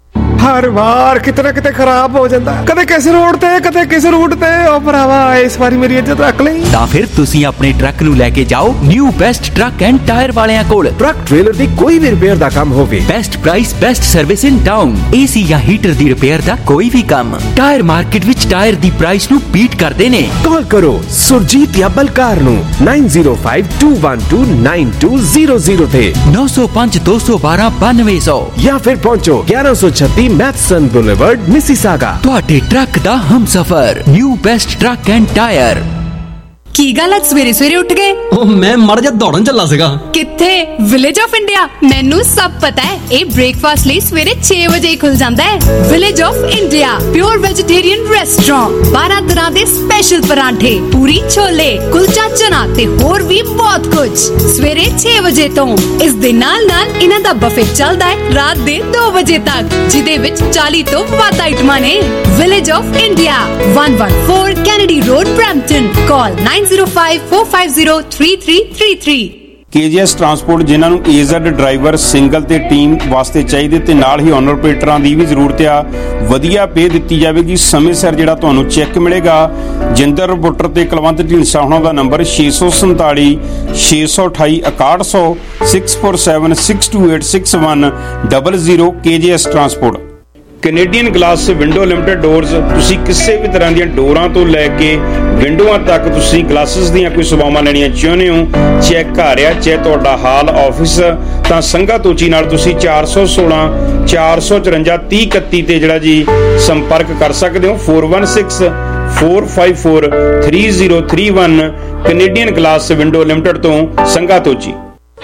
हर बार किते ना किते खराब हो जाता, कदे किस रोड ते कदे किस रूट ते। ओ भरावा इस बारी मेरी इज्जत रख ले। ਤਾਂ ਫਿਰ ਤੁਸੀਂ ਆਪਣੇ ਟਰੱਕ ਨੂੰ ਲੈ ਕੇ ਜਾਓ new best truck and tire ਵਾਲਿਆਂ ਕੋਲ। ਟਰੱਕ ਟ੍ਰੇਲਰ ਦੀ ਕੋਈ ਵੀ ਰਿਪੇਅਰ ਦਾ ਕੰਮ ਹੋਵੇ, best price, best service in town. AC ਜਾਂ ਹੀਟਰ ਦੀ ਰਿਪੇਅਰ ਦਾ ਕੋਈ ਵੀ ਕੰਮ, ਟਾਇਰ ਮਾਰਕੀਟ ਵਿੱਚ ਟਾਇਰ ਦੀ ਪ੍ਰਾਈਸ ਨੂੰ ਬੀਟ ਕਰਦੇ ਨੇ। ਕਾਲ ਕਰੋ ਸੁਰਜੀਤ ਜਾਂ ਬਲਕਾਰ ਨੂੰ nine zero five two one two nine two zero zero ਤੇ नौ सौ पाँच दो सौ बारह बानवे सौ ਜਾਂ ਫਿਰ ਪਹੁੰਚੋ ग्यारह सौ छत्तीस मैथसन बुलेवर्ड मिसिसागा। ਤੁਹਾਡੇ ਟਰੱਕ ਦਾ ਹਮਸਫਰ new best truck and tire. ਕੀ ਗੱਲ ਅੱਜ ਸਵੇਰੇ ਸਵੇਰੇ ਉੱਠ ਗਏ? ਉਹ ਮੈਂ ਮੜ ਜਾ ਦੌੜਨ ਚੱਲਾ ਸੀਗਾ। ਕਿੱਥੇ? Village of India. ਮੈਨੂੰ ਸਭ ਪਤਾ ਹੈ। ਇਹ ਬ੍ਰੇਕਫਾਸਟ ਲਈ ਸਵੇਰੇ ਛੇ ਵਜੇ ਹੀ ਖੁੱਲ ਜਾਂਦਾ ਹੈ। Village of India pure vegetarian restaurant, ਬਾਰਾਂ ਤਰ੍ਹਾਂ ਦੇ ਸਪੈਸ਼ਲ ਪਰਾਂਠੇ, ਪੂਰੀ ਛੋਲੇ, ਕੁਲਚਾ ਚਨਾ ਤੇ ਹੋਰ ਵੀ ਬਹੁਤ ਕੁਝ ਸਵੇਰੇ ਛੇ ਵਜੇ ਤੋਂ। ਇਸ ਦੇ ਨਾਲ ਨਾਲ ਇਹਨਾਂ ਦਾ ਬਫੇ ਚੱਲਦਾ ਹੈ ਰਾਤ ਦੇ ਦੋ ਵਜੇ ਤੱਕ, ਜਿਹਦੇ ਵਿੱਚ ਚਾਲੀ ਤੋਂ ਵੱਧ ਆਈਟਮਾਂ ਨੇ। Village of India, one one four Kennedy Road, Brampton. Call nine zero five four five zero three three three three. KGS transport ਜਿਨ੍ਹਾਂ ਨੂੰ ਏਜ਼ਡ ਡਰਾਈਵਰ ਸਿੰਗਲ ਤੇ ਟੀਮ ਵਾਸਤੇ ਚਾਹੀਦੇ ਤੇ ਨਾਲ ਹੀ ਓਨਰ ਆਪਰੇਟਰਾਂ ਦੀ ਵੀ ਜ਼ਰੂਰਤ ਆ। ਵਧੀਆ ਪੇ ਦਿੱਤੀ ਜਾਵੇਗੀ, ਸਮੇਂ ਸਿਰ ਜਿਹੜਾ ਤੁਹਾਨੂੰ ਚੈੱਕ ਮਿਲੇਗਾ। ਜਿੰਦਰ ਰਿਪੋਰਟਰ ਤੇ ਕੁਲਵੰਤ ਢੀਂਡਸਾ ਹੋਣਾ ਦਾ ਨੰਬਰ ਛੇ ਸੌ ਸੰਤਾਲੀ ਛੇ ਸੌ ਅਠਾਈ ਇਕਾਹਠ ਸੌ six four seven six two eight six one double zero. KGS transport. Canadian glass window limited doors, ਤੁਸੀਂ ਕਿਸੇ ਵੀ ਤਰ੍ਹਾਂ ਦੀਆਂ ਡੋਰਾਂ ਤੋਂ ਲੈ ਕੇ ਵਿੰਡੋਆਂ ਤੱਕ ਤੁਸੀਂ ਗਲਾਸਿਸ ਦੀਆਂ ਕੋਈ ਸੇਵਾਵਾਂ ਲੈਣੀਆਂ ਚਾਹੁੰਦੇ ਹੋ, ਚੈੱਕ ਘਰ ਆ ਚਾਹੇ ਤੁਹਾਡਾ ਹਾਲ ਆਫਿਸ, ਤਾਂ ਸੰਘਾ ਤੋਚੀ ਨਾਲ ਤੁਸੀਂ ਚਾਰ ਸੌ ਸੋਲਾਂ ਚਾਰ ਸੌ ਚੁਰੰਜਾ ਤੀਹ ਇਕੱਤੀ ਤੇ ਜਿਹੜਾ ਜੀ ਸੰਪਰਕ ਕਰ ਸਕਦੇ ਹੋ। Four one six four five four three zero three one. Canadian glass window limited ਤੋਂ ਸੰਘਾ ਤੋਚੀ।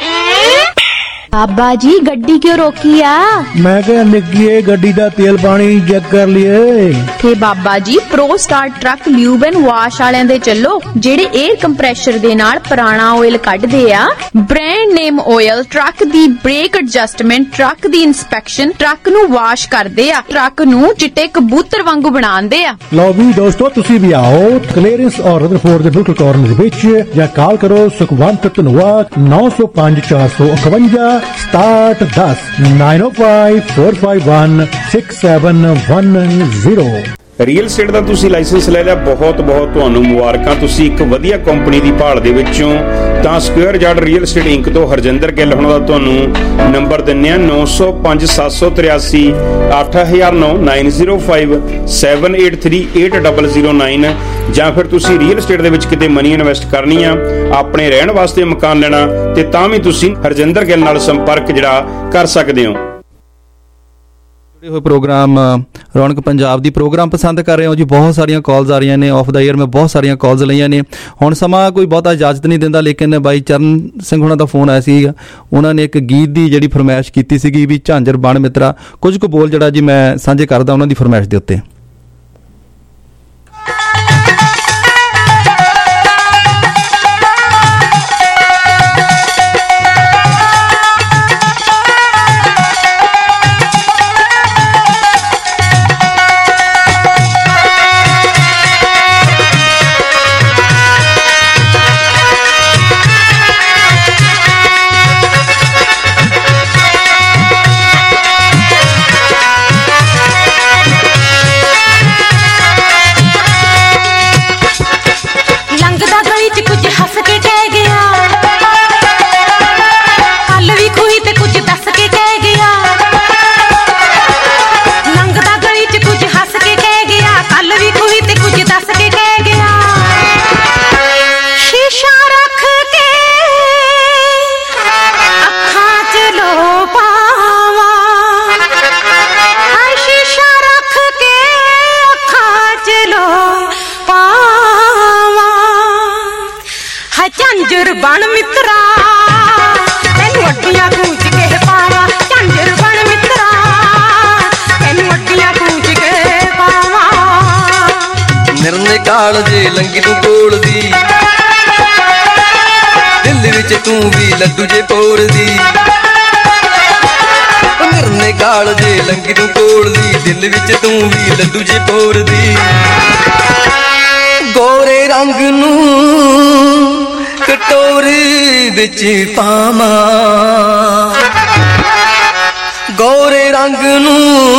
बाबा जी गड्डी क्यों रोकी आ? मैं क्या निक्की गड्डी दा तेल पानी चेक कर लिए। ते Baba ji pro star truck lube and wash वालियां दे चलो, जेड़े एयर कंप्रेशर दे नाल पुराना ऑयल कढदे आ। ब्रांड नेम ऑयल, ट्रक दी ब्रेक एडजस्टमेंट, ट्रक दी इंस्पेक्शन, ट्रक नू वाश करदे आ, ट्रक नू चिट्टे कबूतर वांगू बनांदे आ। लो भी दोस्तों तुसी भी आओ क्लीयरेंस और रदरफोर्ड दे बिल्कुल कॉर्नर विच, या कॉल करो सुखवंत धनवाद नौ सौ पांच चार सौ इकवंजा ਸਤਾਹਠ ਦਸ nine oh five four five one six seven one zero। Real estate ਦਾ ਤੁਸੀਂ ਲਾਇਸੈਂਸ ਲੈ ਲਿਆ, ਬਹੁਤ ਬਹੁਤ ਤੁਹਾਨੂੰ ਮੁਬਾਰਕਾਂ। ਤੁਸੀਂ ਇੱਕ ਵਧੀਆ ਕੰਪਨੀ ਦੀ ਭਾਲ ਦੇ ਵਿੱਚੋਂ ਤਾਂ square yard real estate Inc ਤੋਂ ਹਰਜਿੰਦਰ ਗਿੱਲ ਹੋਣਾ ਦਾ ਤੁਹਾਨੂੰ ਨੰਬਰ ਦਿੰਨੇ ਆ ਨੌ ਸੌ ਪੰਜ ਸੱਤ ਸੌ ਤਰਿਆਸੀ ਅੱਠ ਹਜ਼ਾਰ ਨੌ nine zero five seven eight three eight double zero nine. ਜਾਂ ਫਿਰ ਤੁਸੀਂ ਰੀਅਲ ਏਸਟੇਟ ਦੇ ਵਿੱਚ ਕਿਤੇ ਮਨੀ ਇਨਵੈਸਟ ਕਰਨੀ ਆ, ਆਪਣੇ ਰਹਿਣ ਵਾਸਤੇ ਮਕਾਨ ਲੈਣਾ, ਤੇ ਤਾਂ ਵੀ ਤੁਸੀਂ ਹਰਜਿੰਦਰ ਗਿੱਲ ਨਾਲ ਸੰਪਰਕ ਜਿਹੜਾ ਕਰ ਸਕਦੇ ਹੋ। जुड़े हुए प्रोग्राम रौनक पंजाब दी प्रोग्राम पसंद कर रहे हो जी। बहुत सारिया कॉल्स आ रही ने, ऑफ द ईयर में बहुत सारिया कॉल्स लईਆਂ ने। हुण समा कोई बहुता इजाजत नहीं दिंदा, लेकिन बाई चरण सिंह हुणां दा फोन आया सीगा, उन्हां ने एक गीत दी जिहड़ी फरमाइश कीती सीगी भी झांझर बण मित्रा। कुछ कुछ बोल जिहड़ा जी मैं साझे करदा उन्हां दी फरमाइश दे उत्ते। बण मित्रा तैनू अड्डियां कूच के पावा, झांझर बण मित्रा तैनू अड्डियां कूच के पावा। निरने काल जे लंगी तू कोल दी, दिल विच तू भी लड्डू जे पोर दी। निरने काल जे लंगी तू कोल दी, दिल विच तू भी लड्डू जे पोर दी। गोरे रंग नू कटोरी विच पावा, गोरे रंग नू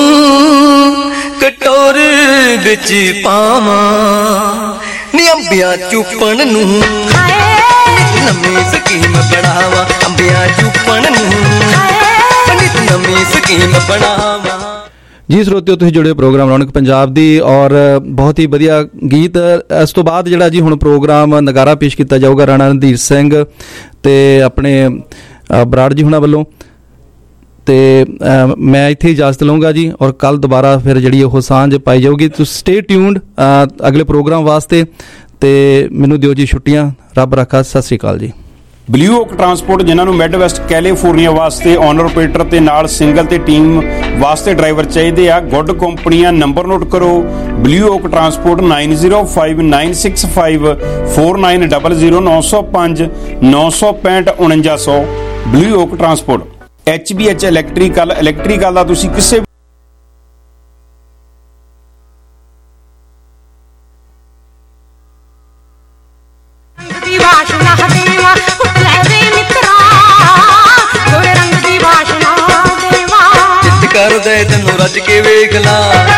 कटोरी विच पावा। नी अंबियां चुपण नू नवी स्कीम बनावा, अंबियां चुपण नू नवी स्कीम बनावा। जी ਸਰੋਤਿਓ ਤੁਸੀਂ ਜੁੜੇ ਪ੍ਰੋਗਰਾਮ ਰੌਣਕ ਪੰਜਾਬ ਦੀ ਔਰ ਬਹੁਤ ਹੀ ਵਧੀਆ ਗੀਤ। ਇਸ ਤੋਂ ਬਾਅਦ ਜਿਹੜਾ ਜੀ ਹੁਣ ਪ੍ਰੋਗਰਾਮ ਨਗਾਰਾ ਪੇਸ਼ ਕੀਤਾ ਜਾਊਗਾ ਰਾਣਾ ਰਣਧੀਰ ਸਿੰਘ ਤੇ ਆਪਣੇ ਬਰਾੜ ਜੀ ਹੁਣਾਂ ਵੱਲੋਂ, ਤੇ ਮੈਂ ਇੱਥੇ ਇਜਾਜ਼ਤ ਲਵਾਂਗਾ ਜੀ ਔਰ ਕੱਲ ਦੁਬਾਰਾ ਫਿਰ ਜਿਹੜੀ ਉਹ ਸਾਂਝ ਪਾਈ ਜਾਊਗੀ। ਤੁਸੀਂ ਸਟੇ ਟਿਊਨਡ ਅਗਲੇ ਪ੍ਰੋਗਰਾਮ ਵਾਸਤੇ। ਤੇ ਮੈਨੂੰ ਦਿਓ ਜੀ ਛੁੱਟੀਆਂ। ਰੱਬ ਰੱਖਾ। ਸਤਿ ਸ੍ਰੀ ਅਕਾਲ ਜੀ। ਬਲੂ ਓਕ ਟਰਾਂਸਪੋਰਟ, ਜਿਨ੍ਹਾਂ ਨੂੰ ਮਿਡ ਵੈਸਟ ਕੈਲੀਫੋਰਨੀਆ ਵਾਸਤੇ ਓਨਰ ਆਪਰੇਟਰ ਤੇ ਨਾਲ ਸਿੰਗਲ ਤੇ ਟੀਮ ਵਾਸਤੇ ਡਰਾਈਵਰ ਚਾਹੀਦੇ ਆ। ਗੁੱਡ ਕੰਪਨੀਆਂ। ਨੰਬਰ ਨੋਟ ਕਰੋ, blue oak transport nine zero five nine six five four nine zero zero ਨੌ ਸੌ ਪੰਜ ਨੌ ਸੌ ਪੈਂਹਠ ਉਣੰਜਾ ਸੌ। Blue oak transport. H B H electrical. Electrical ਦਾ ਤੁਸੀਂ ਕਿਸੇ ਕਰਦੇ ਤੈਨੂੰ ਰੱਜ ਕੇ ਵੇਖ ਲਾ।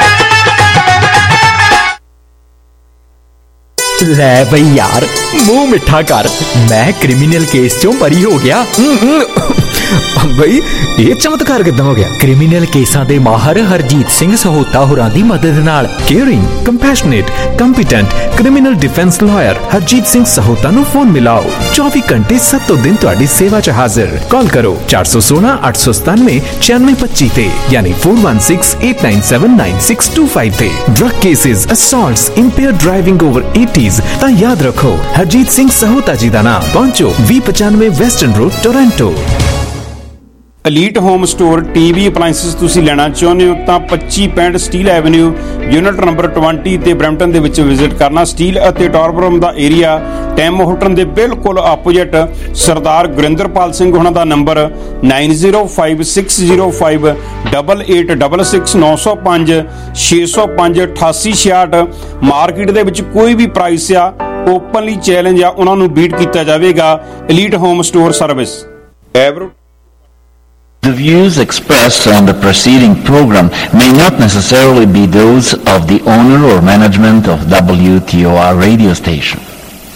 ਲੈ ਬਈ ਯਾਰ, ਮੂੰਹ ਮਿੱਠਾ ਕਰ, ਮੈਂ ਕ੍ਰਿਮੀਨਲ ਕੇਸ ਚੋਂ ਬਰੀ ਹੋ ਗਿਆ। ਬਈ ਇਹ ਚਮਤਕਾਰ ਕਿੱਦਾਂ ਹੋ ਗਿਆ? ਕ੍ਰਿਮੀਨਲ ਕੇਸਾਂ ਦੇ ਮਾਹਰ ਹਰਜੀਤ ਸਿੰਘ ਸਹੋਤਾ ਹੋਰਾਂ ਦੀ ਮਦਦ ਨਾਲ caring, compassionate, competent criminal defence lawyer Harjit Singh Sahota ਨੂੰ ਫੋਨ ਮਿਲਾਓ। ਚੌਵੀ ਘੰਟੇ ਸੱਤੋਂ ਦਿਨ ਤੁਹਾਡੀ ਸੇਵਾ 'ਚ ਹਾਜ਼ਰ। ਕਾਲ ਕਰੋ ਚਾਰ ਸੌ ਸੋਲਾਂ ਅੱਠ ਸੌ ਸਤਾਨਵੇਂ ਛਿਆਨਵੇਂ ਪੱਚੀ ਤੇ, ਯਾਨੀ ਚਾਰ ਇੱਕ ਛੇ ਅੱਠ ਨੌ ਸੱਤ ਨੌ ਛੇ ਦੋ ਪੰਜ ਤੇ। Drug cases, assaults, impaired driving over eighties ਤਾਂ ਯਾਦ ਰੱਖੋ ਹਰਜੀਤ ਸਿੰਘ ਸਹੋਤਾ ਜੀ ਦਾ ਨਾਮ। ਪਹੁੰਚੋ ਵੀਹ ਪਚਾਨਵੇਂ western road, Toronto. Elite home store TV appliances ਤੁਸੀਂ ਲੈਣਾ ਚਾਹੁੰਦੇ ਹੋ ਤਾਂ ਪੱਚੀ ਪੈਂਹਠ ਸਟੀਲ ਐਵਨਿਊ ਯੂਨਿਟ ਨੰਬਰ ਵੀਹ ਤੇ ਬਰੈਂਪਟਨ ਦੇ ਵਿੱਚ ਵਿਜ਼ਿਟ ਕਰਨਾ। ਸਟੀਲ ਅਤੇ ਟੌਰਬਰਮ ਦਾ ਏਰੀਆ ਟੈਮ ਹੋਟਲ ਦੇ ਬਿਲਕੁਲ ਆਪੋਜੀਟ। ਸਰਦਾਰ ਗੁਰਿੰਦਰਪਾਲ ਸਿੰਘ ਉਹਨਾਂ ਦਾ number nine zero five six zero five double eight double six ਨੌ ਸੌ ਪੰਜ ਛੇ ਸੌ ਪੰਜ ਅਠਾਸੀ ਛਿਆਹਠ। ਮਾਰਕੀਟ ਦੇ ਵਿੱਚ ਕੋਈ ਵੀ ਪ੍ਰਾਈਸ ਆ ਓਪਨਲੀ ਚੈਲੰਜ ਆ, ਉਹਨਾਂ ਨੂੰ ਬੀਟ ਕੀਤਾ ਜਾਵੇਗਾ। Elite home store service. ਐਵਰੋ The views expressed on the preceding program may not necessarily be those of the owner or management of W T O R radio station.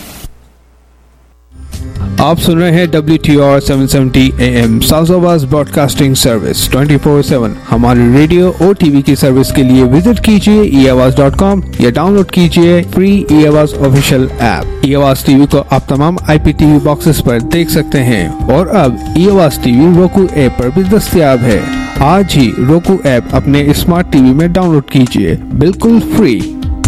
आप सुन रहे हैं W T O R seven seventy A M south broadcasting service twenty four seven. हमारे radio और TV की service के लिए visit कीजिए ई आवाज डॉट कॉम या डाउनलोड कीजिए free e Awaaz official app. ई आवाज टीवी को आप तमाम आई पी टीवी बॉक्सेस पर देख सकते हैं और अब ई आवाज टीवी रोकू ऐप पर भी दस्तयाब है। आज ही रोकू ऐप अपने स्मार्ट टीवी में डाउनलोड कीजिए, बिल्कुल फ्री।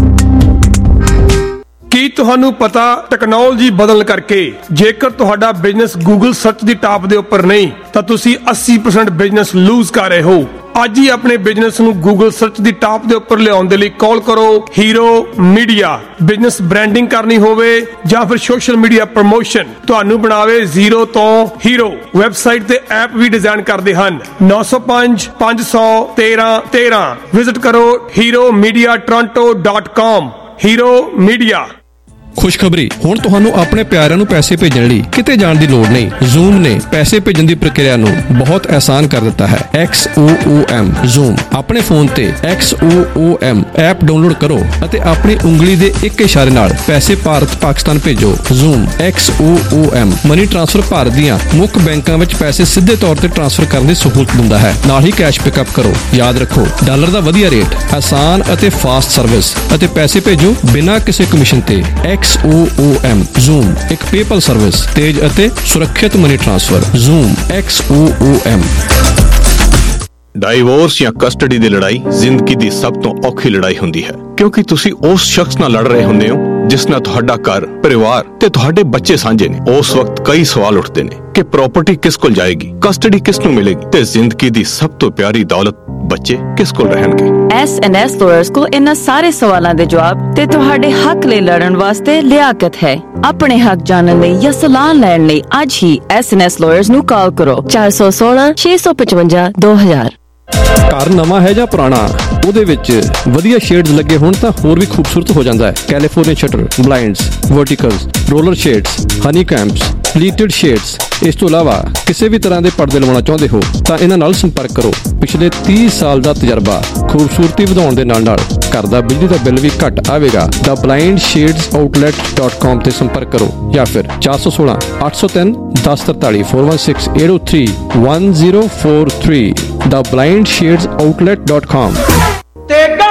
ਕੀ ਤੁਹਾਨੂੰ ਪਤਾ ਟੈਕਨੋਲੋਜੀ ਬਦਲਣ ਕਰਕੇ ਜੇਕਰ ਤੁਹਾਡਾ ਬਿਜ਼ਨਸ ਗੂਗਲ ਸਰਚ ਦੀ ਟਾਪ ਦੇ ਉੱਪਰ ਨਹੀਂ ਤਾਂ ਤੁਸੀਂ ਅੱਸੀ ਪਰਸੈਂਟ ਬਿਜ਼ਨਸ ਲੂਜ਼ ਕਰ ਰਹੇ ਹੋ। ਅੱਜ ਹੀ ਆਪਣੇ ਬਿਜ਼ਨਸ ਨੂੰ ਗੂਗਲ ਸਰਚ ਦੀ ਟਾਪ ਦੇ ਉੱਪਰ ਲਿਆਉਣ ਦੇ ਲਈ ਕਾਲ ਕਰੋ ਹੀਰੋ ਮੀਡੀਆ। ਬਿਜ਼ਨਸ ਬ੍ਰਾਂਡਿੰਗ ਕਰਨੀ ਹੋਵੇ ਜਾਂ ਫਿਰ ਸੋਸ਼ਲ ਮੀਡੀਆ ਪ੍ਰਮੋਸ਼ਨ, ਤੁਹਾਨੂੰ ਬਣਾਵੇ ਜ਼ੀਰੋ ਤੋਂ ਹੀਰੋ। ਵੈਬਸਾਈਟ ਤੇ ਐਪ ਵੀ ਡਿਜ਼ਾਈਨ ਕਰਦੇ ਹਨ। ਨੌ ਸੌ ਪੰਜ ਪੰਜ ਸੌ ਤੇਰਾਂ ਤੇਰਾਂ। ਵਿਜ਼ਿਟ ਕਰੋ hero media Toronto dot com. Hero media. ਖੁਸ਼ਖਬਰੀ, ਹੁਣ ਤੁਹਾਨੂੰ ਆਪਣੇ ਪਿਆਰਿਆਂ ਨੂੰ ਪੈਸੇ ਭੇਜਣ ਲਈ ਕਿਤੇ ਜਾਣ ਦੀ ਲੋੜ ਨਹੀਂ। ਜ਼ੂਮ ਨੇ ਪੈਸੇ ਭੇਜਣ ਦੀ ਪ੍ਰਕਿਰਿਆ ਨੂੰ ਬਹੁਤ ਆਸਾਨ ਕਰ ਦਿੱਤਾ ਹੈ। X O O M zoom. ਆਪਣੇ ਫੋਨ ਤੇ X O O M app download ਕਰੋ ਅਤੇ ਆਪਣੀ ਉਂਗਲੀ ਦੇ ਇੱਕ ਇਸ਼ਾਰੇ ਨਾਲ ਪੈਸੇ ਭਾਰਤ ਪਾਕਿਸਤਾਨ ਭੇਜੋ। Zoom X O O M money transfer Bharat ਦੀਆਂ ਮੁੱਖ ਬੈਂਕਾਂ ਵਿੱਚ ਪੈਸੇ ਸਿੱਧੇ ਤੌਰ ਤੇ ਟ੍ਰਾਂਸਫਰ ਕਰਨ ਦੀ ਸਹੂਲਤ ਦਿੰਦਾ ਹੈ। ਨਾਲ ਹੀ ਕੈਸ਼ ਪਿਕਅਪ ਕਰੋ। ਯਾਦ ਰੱਖੋ, ਡਾਲਰ ਦਾ ਵਧੀਆ ਰੇਟ, ਆਸਾਨ ਅਤੇ ਫਾਸਟ ਸਰਵਿਸ ਅਤੇ ਪੈਸੇ ਭੇਜੋ ਬਿਨਾਂ ਕਿਸੇ ਕਮਿਸ਼ਨ ਤੇ। X O O M zoom ਇੱਕ ਪੇਪਲ ਸਰਵਿਸ, ਤੇਜ਼ ਅਤੇ ਸੁਰੱਖਿਅਤ money transfer. Zoom X O O M. Divorce ਜਾਂ ਕਸਟਡੀ ਦੀ ਲੜਾਈ ਜ਼ਿੰਦਗੀ ਦੀ ਸਭ ਤੋਂ ਔਖੀ ਲੜਾਈ ਹੁੰਦੀ ਹੈ, ਕਿਉਂਕਿ ਤੁਸੀਂ ਉਸ ਸ਼ਖਸ ਨਾਲ ਲੜ ਰਹੇ ਹੁੰਦੇ ਹੋ ਜਿਸ ਨਾਲ ਤੁਹਾਡਾ ਘਰ, ਪਰਿਵਾਰ ਤੇ ਤੁਹਾਡੇ ਬੱਚੇ ਸਾਂਝੇ ਨੇ। ਉਸ ਵਕਤ ਕਈ ਸਵਾਲ ਉੱਠਦੇ ਨੇ ਕਿ ਪ੍ਰਾਪਰਟੀ ਕਿਸ ਕੋਲ ਜਾਏਗੀ, ਕਸਟਡੀ ਕਿਸ ਨੂੰ ਮਿਲੇਗੀ ਤੇ ਜ਼ਿੰਦਗੀ ਦੀ ਸਭ ਤੋਂ ਪਿਆਰੀ ਦੌਲਤ ਬੱਚੇ ਕਿਸ ਕੋਲ ਰਹਿਣਗੇ। ਐਸ ਐਨ ਐਸ ਲਾਇਰਸ ਕੋਲ ਇਹਨਾਂ ਸਾਰੇ ਸਵਾਲਾਂ ਦੇ ਜਵਾਬ ਤੇ ਤੁਹਾਡੇ ਹੱਕ ਲਈ ਲੜਨ ਵਾਸਤੇ ਲਿਆਕਤ ਹੈ। ਆਪਣੇ ਹੱਕ ਜਾਣਨ ਲਈ ਜਾਂ ਸਲਾਹ ਲੈਣ ਲਈ ਅੱਜ ਹੀ ਐਸ ਐਨ ਐਸ ਲਾਇਰਸ ਨੂੰ ਕਾਲ ਕਰੋ ਚਾਰ ਸੌ ਸੋਲਾਂ ਛੇ ਸੌ ਪਚਵੰਜਾ ਦੋ ਹਜ਼ਾਰ। ਘਰ ਨਵਾਂ ਹੈ ਜਾਂ ਪੁਰਾਣਾ, ਉਹਦੇ ਵਿੱਚ ਵਧੀਆ ਸ਼ੇਡਸ ਲੱਗੇ ਹੋਣ ਤਾਂ ਹੋਰ ਵੀ ਖੂਬਸੂਰਤ ਹੋ ਜਾਂਦਾ ਹੈ। California shutter, blinds, verticals, roller shades, honey combs, pleated shades. ਇਸ ਤੋਂ ਇਲਾਵਾ ਕਿਸੇ ਵੀ ਤਰ੍ਹਾਂ ਦੇ ਪਰਦੇ ਲਵਾਉਣਾ ਚਾਹੁੰਦੇ ਹੋ ਤਾਂ ਇਹਨਾਂ ਨਾਲ ਸੰਪਰਕ ਕਰੋ। ਪਿਛਲੇ ਤੀਹ ਸਾਲ ਦਾ ਤਜਰਬਾ, ਖੂਬਸੂਰਤੀ ਵਧਾਉਣ ਦੇ ਨਾਲ ਨਾਲ ਘਰ ਦਾ ਬਿਜਲੀ ਦਾ ਬਿੱਲ ਵੀ ਘੱਟ ਆਵੇਗਾ। The blind shades outlet dot com ਤੇ ਸੰਪਰਕ ਕਰੋ ਜਾਂ ਫਿਰ ਚਾਰ ਸੌ ਸੋਲਾਂ ਅੱਠ ਸੌ ਤਿੰਨ ਦਸ ਤਰਤਾਲੀ four one six eight zero three one zero four three। The blind shades outlet dot ਕਾਮ।